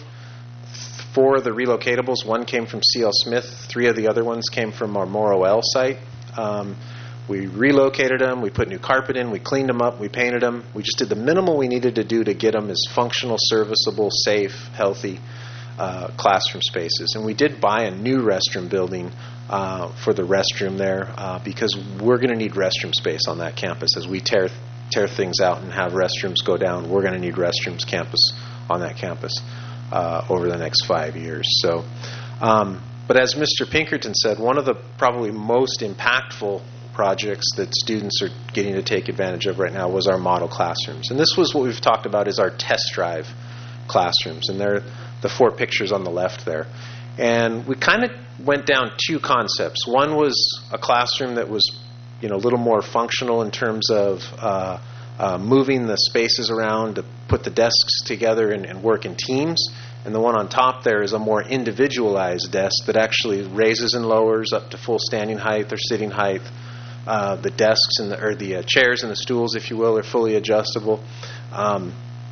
Four of the relocatables, one came from C L Smith. Three of the other ones came from our Morrow L site. Um, we relocated them. We put new carpet in. We cleaned them up. We painted them. We just did the minimal we needed to do to get them as functional, serviceable, safe, healthy uh, classroom spaces. And we did buy a new restroom building Uh, for the restroom there uh, because we're going to need restroom space on that campus as we tear tear things out and have restrooms go down. We're going to need restrooms campus on that campus uh, over the next five years. So, um, but as Mister Pinkerton said, one of the probably most impactful projects that students are getting to take advantage of right now was our model classrooms. And this was what we've talked about is our test drive classrooms. And they're the four pictures on the left there. And we kind of went down two concepts. One was a classroom that was, you know, a little more functional in terms of uh, uh, moving the spaces around to put the desks together and, and work in teams. And the one on top there is a more individualized desk that actually raises and lowers up to full standing height or sitting height. Uh, the desks and the, or the uh, chairs and the stools, if you will, are fully adjustable. Um,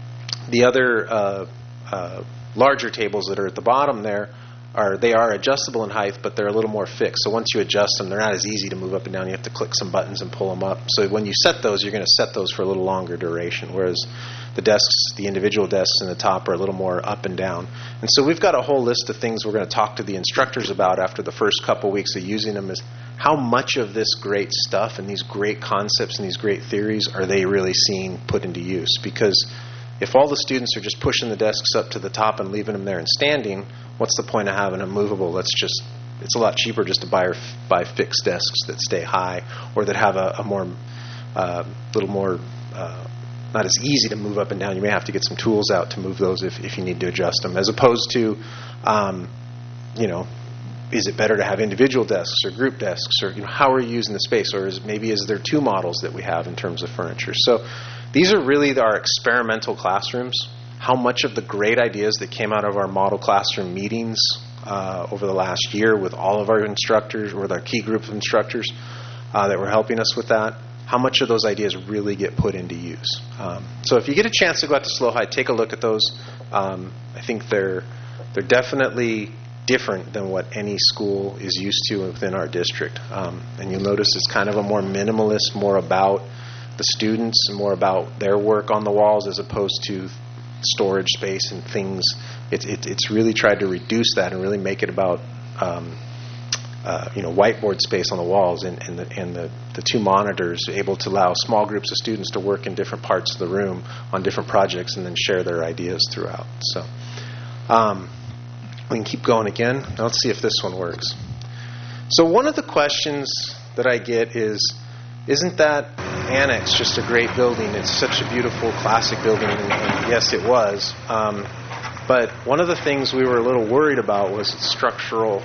the other uh, uh, larger tables that are at the bottom there are they are adjustable in height, but they're a little more fixed. So once you adjust them, they're not as easy to move up and down. You have to click some buttons and pull them up. So when you set those, you're going to set those for a little longer duration, whereas the desks, the individual desks in the top are a little more up and down. And so we've got a whole list of things we're going to talk to the instructors about after the first couple weeks of using them is how much of this great stuff and these great concepts and these great theories are they really seeing put into use? Because if all the students are just pushing the desks up to the top and leaving them there and standing, what's the point of having them movable? Let's just, it's a lot cheaper just to buy or f- buy fixed desks that stay high or that have a, a more, uh, little more, uh, not as easy to move up and down. You may have to get some tools out to move those if, if you need to adjust them, as opposed to, um, you know, is it better to have individual desks or group desks, or you know, how are you using the space, or is maybe is there two models that we have in terms of furniture? So these are really our experimental classrooms. How much of the great ideas that came out of our model classroom meetings uh, over the last year with all of our instructors, or with our key group of instructors uh, that were helping us with that, how much of those ideas really get put into use? Um, so if you get a chance to go out to Slow High, take a look at those. Um, I think they're they're definitely different than what any school is used to within our district. Um, and you'll notice it's kind of a more minimalist, more about the students and more about their work on the walls as opposed to storage space and things. It, it, it's really tried to reduce that and really make it about um, uh, you know, whiteboard space on the walls and, and, the, and the, the two monitors able to allow small groups of students to work in different parts of the room on different projects and then share their ideas throughout. So um, we can keep going again. Now let's see if this one works. So one of the questions that I get is, isn't that annex just a great building? It's such a beautiful classic building, and, and yes, it was. Um, but one of the things we were a little worried about was its structural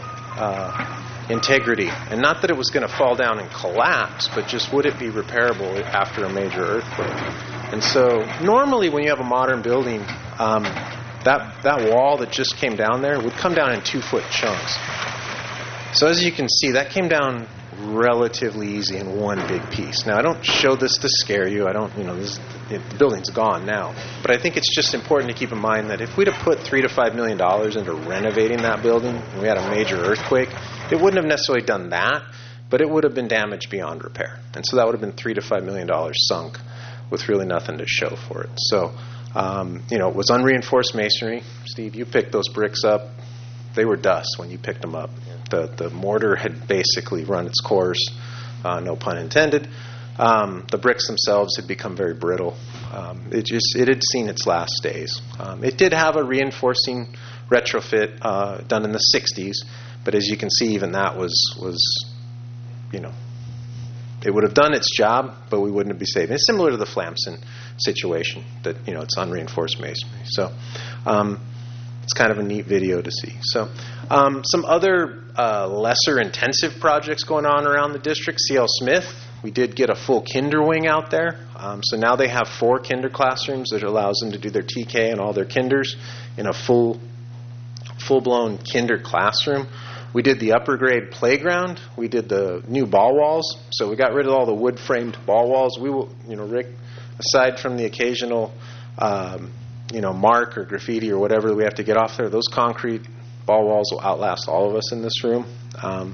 uh, integrity. And not that it was going to fall down and collapse, but just would it be repairable after a major earthquake? And so normally when you have a modern building, um, that, that wall that just came down there would come down in two-foot chunks. So as you can see, that came down relatively easy in one big piece. Now, I don't show this to scare you. I don't, you know, this, it, the building's gone now. But I think it's just important to keep in mind that if we'd have put three to five million dollars into renovating that building, and we had a major earthquake, it wouldn't have necessarily done that, but it would have been damaged beyond repair. And so that would have been three to five million dollars sunk with really nothing to show for it. So, um, you know, it was unreinforced masonry. Steve, you picked those bricks up. They were dust when you picked them up. The the mortar had basically run its course, uh, no pun intended. Um, the bricks themselves had become very brittle. Um, it just it had seen its last days. Um, it did have a reinforcing retrofit uh, done in the sixties, but as you can see, even that was was, you know, it would have done its job, but we wouldn't be saving. It's similar to the Flamson situation that, you know, it's unreinforced masonry. So. Um, It's kind of a neat video to see. So, um, some other uh, lesser intensive projects going on around the district. C L Smith, we did get a full kinder wing out there. Um, so now they have four kinder classrooms that allows them to do their T K and all their kinders in a full, full-blown kinder classroom. We did the upper grade playground. We did the new ball walls. So we got rid of all the wood-framed ball walls. We will, you know, Rick, aside from the occasional. Um, you know, mark or graffiti or whatever we have to get off there, those concrete ball walls will outlast all of us in this room. Um,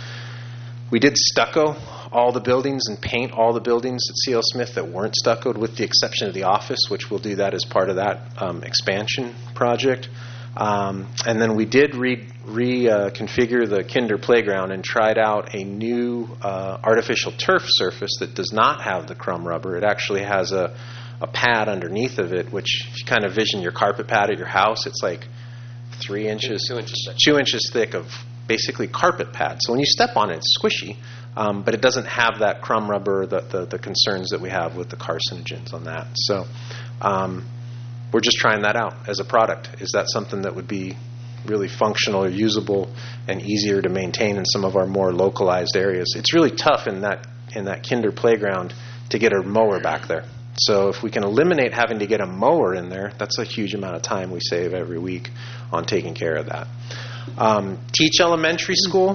we did stucco all the buildings and paint all the buildings at C L Smith that weren't stuccoed, with the exception of the office, which we'll do that as part of that um, expansion project. Um, and then we did re, re uh, configure the kinder playground and tried out a new uh, artificial turf surface that does not have the crumb rubber. It actually has a a pad underneath of it, which if you kind of vision your carpet pad at your house, it's like three inches, two, two inches thick, two inches thick of basically carpet pad. So when you step on it, it's squishy, um, but it doesn't have that crumb rubber, the, the, the concerns that we have with the carcinogens on that. So um, we're just trying that out as a product. Is that something that would be really functional or usable and easier to maintain in some of our more localized areas? It's really tough in that in that kinder playground to get a mower back there. So if we can eliminate having to get a mower in there, that's a huge amount of time we save every week on taking care of that. Um, Teach Elementary School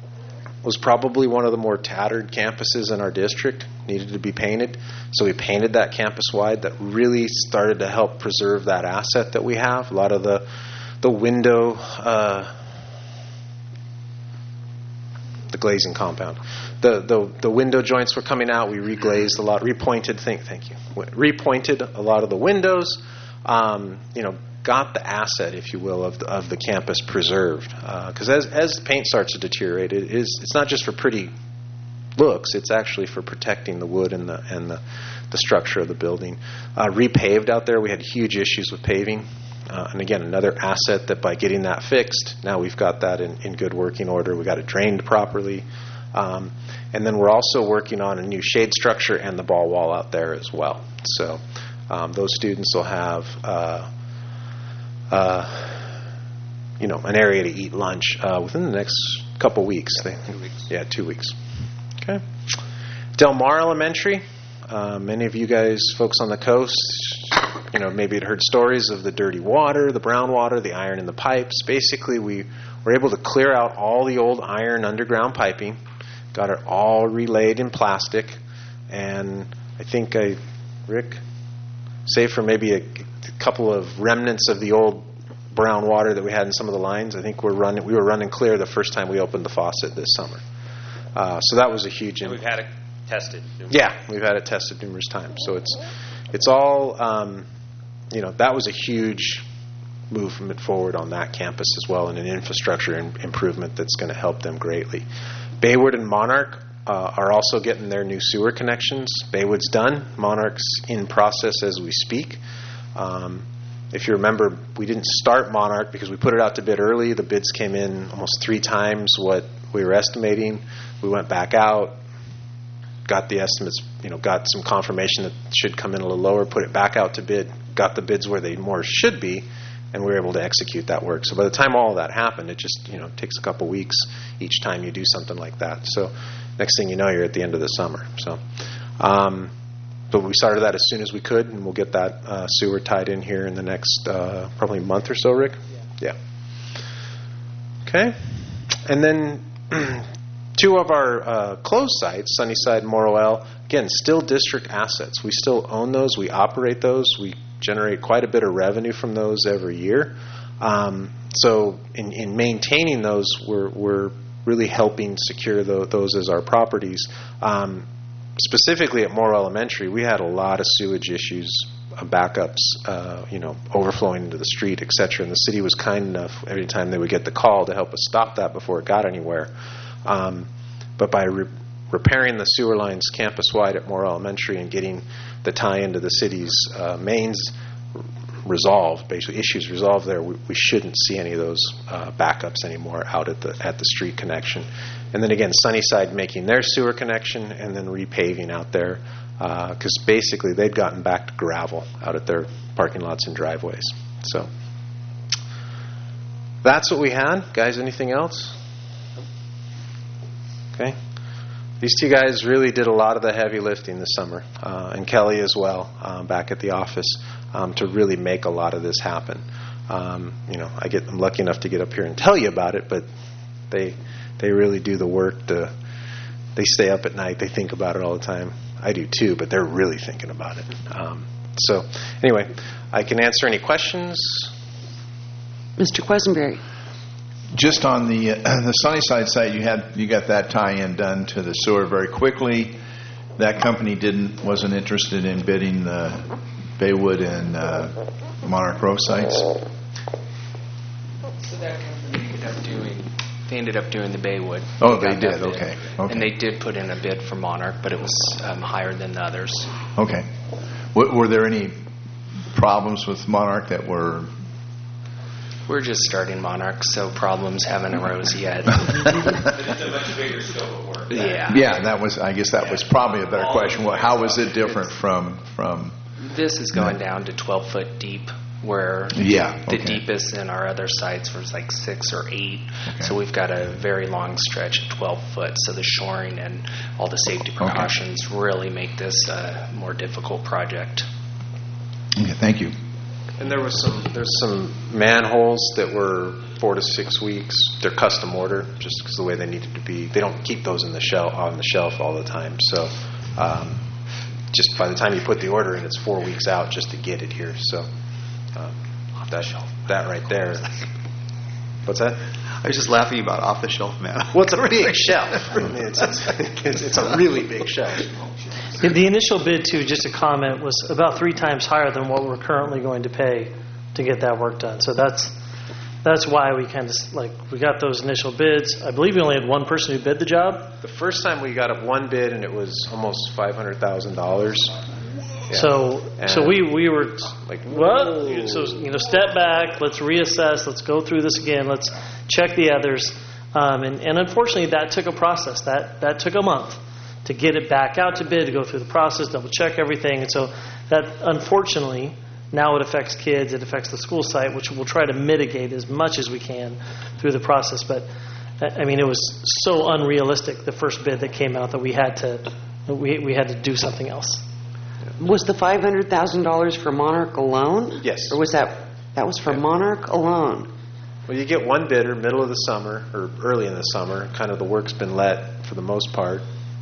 was probably one of the more tattered campuses in our district, needed to be painted. So we painted that campus wide. That really started to help preserve that asset that we have. A lot of the, the window, uh, the glazing compound. The, the the window joints were coming out. We reglazed a lot, repointed. Thank, thank you. Repointed a lot of the windows. Um, you know, got the asset, if you will, of the, of the campus preserved. Because uh, as as the paint starts to deteriorate, it is it's not just for pretty looks. It's actually for protecting the wood and the and the, the structure of the building. Uh, repaved out there. We had huge issues with paving. Uh, and again, another asset that by getting that fixed, now we've got that in, in good working order. We got it drained properly. Um, and then we're also working on a new shade structure and the ball wall out there as well. So um, those students will have, uh, uh, you know, an area to eat lunch uh, within the next couple weeks. They, two weeks. Yeah, two weeks. Okay. Del Mar Elementary. Uh, many of you guys, folks on the coast, you know, maybe had heard stories of the dirty water, the brown water, the iron in the pipes. Basically, we were able to clear out all the old iron underground piping, got it all relayed in plastic, and I think I, Rick, save for maybe a, a couple of remnants of the old brown water that we had in some of the lines, I think we're running, we were running clear the first time we opened the faucet this summer. Uh, so that was a huge. And we've had it tested. Yeah, we've had it tested numerous times. So it's it's all, um, you know, that was a huge movement forward on that campus as well, and an infrastructure in, improvement that's going to help them greatly. Bayward and Monarch uh, are also getting their new sewer connections. Baywood's done. Monarch's in process as we speak. Um, if you remember, we didn't start Monarch because we put it out to bid early. The bids came in almost three times what we were estimating. We went back out, got the estimates, you know, got some confirmation that it should come in a little lower, put it back out to bid, got the bids where they more should be, and we were able to execute that work. So by the time all of that happened, it just, you know, takes a couple weeks each time you do something like that. So next thing you know, you're at the end of the summer. So, um, but we started that as soon as we could, and we'll get that uh, sewer tied in here in the next uh, probably month or so, Rick? Yeah. yeah. Okay. And then two of our uh, closed sites, Sunnyside and Morrell, again, still district assets. We still own those. We operate those. We generate quite a bit of revenue from those every year. Um, so in, in maintaining those, we're, we're really helping secure the, those as our properties. Um, specifically at Morrell Elementary, we had a lot of sewage issues, uh, backups, uh, you know, overflowing into the street, et cetera. And the city was kind enough every time they would get the call to help us stop that before it got anywhere. Um, but by re- repairing the sewer lines campus-wide at Morrell Elementary and getting the tie into the city's uh, mains resolved, basically issues resolved there, we, we shouldn't see any of those uh, backups anymore out at the at the street connection. And then again, Sunnyside making their sewer connection and then repaving out there because uh, basically they'd gotten back to gravel out at their parking lots and driveways. So that's what we had. Guys, anything else? Okay. These two guys really did a lot of the heavy lifting this summer, uh, and Kelly as well, um, back at the office, um, to really make a lot of this happen. Um, you know, I get I'm lucky enough to get up here and tell you about it, but they they really do the work. To they stay up at night, they think about it all the time. I do too, but they're really thinking about it. Um, so anyway, I can answer any questions. Mister Quesenberry. Just on the uh, the Sunnyside site, you had you got that tie-in done to the sewer very quickly. That company didn't wasn't interested in bidding the Baywood and uh, Monarch Grove sites. So that company ended up doing. They ended up doing the Baywood. Oh, they, they did. Okay. Okay. And they did put in a bid for Monarch, but it was um, higher than the others. Okay. W- were there any problems with Monarch that were? We're just starting Monarch, so problems haven't arose yet. But it's a much bigger scope of work. Yeah. Yeah, that was. I guess that was probably a better question. What, how was it different from from? This is going down to twelve foot deep, where yeah, the okay. deepest in our other sites was like six or eight. Okay. So we've got a very long stretch at twelve foot. So the shoring and all the safety precautions okay. really make this a more difficult project. Okay, thank you. And there was some there's some manholes that were four to six weeks. They're custom order, just because the way they needed to be. They don't keep those in the shelf on the shelf all the time. So, um, just by the time you put the order in, it's four weeks out just to get it here. So, um, off that shelf, that right there. What's that? I was just laughing about off the shelf, man. Well, it's a big shelf. I mean, it's, it's, it's a really big shelf. The initial bid, too, just a comment, was about three times higher than what we're currently going to pay to get that work done. So that's that's why we kind of, like, we got those initial bids. I believe we only had one person who bid the job. The first time we got up one bid, and it was almost five hundred thousand dollars. Yeah. So and so we, we were, like, what? whoa. So, you know, step back, let's reassess, let's go through this again, let's check the others. Um, and, and unfortunately, that took a process. That That took a month to get it back out to bid, to go through the process, double check everything. And so that, unfortunately, now it affects kids, it affects the school site, which we'll try to mitigate as much as we can through the process. But, I mean, it was so unrealistic, the first bid that came out, that we had to we, we had to do something else. Was the five hundred thousand dollars for Monarch alone? Yes. Or was that, that was for yeah. Monarch alone? Well, you get one bidder middle of the summer, or early in the summer, kind of the work's been let for the most part.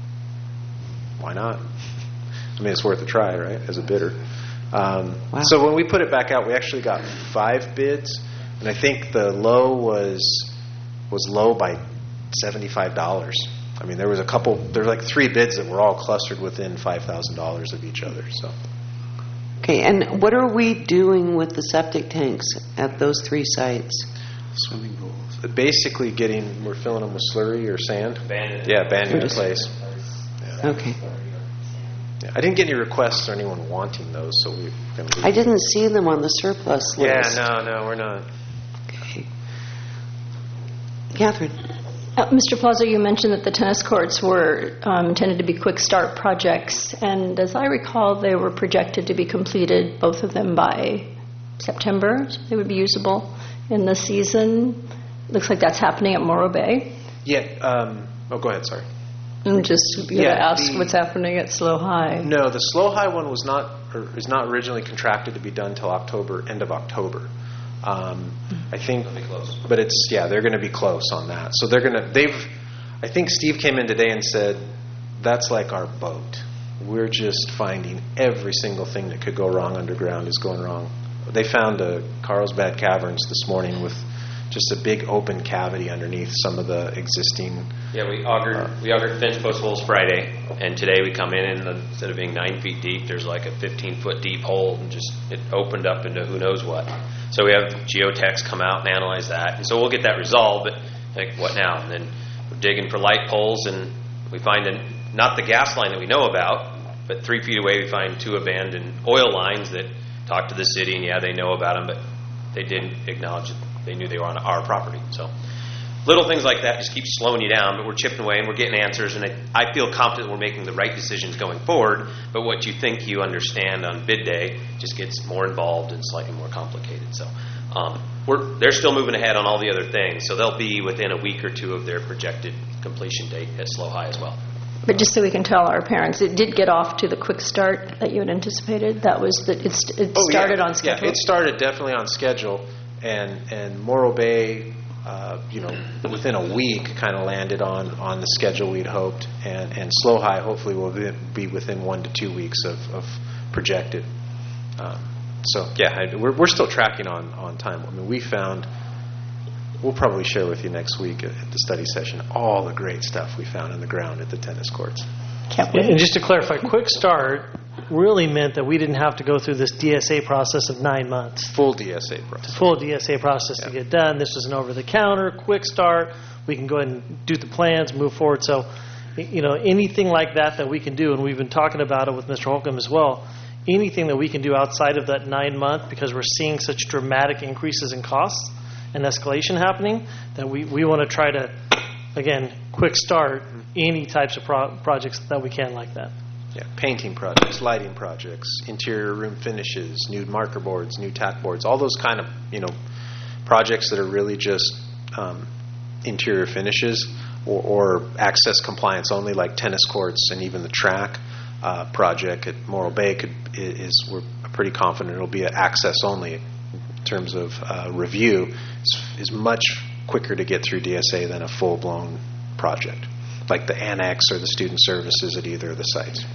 Why not? I mean, it's worth a try, right, as a bidder. Um, wow. So when we put it back out, we actually got five bids, and I think the low was was low by seventy-five dollars. I mean, there was a couple, there were like three bids that were all clustered within five thousand dollars of each other. So. Okay, and what are we doing with the septic tanks at those three sites? Swimming pools. Basically getting, we're filling them with slurry or sand. Abandoned. Yeah, abandoned in place. Yeah. Okay. Yeah, I didn't get any requests or anyone wanting those, so we're going to. I didn't see them on the surplus list. Yeah, no, no, we're not. Okay. Catherine. Uh, Mister Plaza, you mentioned that the tennis courts were um, intended to be quick start projects, and as I recall, they were projected to be completed, both of them, by September, so they would be usable in the season. Looks like that's happening at Morro Bay. Yeah. Um, oh, go ahead. Sorry. I'm just going to yeah, ask the, what's happening at Slow High. No, the Slow High one was not or is not originally contracted to be done till October, end of October. Um, I think, but it's yeah, they're going to be close on that. So they're going to they've I think Steve came in today and said, that's like our boat. We're just finding every single thing that could go wrong underground is going wrong. They found a Carlsbad Caverns this morning with just a big open cavity underneath some of the existing. Yeah, we augured uh, we augured fence post holes Friday, and today we come in and instead of being nine feet deep, there's like a fifteen foot deep hole, and just it opened up into who knows what. So we have geotechs come out and analyze that, and so we'll get that resolved. But like, what now? And then we're digging for light poles, and we find an, not the gas line that we know about, but three feet away we find two abandoned oil lines that talk to the city, and yeah, they know about them, but they didn't acknowledge that they knew they were on our property. So little things like that just keep slowing you down, but we're chipping away and we're getting answers, and I, I feel confident we're making the right decisions going forward, but what you think you understand on bid day just gets more involved and slightly more complicated. So um, we're they're still moving ahead on all the other things, so they'll be within a week or two of their projected completion date at Slow High as well. But just so we can tell our parents, it did get off to the quick start that you had anticipated. That was that it, it oh, started yeah. on schedule. Yeah, it started definitely on schedule, and and Morro Bay, uh, you know, within a week, kind of landed on, on the schedule we'd hoped, and and Slow High hopefully will be within one to two weeks of, of projected. Um, so yeah, I, we're we're still tracking on, on time. I mean, we found. We'll probably share with you next week at the study session all the great stuff we found in the ground at the tennis courts. Can't wait. And just to clarify, quick start really meant that we didn't have to go through this D S A process of nine months. Full D S A process. Full D S A process yeah. to get done. This was an over-the-counter, quick start. We can go ahead and do the plans, move forward. So, you know, anything like that that we can do, and we've been talking about it with Mister Holcomb as well, anything that we can do outside of that nine-month, because we're seeing such dramatic increases in costs and escalation happening, that we, we want to try to, again, quick start any types of pro- projects that we can like that. Yeah, painting projects, lighting projects, interior room finishes, new marker boards, new tack boards, all those kind of, you know, projects that are really just um, interior finishes or, or access compliance only, like tennis courts and even the track uh, project at Morro Bay could is we're pretty confident it'll be an access only. In terms of uh, review, is, is much quicker to get through D S A than a full-blown project, like the annex or the student services at either of the sites.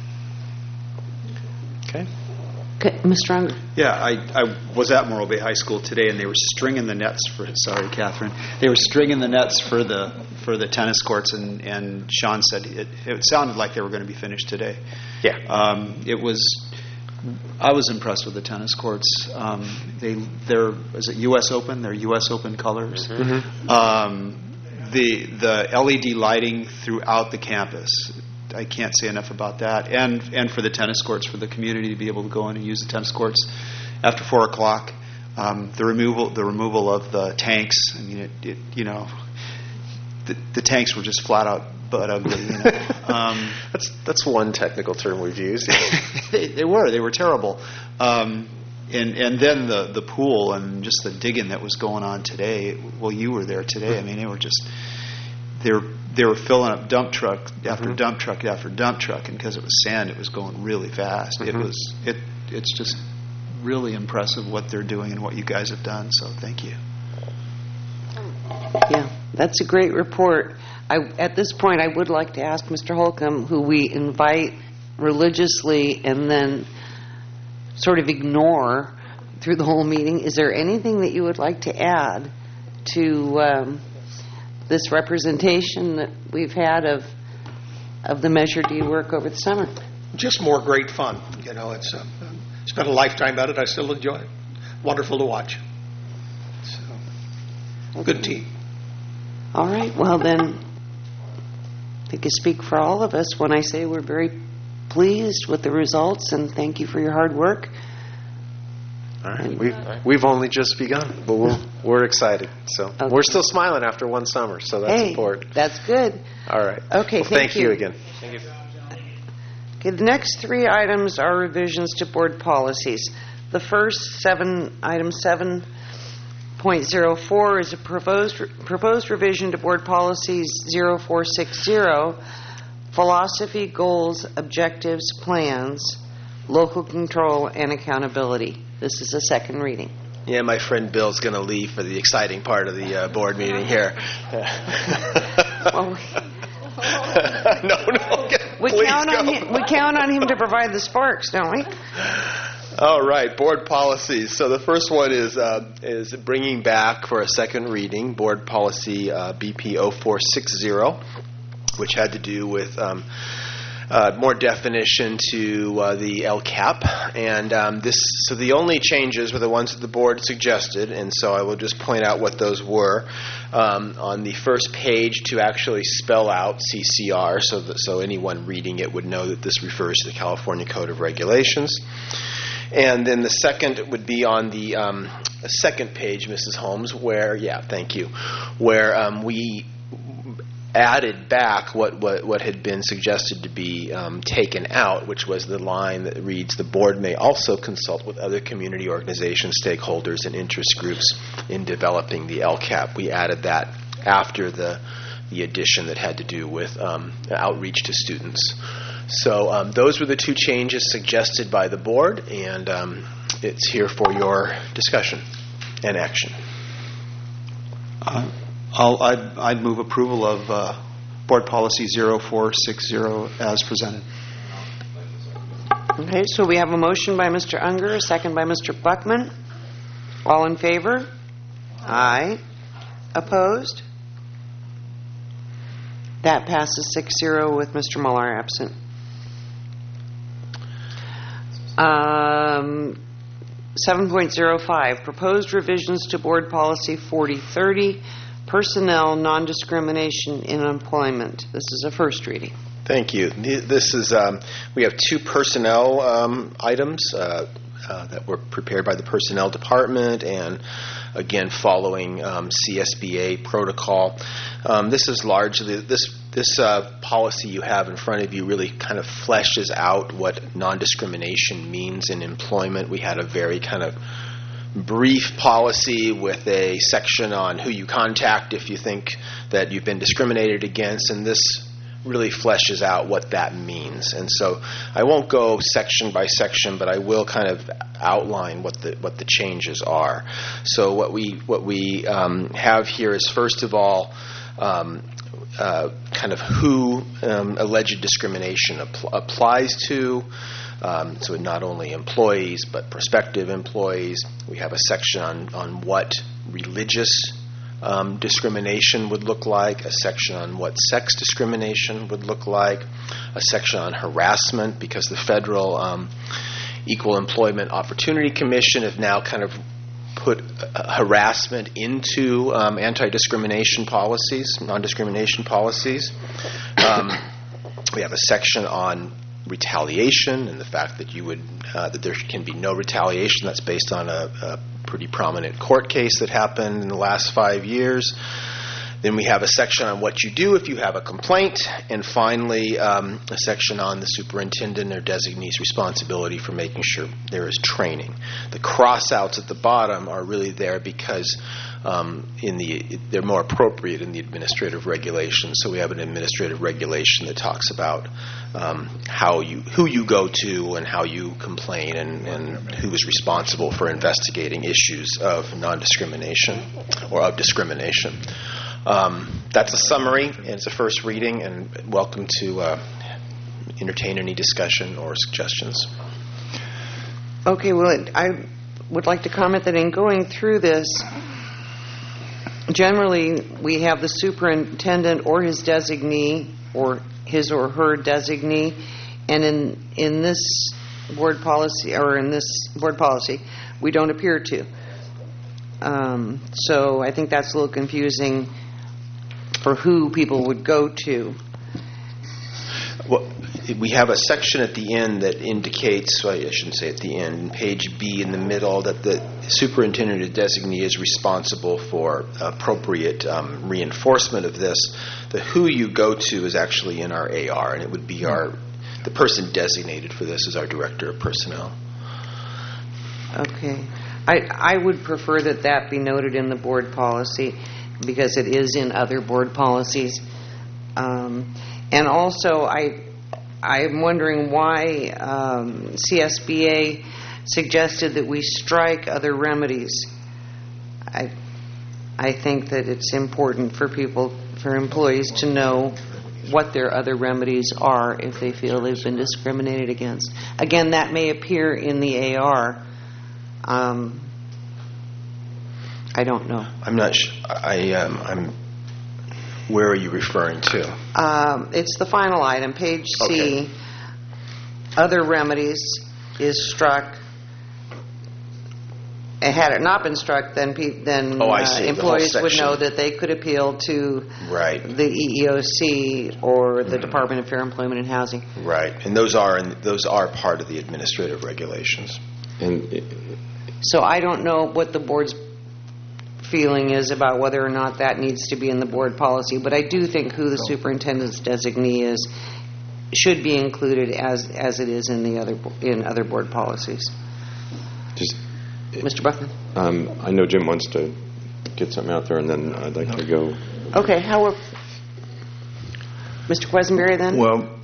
Okay. Okay, Mister Unger. Yeah, I, I was at Morro Bay High School today, and they were stringing the nets for. Sorry, Catherine. They were stringing the nets for the for the tennis courts, and, and Sean said it, it sounded like they were going to be finished today. Yeah. Um, it was. I was impressed with the tennis courts. Um, they, they're, is it U S Open? They're U S Open colors. Mm-hmm. Um, the the L E D lighting throughout the campus. I can't say enough about that. And and for the tennis courts, for the community to be able to go in and use the tennis courts after four o'clock. Um, the removal the removal of the tanks. I mean, it, it you know, the, the tanks were just flat out butt ugly. You know. um, that's that's one technical term we've used. they, they were they were terrible. Um, and and then the the pool and just the digging that was going on today. Well, you were there today. I mean, they were just they were they were filling up dump truck after mm-hmm. dump truck after dump truck, and because it was sand, it was going really fast. Mm-hmm. It was it it's just really impressive what they're doing and what you guys have done. So thank you. Yeah, that's a great report. I, at this point, I would like to ask Mister Holcomb, who we invite religiously and then sort of ignore through the whole meeting, is there anything that you would like to add to um, this representation that we've had of of the Measure D work over the summer? Just more great fun. You know, it's uh, spent a lifetime at it. I still enjoy it. Wonderful to watch. So, good team. All right. Well, then, I think I speak for all of us when I say we're very pleased with the results and thank you for your hard work. All right. We've, we've only just begun, but we're, we're excited. So okay. We're still smiling after one summer, so that's hey, important. That's good. All right. Okay, well, thank, thank you. you again. Thank you. Okay, the next three items are revisions to board policies. The first, seven, item seven point zero four, is a proposed proposed revision to board policies zero four six zero, philosophy, goals, objectives, plans, local control, and accountability. This is a second reading. Yeah, my friend Bill's going to leave for the exciting part of the uh, board meeting here. Well, no, no. we Please count on go. him, we count on him to provide the sparks, don't we? All right, board policies. So the first one is uh, is bringing back for a second reading board policy uh, B P zero four six zero, which had to do with um, uh, more definition to uh, the L C A P. And um, this, so the only changes were the ones that the board suggested, and so I will just point out what those were. Um, on the first page, to actually spell out C C R, so that so anyone reading it would know that this refers to the California Code of Regulations. And then the second would be on the um, second page, Missus Holmes, where, yeah, thank you, where um, we added back what, what, what had been suggested to be um, taken out, which was the line that reads, the board may also consult with other community organizations, stakeholders, and interest groups in developing the L C A P. We added that after the, the addition that had to do with um, outreach to students. So um, those were the two changes suggested by the board, and um, it's here for your discussion and action. Uh, I'll, I'd, I'd move approval of uh, Board Policy zero four six zero as presented. Okay, so we have a motion by Mister Unger, a second by Mister Buckman. All in favor? Aye. Opposed? That passes six zero with Mister Muller absent. Um, seven point oh five, proposed revisions to Board Policy forty thirty, personnel non-discrimination in employment. This is a first reading. Thank you. This is, um, we have two personnel um, items uh, uh, that were prepared by the Personnel Department, and again following um, C S B A protocol. Um, this is largely, this this uh, policy you have in front of you really kind of fleshes out what non-discrimination means in employment. We had a very kind of brief policy with a section on who you contact if you think that you've been discriminated against, and this really fleshes out what that means. And so I won't go section by section, but I will kind of outline what the what the changes are. So what we what we um, have here is, first of all, um, uh, kind of who um, alleged discrimination apl- applies to. Um, so not only employees, but prospective employees. We have a section on, on what religious um, discrimination would look like, a section on what sex discrimination would look like, a section on harassment, because the Federal um, Equal Employment Opportunity Commission have now kind of put uh, harassment into um, anti-discrimination policies, non-discrimination policies. Um, we have a section on retaliation, and the fact that you would uh, that there can be no retaliation. That's based on a, a pretty prominent court case that happened in the last five years. Then we have a section on what you do if you have a complaint, and finally um, a section on the superintendent or designee's responsibility for making sure there is training. The cross-outs at the bottom are really there because um, in the they're more appropriate in the administrative regulations. So we have an administrative regulation that talks about um, how you who you go to and how you complain, and, and who is responsible for investigating issues of non-discrimination or of discrimination. Um, that's a summary, and it's a first reading, and welcome to uh, entertain any discussion or suggestions. Okay, well, it, I would like to comment that in going through this, generally we have the superintendent or his designee or his or her designee, and in in this board policy or in this board policy, we don't appear to. Um, so I think that's a little confusing for who people would go to. Well, we have a section at the end that indicates, well, I shouldn't say at the end, page B in the middle, that the superintendent or designee is responsible for appropriate um, reinforcement of this. The who you go to is actually in our A R, and it would be our, the person designated for this is our director of personnel. Okay. I, I would prefer that that be noted in the board policy, because it is in other board policies. Um, and also, I, I'm wondering why um, C S B A suggested that we strike other remedies. I, I think that it's important for people, for employees to know what their other remedies are if they feel they've been discriminated against. Again, that may appear in the A R. Um, I don't know. I'm not sh- I, um, I'm, where are you referring to? Um, it's the final item, page C. Okay. Other remedies is struck. Had it not been struck, then pe- then Oh, I uh, see. The whole employees would section. know that they could appeal to Right. the E E O C or the Department of Fair Employment and Housing. Right, and those are in, those are part of the administrative regulations. And So I don't know what the board's feeling is about whether or not that needs to be in the board policy, but I do think who the superintendent's designee is should be included as as it is in the other in other board policies. just, Mister Buckman? um, I know Jim wants to get something out there, and then I'd like to go. Okay, how are Mister Quesenberry then? Well,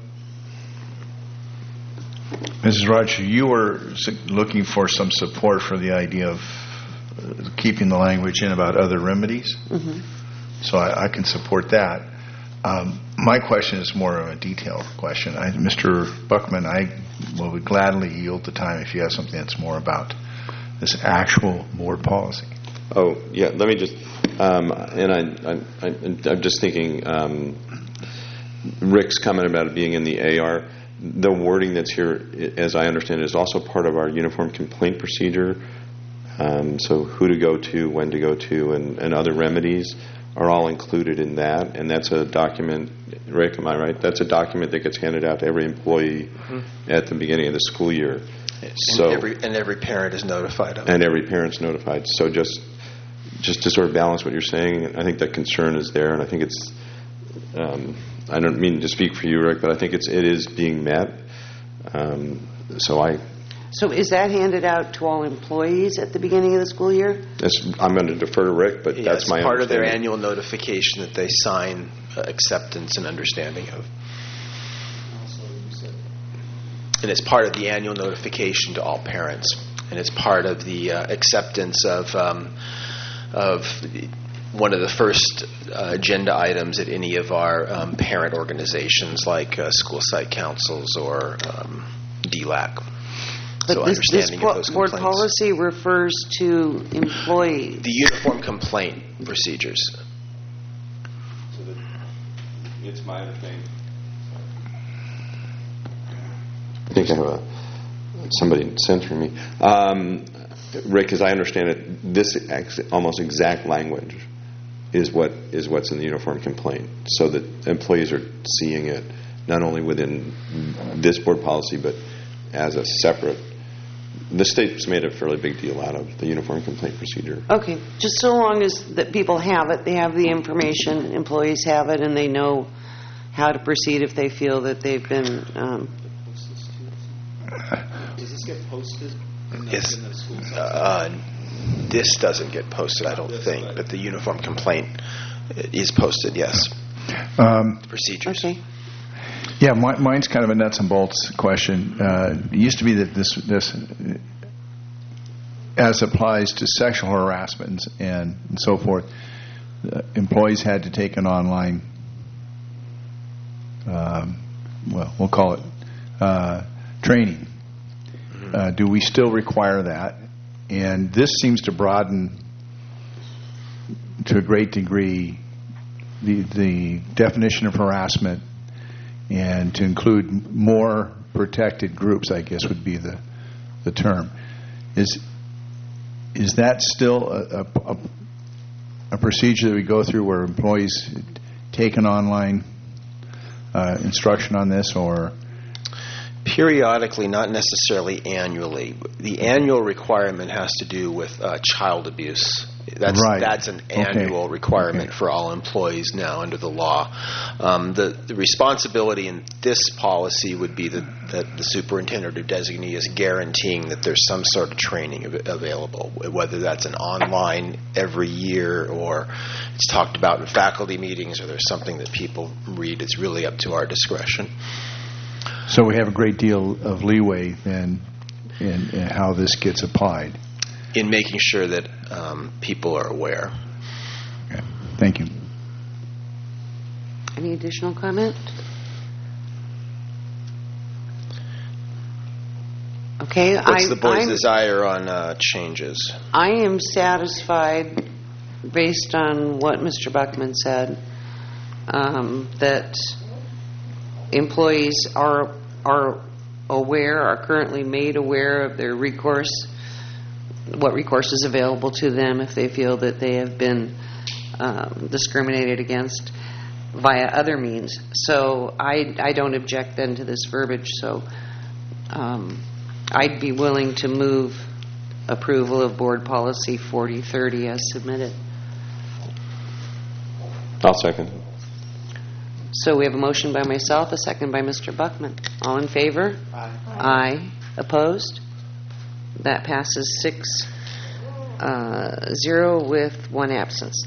Missus Roger, you were s- looking for some support for the idea of uh, keeping the language in about other remedies. Mhm. So I, I can support that. Um, my question is more of a detailed question. I, Mister Buckman, I will gladly yield the time if you have something that's more about this actual board policy. Oh, yeah, let me just, um, and I, I, I, I'm just thinking, um, Rick's comment about it being in the A R, the wording that's here, as I understand it, is also part of our uniform complaint procedure. Um, so who to go to, when to go to, and, and other remedies are all included in that. And that's a document, Rick, am I right? That's a document that gets handed out to every employee Mhm. at the beginning of the school year. And So every and every parent is notified of it. and every parent's notified. So just just to sort of balance what you're saying, I think that concern is there, and I think it's. Um, I don't mean to speak for you, Rick, but I think it's it is being met. Um, so I, So is that handed out to all employees at the beginning of the school year? that's, I'm going to defer to Rick, but Yeah, that's it's my part of their understanding. annual notification that they sign uh, acceptance and understanding of. And it's part of the annual notification to all parents, and it's part of the uh, acceptance of um, of the- one of the first uh, agenda items at any of our um, parent organizations, like uh, school site councils or um, D LAC. But So this, this understanding bo- of those board complaints. policy refers to employees. The uniform complaint procedures. It's my understanding. I think I have a, somebody censoring me. Um, Rick, as I understand it, this ex- almost exact language is what is what's in the uniform complaint, so that employees are seeing it not only within this board policy, but as a separate. The state's made a fairly big deal out of the uniform complaint procedure. Okay, just so long as that people have it, they have the information, employees have it, and they know how to proceed if they feel that they've been. Um, Does this get posted in the, Yes. in the school site? Uh, this doesn't get posted, I don't think, but the uniform complaint is posted, yes. Um, Procedures. Okay. Yeah, mi- mine's kind of a nuts and bolts question. Uh, it used to be that this, this, uh, as applies to sexual harassment and, and so forth, uh, employees had to take an online, um, well, we'll call it uh, training. Uh, do we still require that? And this seems to broaden, to a great degree, the the definition of harassment, and to include more protected groups, I guess would be the the term. Is is that still a, a, a procedure that we go through where employees take an online uh, instruction on this, or? Periodically, not necessarily annually. The annual requirement has to do with uh, child abuse. That's Right. that's an Okay. annual requirement Okay. for all employees now under the law. Um, the, the responsibility in this policy would be that, that the superintendent or designee is guaranteeing that there's some sort of training av- available, whether that's an online every year or it's talked about in faculty meetings or there's something that people read. It's really up to our discretion. So we have a great deal of leeway then in, in how this gets applied. In making sure that um, people are aware. Okay. Thank you. Any additional comment? Okay. What's I, the board's I'm, desire on uh, changes? I am satisfied, based on what Mister Buckman said, um, that employees are are aware, are currently made aware of their recourse, what recourse is available to them if they feel that they have been um, discriminated against via other means. So I, I don't object then to this verbiage. So um, I'd be willing to move approval of Board Policy forty thirty as submitted. I'll second. So we have a motion by myself, a second by Mister Buckman. All in favor? Aye. Aye. Opposed? That passes six uh, zero with one absence.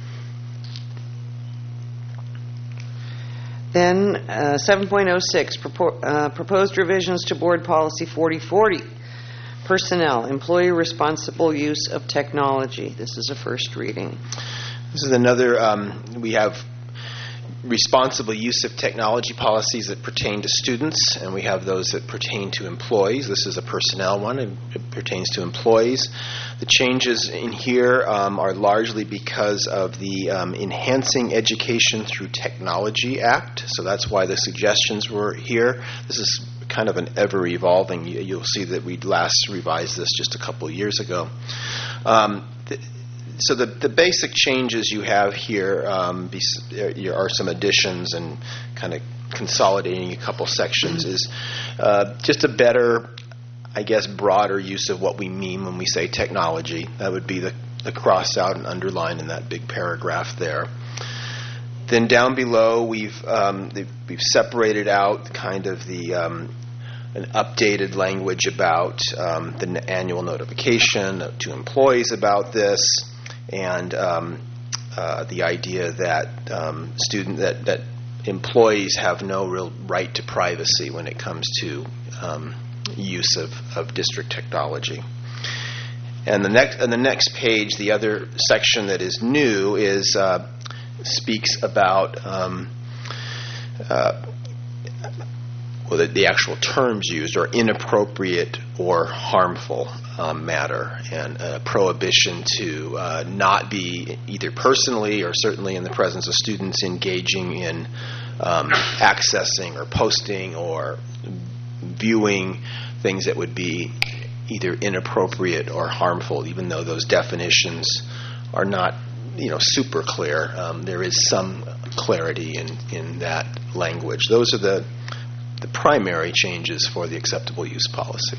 Then uh, seven point oh six, propo- uh, proposed revisions to Board Policy forty forty, personnel, employee responsible use of technology. This is a first reading. This is another, um, we have responsible use of technology policies that pertain to students, and we have those that pertain to employees. This is a personnel one, and it pertains to employees. The changes in here um, are largely because of the um, Enhancing Education Through Technology Act, so that's why the suggestions were here. This is kind of an ever-evolving. You'll see that we last revised this just a couple of years ago. Um, th- So the, the basic changes you have here um, be, are some additions and kind of consolidating a couple sections. Is uh, just a better, I guess, broader use of what we mean when we say technology. That would be the, the crossed out and underlined in that big paragraph there. Then down below, we've um, we've separated out kind of the um, an updated language about um, the annual notification to employees about this. And um, uh, the idea that um, student that, that employees have no real right to privacy when it comes to um, use of, of district technology. And the next and the next page, the other section that is new is uh, speaks about um, uh, well the, the actual terms used are inappropriate or harmful Um, matter, and a prohibition to uh, not be either personally or certainly in the presence of students engaging in um, accessing or posting or viewing things that would be either inappropriate or harmful, even though those definitions are not, you know, super clear. Um, there is some clarity in, in that language. Those are the the primary changes for the acceptable use policy.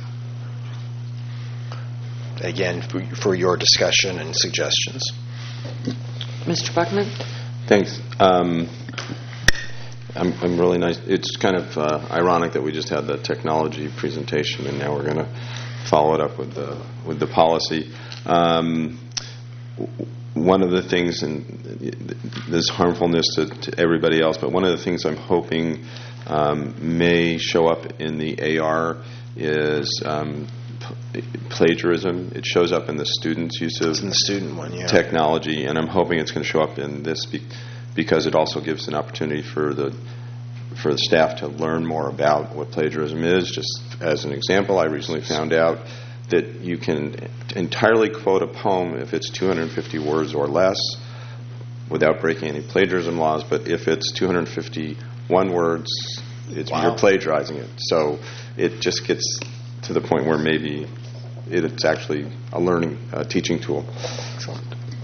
Again, for, for your discussion and suggestions. Mister Buckman? Thanks. Um, I'm, I'm really nice. It's kind of uh, ironic that we just had the technology presentation, and now we're going to follow it up with the with the policy. Um, one of the things, and there's harmfulness to, to everybody else, but one of the things I'm hoping um, may show up in the A R is um, plagiarism. It shows up in the students' use of in the student one, yeah. technology, and I'm hoping it's going to show up in this be- because it also gives an opportunity for the for the staff to learn more about what plagiarism is. Just as an example, I recently found out that you can entirely quote a poem if it's two hundred fifty words or less without breaking any plagiarism laws, but if it's two hundred fifty-one words, it's, wow. you're plagiarizing it. So it just gets to the point where maybe it's actually a learning, uh, teaching tool. Excellent.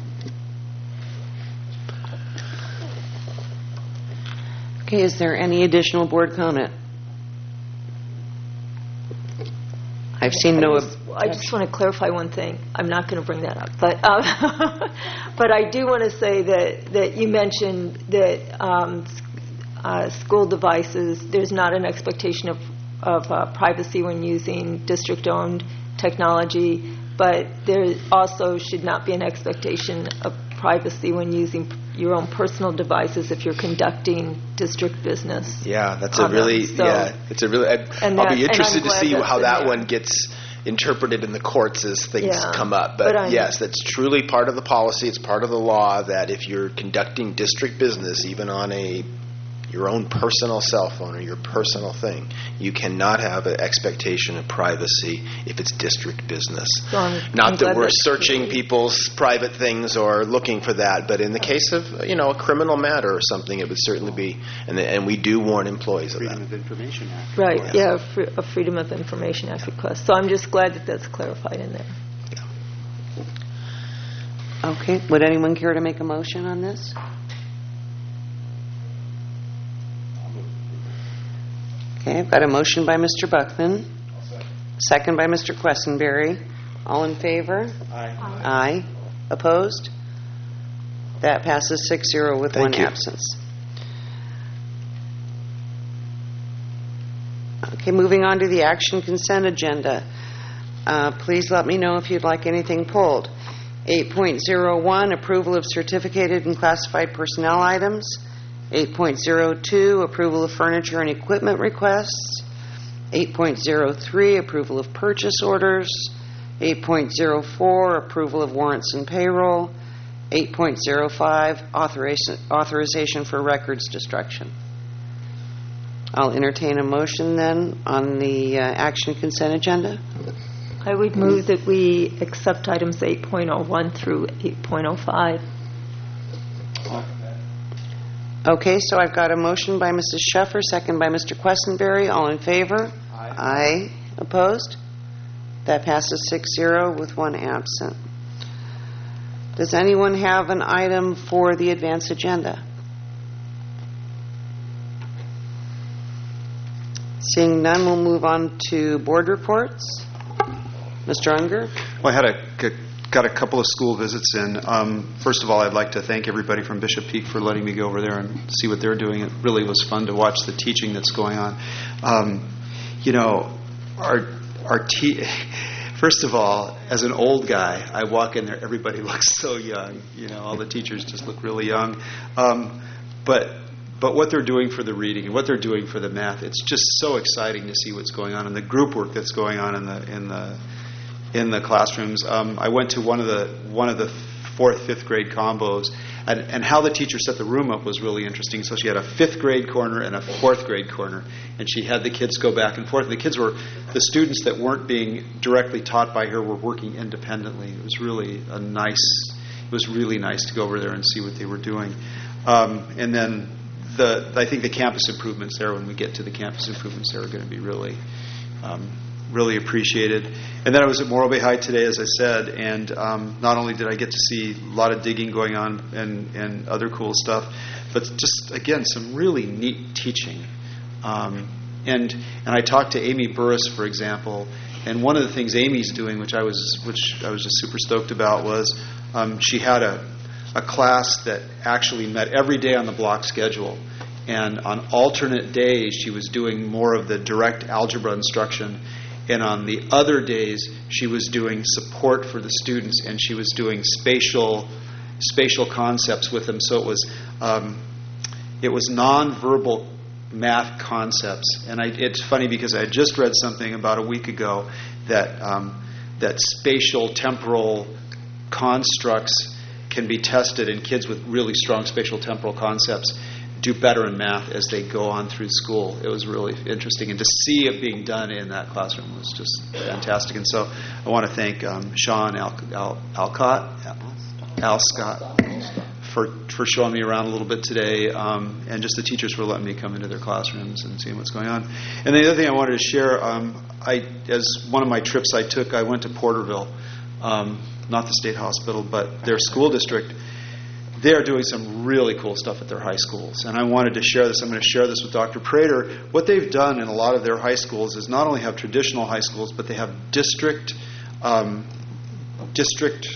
Okay, is there any additional board comment? I've seen no... I just, I just want to clarify one thing. I'm not going to bring that up, but uh, but I do want to say that, that you mentioned that um, uh, school devices, there's not an expectation of of uh, privacy when using district-owned technology, but there also should not be an expectation of privacy when using your own personal devices if you're conducting district business. Yeah, that's a really so, yeah, it's a really. I, I'll that, be interested to see how that there. one gets interpreted in the courts as things yeah. come up. But, but yes, that's truly part of the policy. It's part of the law that if you're conducting district business, even on a your own personal cell phone or your personal thing. You cannot have an expectation of privacy if it's district business. So I'm- Not I'm that glad we're that's searching clear. people's private things or looking for that, but in the case of, you know, a criminal matter or something, it would certainly be, and, and we do warn employees of that. Freedom of Information Act. Right, yeah, a fr- a Freedom of Information Act request. So I'm just glad that that's clarified in there. Okay, would anyone care to make a motion on this? Okay, I've got a motion by Mister Buckman, second by Mister Questenberry. All in favor? Aye. Aye. Opposed? That passes six zero with Thank one you. absence. Okay, moving on to the action consent agenda. Uh, Please let me know if you'd like anything pulled. eight point oh one, approval of certificated and classified personnel items. eight point oh two, approval of furniture and equipment requests. eight point oh three, approval of purchase orders. eight point oh four, approval of warrants and payroll. eight point oh five, authorization authorization for records destruction. I'll entertain a motion then on the uh, action consent agenda. I would move that we accept items eight point oh one through eight point oh five. Okay, so I've got a motion by Missus Sheffer, second by Mister Questenberry. All in favor? Aye. Aye. Opposed? That passes six zero with one absent. Does anyone have an item for the advance agenda? Seeing none, we'll move on to board reports. Mister Unger? Well, I had a, g- got a couple of school visits in. Um, first of all, I'd like to thank everybody from Bishop Peak for letting me go over there and see what they're doing. It really was fun to watch the teaching that's going on. Um, you know, our our te- First of all, as an old guy, I walk in there, everybody looks so young. You know, all the teachers just look really young. Um, but but what they're doing for the reading and what they're doing for the math, it's just so exciting to see what's going on and the group work that's going on in the in the in the classrooms. Um, I went to one of the one of the fourth, fifth grade combos, and, and how the teacher set the room up was really interesting. So she had a fifth grade corner and a fourth grade corner, and she had the kids go back and forth. The kids were, the students that weren't being directly taught by her were working independently. It was really a nice, it was really nice to go over there and see what they were doing. Um, and then the, I think the campus improvements there, when we get to the campus improvements there, are going to be really um, really appreciated. And then I was at Morro Bay High today, as I said, and um, not only did I get to see a lot of digging going on and, and other cool stuff, but just, again, some really neat teaching. Um, and and I talked to Amy Burris, for example, and one of the things Amy's doing, which I was which I was just super stoked about, was um, she had a, a class that actually met every day on the block schedule. And on alternate days, she was doing more of the direct algebra instruction. And on the other days, she was doing support for the students, and she was doing spatial spatial concepts with them. So it was um, it was nonverbal math concepts. And I, it's funny because I had just read something about a week ago that um, that spatial temporal constructs can be tested in kids with really strong spatial temporal concepts do better in math as they go on through school. It was really interesting, and to see it being done in that classroom was just fantastic. And so I want to thank um, Sean Al- Al- Alcott, Al Scott, for for showing me around a little bit today, um, and just the teachers for letting me come into their classrooms and seeing what's going on. And the other thing I wanted to share, um, I as one of my trips I took, I went to Porterville, um, not the state hospital, but their school district. They are doing some really cool stuff at their high schools. And I wanted to share this. I'm going to share this with Doctor Prater. What they've done in a lot of their high schools is not only have traditional high schools, but they have district um, district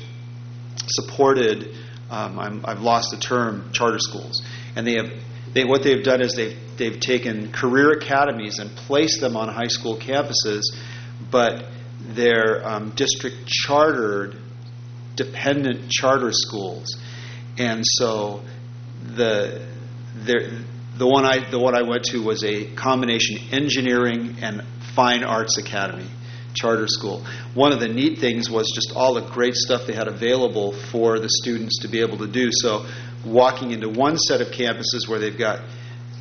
supported, um, I'm, I've lost the term, charter schools. And they have they what they've done is they've, they've taken career academies and placed them on high school campuses, but they're um, district chartered, dependent charter schools. And so the the the one I the one I went to was a combination engineering and fine arts academy charter school. One of the neat things was just all the great stuff they had available for the students to be able to do. So walking into one set of campuses where they've got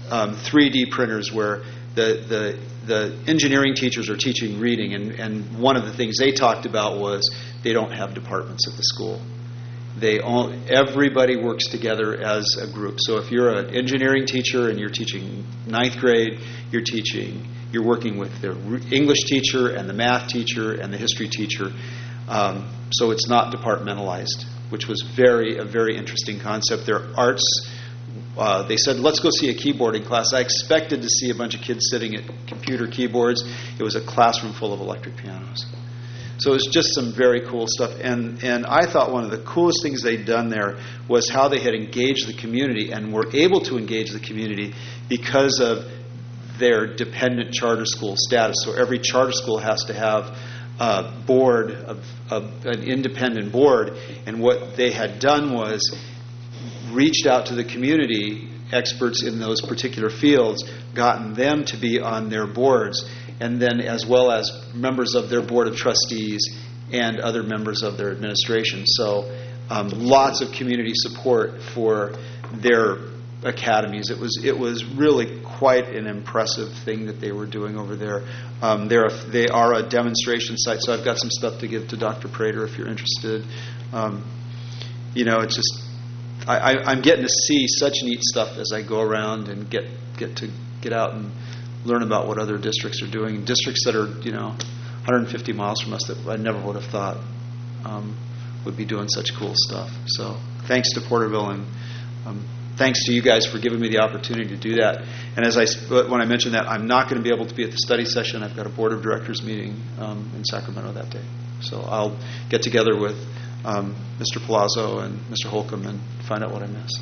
um, three D printers where the, the the engineering teachers are teaching reading, and, and one of the things they talked about was they don't have departments at the school. They all, everybody works together as a group. So if you're an engineering teacher and you're teaching ninth grade, you're teaching, you're working with the English teacher and the math teacher and the history teacher. Um, so it's not departmentalized, which was very a very interesting concept. Their arts, uh, they said, let's go see a keyboarding class. I expected to see a bunch of kids sitting at computer keyboards. It was a classroom full of electric pianos. So it was just some very cool stuff. And, and I thought one of the coolest things they'd done there was how they had engaged the community and were able to engage the community because of their dependent charter school status. So every charter school has to have a board, of, of an independent board. And what they had done was reached out to the community, experts in those particular fields, gotten them to be on their boards, and then as well as members of their board of trustees and other members of their administration. So um, lots of community support for their academies. It was it was really quite an impressive thing that they were doing over there. Um, they're a, they are a demonstration site, so I've got some stuff to give to Doctor Prater if you're interested. Um, you know, it's just I, I, I'm getting to see such neat stuff as I go around and get get to get out and learn about what other districts are doing. Districts that are, you know, one hundred fifty miles from us that I never would have thought um, would be doing such cool stuff. So thanks to Porterville, and um, thanks to you guys for giving me the opportunity to do that. And as I, when I mentioned that, I'm not going to be able to be at the study session. I've got a board of directors meeting um, in Sacramento that day. So I'll get together with um, Mister Palazzo and Mister Holcomb and find out what I missed.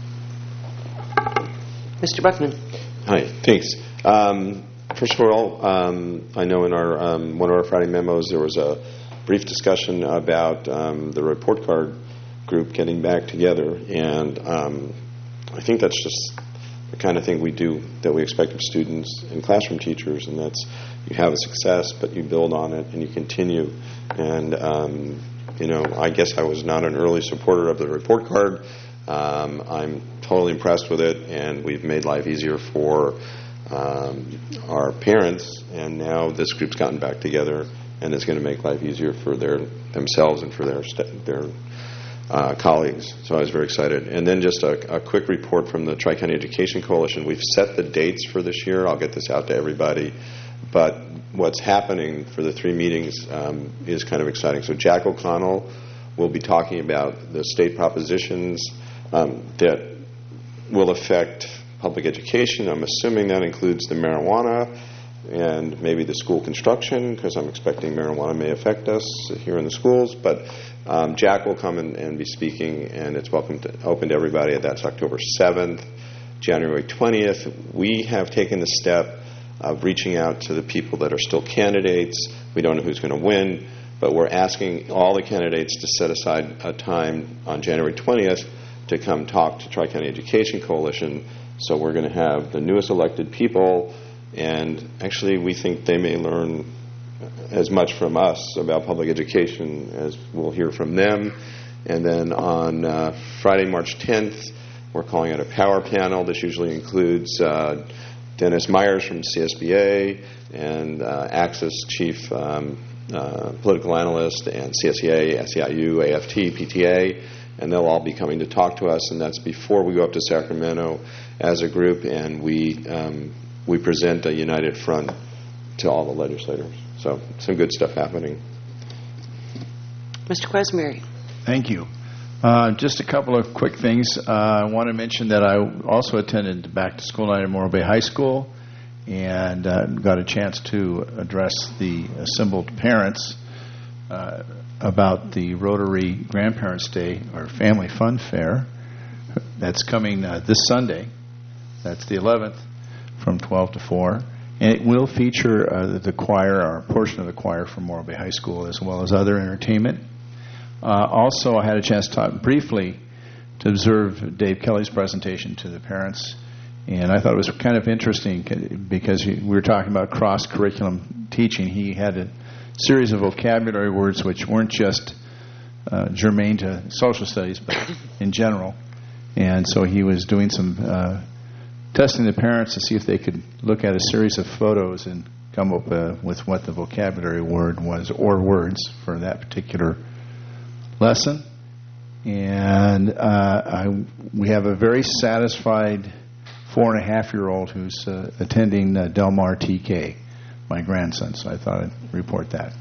Mister Buckman. Hi, thanks. Um, first of all, um, I know in our um, one of our Friday memos there was a brief discussion about um, the report card group getting back together, and um, I think that's just the kind of thing we do that we expect of students and classroom teachers, and that's you have a success, but you build on it and you continue. And um, you know, I guess I was not an early supporter of the report card. Um, I'm totally impressed with it, and we've made life easier for Um, our parents, and now this group's gotten back together, and it's going to make life easier for their themselves and for their st- their uh, colleagues. So I was very excited. And then just a, a quick report from the Tri-County Education Coalition. We've set the dates for this year. I'll get this out to everybody. But what's happening for the three meetings um, is kind of exciting. So Jack O'Connell will be talking about the state propositions um, that will affect public education. I'm assuming that includes the marijuana and maybe the school construction, because I'm expecting marijuana may affect us here in the schools. But um, Jack will come and, and be speaking, and it's welcome to, open to everybody. That's October seventh. January twentieth, we have taken the step of reaching out to the people that are still candidates. We don't know who's going to win, but we're asking all the candidates to set aside a time on January twentieth to come talk to Tri-County Education Coalition. So we're going to have the newest elected people, and actually we think they may learn as much from us about public education as we'll hear from them. And then on uh, Friday, March tenth, we're calling it a power panel. This usually includes uh, Dennis Myers from C S B A and uh, Axis Chief um, uh, Political Analyst and C S E A, S E I U, A F T, P T A, and they'll all be coming to talk to us, and that's before we go up to Sacramento as a group, and we um, we present a united front to all the legislators. So some good stuff happening. Mister Quesenberry. Thank you. Uh, just a couple of quick things. Uh, I want to mention that I also attended the Back to School Night at Morro Bay High School and uh, got a chance to address the assembled parents uh, about the Rotary Grandparents' Day or Family Fun Fair that's coming uh, this Sunday. That's the eleventh from twelve to four. And it will feature uh, the choir, or a portion of the choir from Morro Bay High School, as well as other entertainment. Uh, also, I had a chance to talk briefly to observe Dave Kelly's presentation to the parents, and I thought it was kind of interesting because we were talking about cross-curriculum teaching. He had a series of vocabulary words which weren't just uh, germane to social studies, but in general. And so he was doing some uh, testing the parents to see if they could look at a series of photos and come up uh, with what the vocabulary word was or words for that particular lesson. And uh, I, we have a very satisfied four and a half year old who's uh, attending uh, Del Mar T K, my grandson. So I thought I'd report that.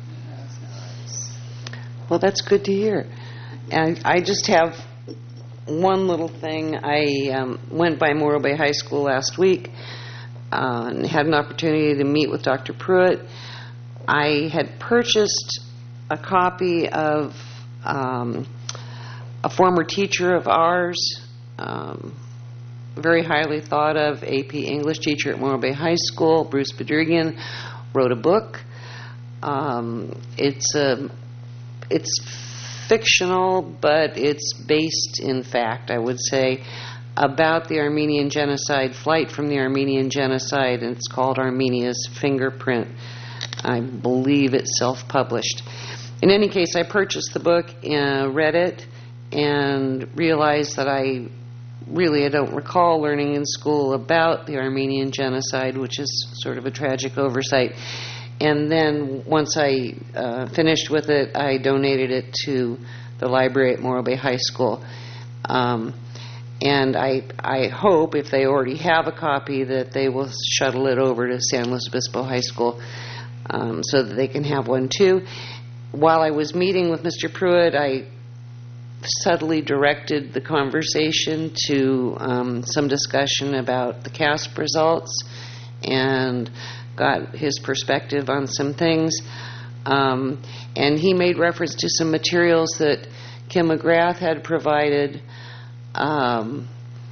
Well, that's good to hear. And I just have one little thing. I um, went by Morro Bay High School last week uh, and had an opportunity to meet with Doctor Pruitt. I had purchased a copy of um, a former teacher of ours, um, very highly thought of A P English teacher at Morro Bay High School, Bruce Bedrigian, wrote a book. Um, it's a it's fictional, but it's based in fact, I would say, about the Armenian genocide, Flight from the Armenian Genocide, and it's called Armenia's Fingerprint. I believe it's self-published. In any case, I purchased the book, uh, read it, and realized that I really I don't recall learning in school about the Armenian genocide, which is sort of a tragic oversight. And then once I uh, finished with it, I donated it to the library at Morro Bay High School. Um, and I I hope, if they already have a copy, that they will shuttle it over to San Luis Obispo High School um, so that they can have one too. While I was meeting with Mister Pruitt, I subtly directed the conversation to um, some discussion about the C A S P results and got his perspective on some things. Um, and he made reference to some materials that Kim McGrath had provided, um,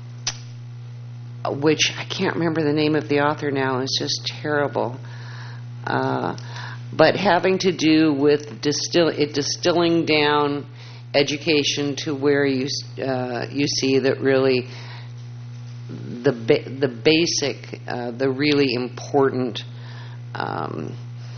which I can't remember the name of the author now. It's just terrible. Uh, but having to do with distill it distilling down education to where you uh, you see that really the ba the basic, uh, the really important um,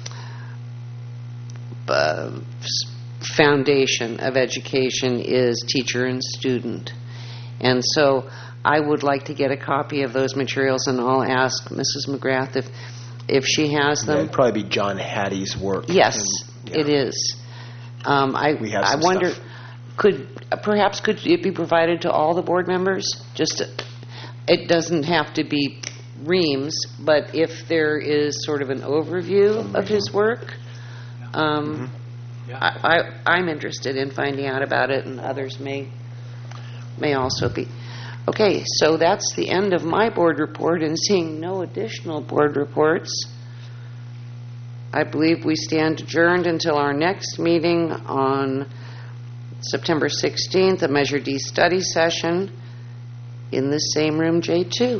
uh, foundation of education is teacher and student. And so I would like to get a copy of those materials, and I'll ask Missus McGrath if if she has them. Yeah, it'd probably be John Hattie's work. Yes, and, yeah. it is. Um, I we have I some wonder. Stuff. Could perhaps could it be provided to all the board members? Just to, it doesn't have to be Reams, but if there is sort of an overview of his work, um, mm-hmm. yeah. I, I, I'm interested in finding out about it, and others may may also be. Okay, so that's the end of my board report, and seeing no additional board reports, I believe we stand adjourned until our next meeting on September sixteenth, a Measure D study session in the same room, J two.